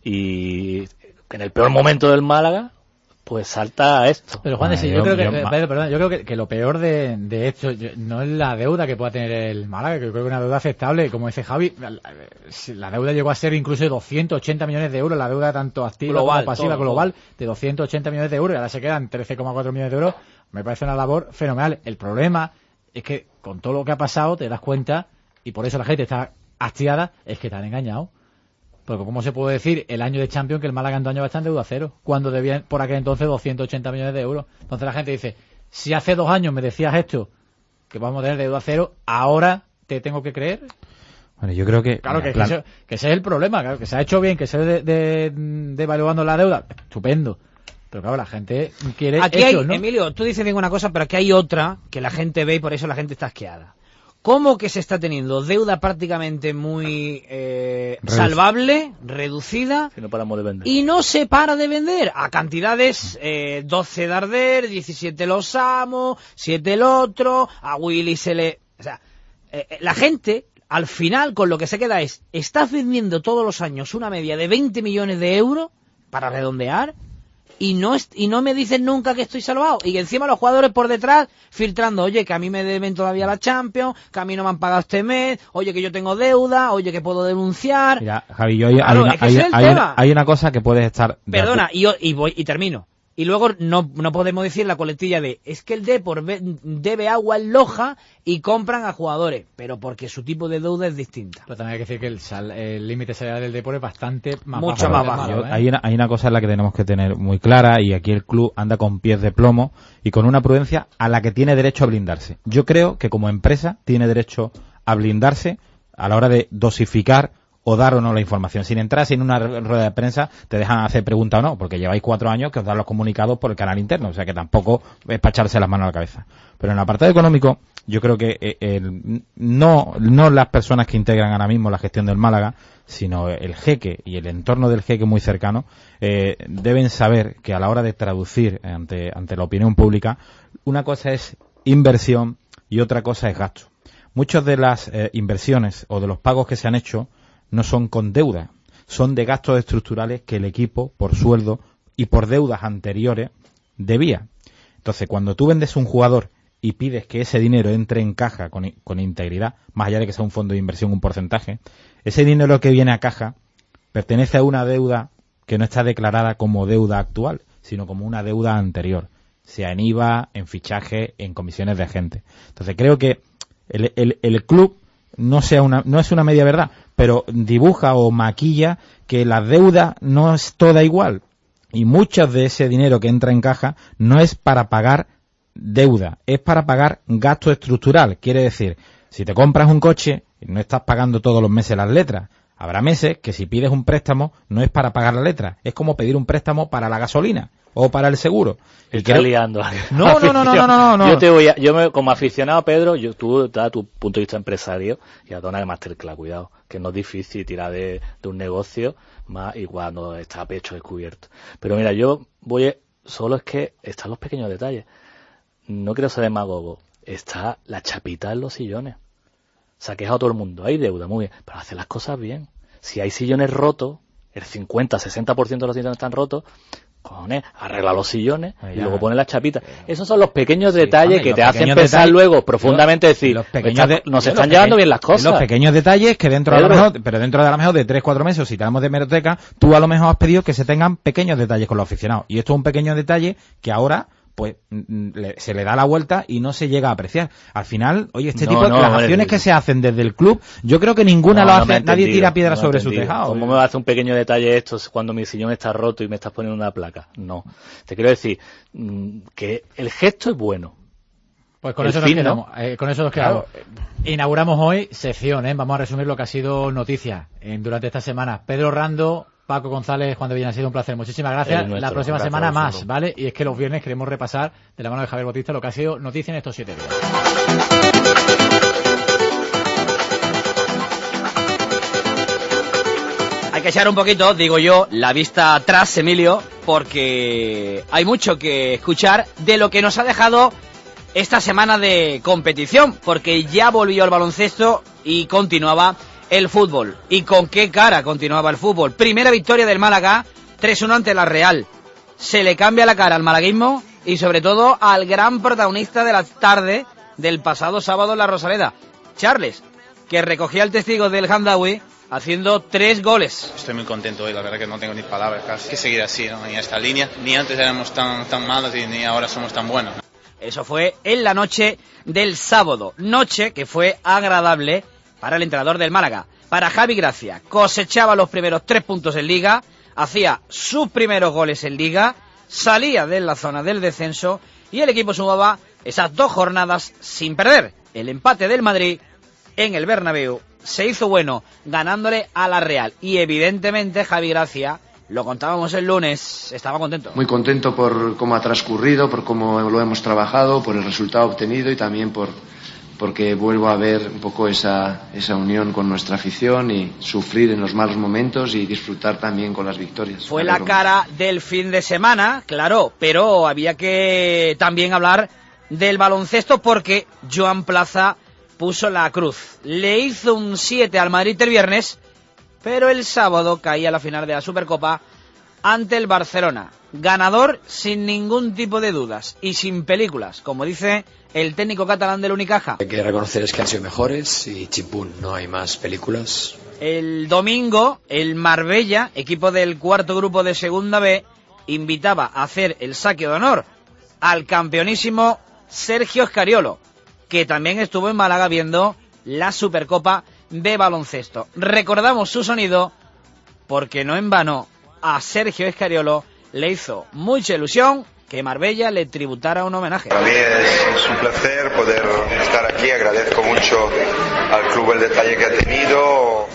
Y en el peor momento del Málaga, pues salta esto. Pero Juan, de sí, yo, yo creo que, yo, Pedro, perdón, yo creo que, que lo peor de, de esto yo, no es la deuda que pueda tener el Málaga, que yo creo que una deuda aceptable, como dice Javi, la, la deuda llegó a ser incluso de doscientos ochenta millones de euros, la deuda tanto activa global, como pasiva todo, global, todo. de doscientos ochenta millones de euros, y ahora se quedan trece coma cuatro millones de euros, me parece una labor fenomenal. El problema es que con todo lo que ha pasado te das cuenta, y por eso la gente está hastiada, es que te han engañado. Porque ¿cómo se puede decir el año de Champions que el Málaga en dos años va a estar en deuda cero? Cuando debían por aquel entonces doscientos ochenta millones de euros. Entonces la gente dice, si hace dos años me decías esto, que vamos a tener deuda cero, ahora te tengo que creer. Bueno, yo creo que... Claro, que, plan... que, ese, que ese es el problema, claro, que se ha hecho bien, que se de, de, de evaluando la deuda, estupendo. Pero claro, la gente quiere aquí hechos, hay, ¿no? Emilio, tú dices bien una cosa, pero aquí hay otra que la gente ve y por eso la gente está asqueada. ¿Cómo que se está teniendo deuda prácticamente muy eh, salvable, reducida, si no paramos de vender. Y no se para de vender a cantidades eh, doce Darder, diecisiete Los Amos, siete el otro, a Willy se le... O sea, eh, la gente al final con lo que se queda es, estás vendiendo todos los años una media de veinte millones de euros, para redondear, y no es, y no me dicen nunca que estoy salvado, y que encima los jugadores por detrás filtrando, oye, que a mí me deben todavía la Champions, que a mí no me han pagado este mes, oye, que yo tengo deuda, oye, que puedo denunciar. Mira, Javi, yo hay, claro, hay, una, es que hay, es el hay, tema. Una, hay una cosa que puedes estar... Perdona, y, yo, y, voy, y termino. Y luego no, no podemos decir la coletilla de, es que el Depor debe agua en Loja y compran a jugadores, pero porque su tipo de deuda es distinta. Pero también hay que decir que el límite salarial del Depor es bastante más Mucho bajo. más bajo. Malo, ¿eh? hay, una, hay una cosa en la que tenemos que tener muy clara, y aquí el club anda con pies de plomo y con una prudencia a la que tiene derecho a blindarse. Yo creo que como empresa tiene derecho a blindarse a la hora de dosificar o dar o no la información. Sin entrar sin una rueda de prensa te dejan hacer pregunta o no, porque lleváis cuatro años que os dan los comunicados por el canal interno, o sea que tampoco es para echarse las manos a la cabeza. Pero en el apartado económico, yo creo que eh, el, no, no las personas que integran ahora mismo la gestión del Málaga, sino el jeque y el entorno del jeque muy cercano, eh, deben saber que a la hora de traducir ante, ante la opinión pública, una cosa es inversión y otra cosa es gasto. Muchas de las eh, inversiones o de los pagos que se han hecho no son con deuda, son de gastos estructurales que el equipo, por sueldo y por deudas anteriores, debía. Entonces, cuando tú vendes un jugador y pides que ese dinero entre en caja con, con integridad, más allá de que sea un fondo de inversión, un porcentaje, ese dinero que viene a caja pertenece a una deuda que no está declarada como deuda actual, sino como una deuda anterior, sea en I V A, en fichaje, en comisiones de agente. Entonces, creo que el, el, el club no sea una, no es una media verdad, pero dibuja o maquilla que la deuda no es toda igual. Y mucho de ese dinero que entra en caja no es para pagar deuda, es para pagar gasto estructural. Quiere decir, si te compras un coche, no estás pagando todos los meses las letras. Habrá meses que si pides un préstamo no es para pagar la letra, es como pedir un préstamo para la gasolina o para el seguro. Y creo... liando. No, no, no, no, no, no, no. Yo te voy a, yo me, como aficionado, Pedro, yo, tú das tu punto de vista empresario y a dona de masterclass, cuidado, que no es difícil tirar de, de un negocio más y cuando está a pecho descubierto. Pero mira, yo voy, a, solo es que están los pequeños detalles. No quiero ser demagogo, está la chapita en los sillones. Se ha quejado todo el mundo, hay deuda, muy bien, pero hace las cosas bien. Si hay sillones rotos, el cincuenta, sesenta por ciento de los sillones están rotos, cojones, arregla los sillones Ay, y luego pone las chapitas. Esos son los pequeños sí, detalles hombre, que te hacen pensar detalles, luego profundamente los, decir, los pequeños de, nos están llevando bien las cosas. Los pequeños detalles que dentro Pedro. de a lo mejor, pero dentro de a lo mejor de tres, cuatro meses, si tenemos de hemeroteca, tú a lo mejor has pedido que se tengan pequeños detalles con los aficionados. Y esto es un pequeño detalle que ahora pues le, se le da la vuelta y no se llega a apreciar. Al final, oye, este no, tipo de no, las vale, acciones que se hacen desde el club, yo creo que ninguna no, lo hace, no nadie tira piedra no sobre su tejado. ¿Cómo me va a hacer un pequeño detalle esto cuando mi sillón está roto y me estás poniendo una placa? No. Te quiero decir que el gesto es bueno. Pues con el eso, fin, nos quedamos, ¿no? eh, con eso nos quedamos. Claro. Inauguramos hoy sección, ¿eh? Vamos a resumir lo que ha sido noticia eh, durante esta semana. Pedro Rando, Paco González, Juan de Villena, ha sido un placer. Muchísimas gracias. Nuestro, la próxima semana más, ¿vale? Y es que los viernes queremos repasar de la mano de Javier Bautista lo que ha sido noticia en estos siete días. Hay que echar un poquito, digo yo, la vista atrás, Emilio, porque hay mucho que escuchar de lo que nos ha dejado esta semana de competición, porque ya volvió el baloncesto y continuaba el fútbol. ¿Y con qué cara continuaba el fútbol? Primera victoria del Málaga, tres uno ante la Real. Se le cambia la cara al malaguismo y sobre todo al gran protagonista de la tarde del pasado sábado en la Rosaleda, Charles, que recogía el testigo del Hamdawi haciendo tres goles. Estoy muy contento hoy, la verdad que no tengo ni palabras, casi. Hay que seguir así, ¿no? En esta línea. Ni antes éramos tan, tan malos y ni ahora somos tan buenos. Eso fue en la noche del sábado. Noche que fue agradable para el entrenador del Málaga, para Javi Gracia. Cosechaba los primeros tres puntos en Liga, hacía sus primeros goles en Liga, salía de la zona del descenso y el equipo sumaba esas dos jornadas sin perder. El empate del Madrid en el Bernabéu se hizo bueno, ganándole a la Real. Y evidentemente Javi Gracia, lo contábamos el lunes, estaba contento. Muy contento por cómo ha transcurrido, por cómo lo hemos trabajado, por el resultado obtenido y también por porque vuelvo a ver un poco esa, esa unión con nuestra afición y sufrir en los malos momentos y disfrutar también con las victorias. Fue la cara del fin de semana, claro, pero había que también hablar del baloncesto porque Joan Plaza puso la cruz. Le hizo un siete al Madrid el viernes, pero el sábado caía a la final de la Supercopa ante el Barcelona. Ganador sin ningún tipo de dudas y sin películas, como dice el técnico catalán del Unicaja. Hay que reconocer es que han sido mejores y chimpún, no hay más películas. El domingo, el Marbella, equipo del cuarto grupo de Segunda B, invitaba a hacer el saque de honor al campeonísimo Sergio Escariolo, que también estuvo en Málaga viendo la Supercopa de baloncesto. Recordamos su sonido porque no en vano a Sergio Escariolo le hizo mucha ilusión que Marbella le tributara un homenaje. Para mí es, es un placer poder estar aquí, agradezco mucho al club el detalle que ha tenido.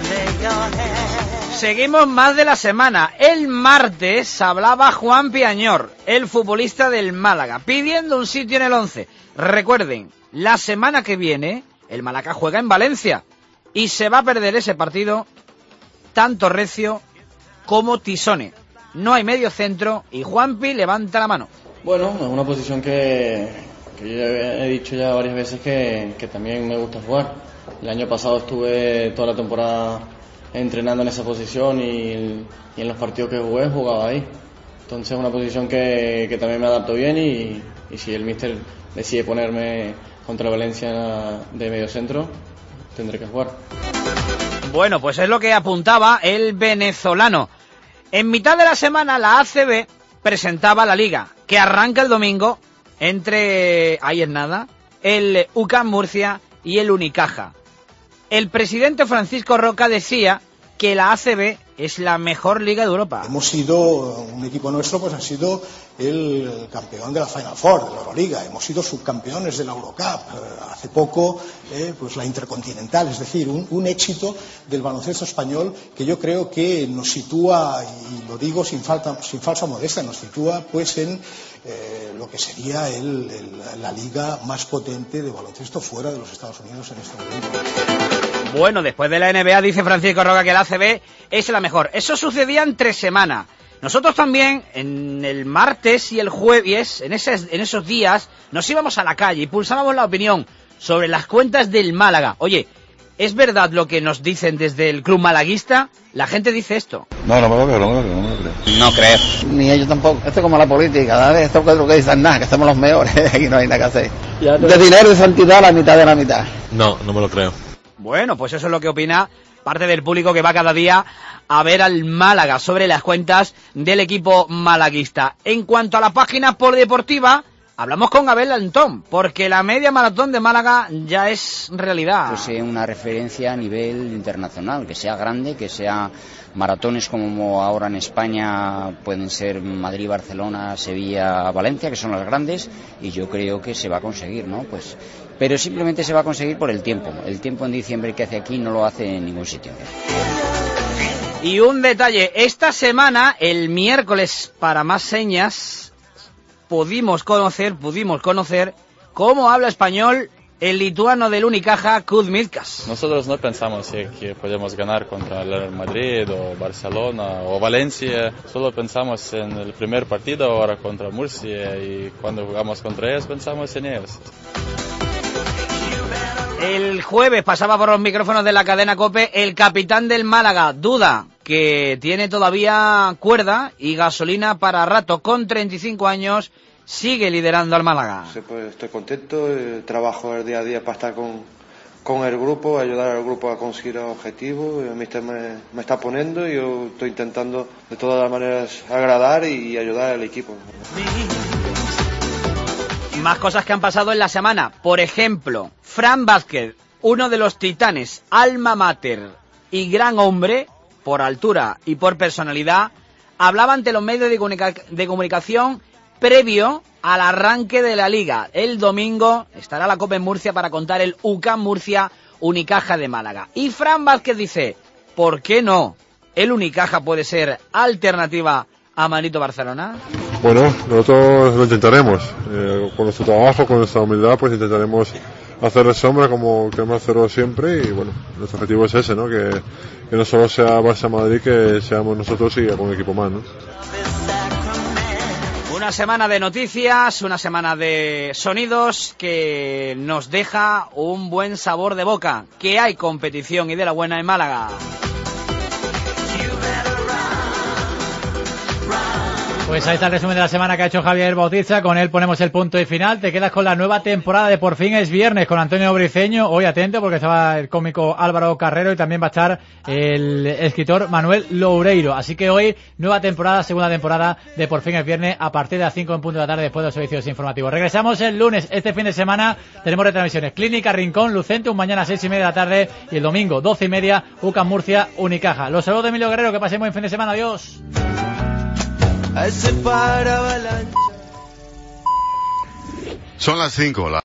Seguimos más de la semana. El martes hablaba Juan Piañor, el futbolista del Málaga, pidiendo un sitio en el once. Recuerden, la semana que viene el Málaga juega en Valencia y se va a perder ese partido tanto Recio como Tisone. No hay medio centro y Juanpi levanta la mano. Bueno, es una posición que, que yo he dicho ya varias veces que, que también me gusta jugar. El año pasado estuve toda la temporada entrenando en esa posición y, y en los partidos que jugué jugaba ahí. Entonces es una posición que, que también me adapto bien y, y si el míster decide ponerme contra Valencia de medio centro, tendré que jugar. Bueno, pues es lo que apuntaba el venezolano. En mitad de la semana la A C B presentaba la Liga, que arranca el domingo entre, ahí es nada, el U C A M Murcia y el Unicaja. El presidente Francisco Roca decía que la A C B es la mejor liga de Europa. Hemos sido, un equipo nuestro pues ha sido el campeón de la Final Four, de la Euroliga, hemos sido subcampeones de la Eurocup, hace poco eh, pues la Intercontinental, es decir, un, un éxito del baloncesto español que yo creo que nos sitúa, y lo digo sin, falta, sin falsa modestia, nos sitúa pues en eh, lo que sería el, el, la liga más potente de baloncesto fuera de los Estados Unidos en este momento. Bueno, después de la N B A dice Francisco Roca que la A C B es la mejor. Eso sucedía entre semana. Nosotros también, en el martes y el jueves, en, ese, en esos días, nos íbamos a la calle y pulsábamos la opinión sobre las cuentas del Málaga. Oye, ¿es verdad lo que nos dicen desde el club malaguista? La gente dice esto. No, no me lo creo, no me lo creo, no me lo creo. No creo. Ni ellos tampoco. Esto es como la política, ¿sabes? Esto es lo que dicen nada, que somos los mejores, aquí no hay nada que hacer. De dinero y santidad la mitad de la mitad. No, no me lo creo. Bueno, pues eso es lo que opina parte del público que va cada día a ver al Málaga sobre las cuentas del equipo malaguista. En cuanto a la página polideportiva, hablamos con Abel Antón, porque la media maratón de Málaga ya es realidad. Pues sea una referencia a nivel internacional, que sea grande, que sea maratones como ahora en España pueden ser Madrid, Barcelona, Sevilla, Valencia, que son las grandes, y yo creo que se va a conseguir, ¿no? Pues, pero simplemente se va a conseguir por el tiempo. El tiempo en diciembre que hace aquí no lo hace en ningún sitio. Y un detalle, esta semana, el miércoles, para más señas, pudimos conocer, pudimos conocer cómo habla español el lituano del Unicaja, Kuzmickas. Nosotros no pensamos que podemos ganar contra el Real Madrid o Barcelona o Valencia, solo pensamos en el primer partido ahora contra Murcia y cuando jugamos contra ellos pensamos en ellos. El jueves pasaba por los micrófonos de la cadena COPE el capitán del Málaga, Duda, que tiene todavía cuerda y gasolina para rato, con treinta y cinco años, sigue liderando al Málaga. Sí, pues estoy contento, eh, trabajo el día a día para estar con, con el grupo, ayudar al grupo a conseguir objetivos. El míster me, me está poniendo y yo estoy intentando de todas las maneras agradar y ayudar al equipo. Más cosas que han pasado en la semana. Por ejemplo, Fran Vázquez, uno de los titanes, alma mater y gran hombre, por altura y por personalidad, hablaba ante los medios de, comunica- de comunicación previo al arranque de la Liga. El domingo estará la Copa en Murcia para contar el U C A M Murcia Unicaja de Málaga. Y Fran Vázquez dice, ¿por qué no? ¿El Unicaja puede ser alternativa a Manito Barcelona? Bueno, nosotros lo intentaremos. Eh, con nuestro trabajo, con nuestra humildad, pues intentaremos hacer de sombra como queremos hacerlo siempre. Y bueno, nuestro objetivo es ese, ¿no? Que, que no solo sea Barça Madrid, que seamos nosotros y algún equipo más, ¿no? Una semana de noticias, una semana de sonidos que nos deja un buen sabor de boca. Que hay competición y de la buena en Málaga. Pues ahí está el resumen de la semana que ha hecho Javier Bautista. Con él ponemos el punto y final. Te quedas con la nueva temporada de Por fin es viernes con Antonio Briceño. Hoy atento porque estaba el cómico Álvaro Carrero y también va a estar el escritor Manuel Loureiro. Así que hoy nueva temporada, segunda temporada de Por fin es viernes a partir de las cinco en punto de la tarde después de los servicios informativos. Regresamos el lunes. Este fin de semana tenemos retransmisiones. Clínica Rincón, Lucentum, mañana a seis y media de la tarde y el domingo doce y media U C A M Murcia Unicaja. Los saludos de Emilio Guerrero. Que pasen buen fin de semana. Adiós. Al separa avalancha Son las cinco. La...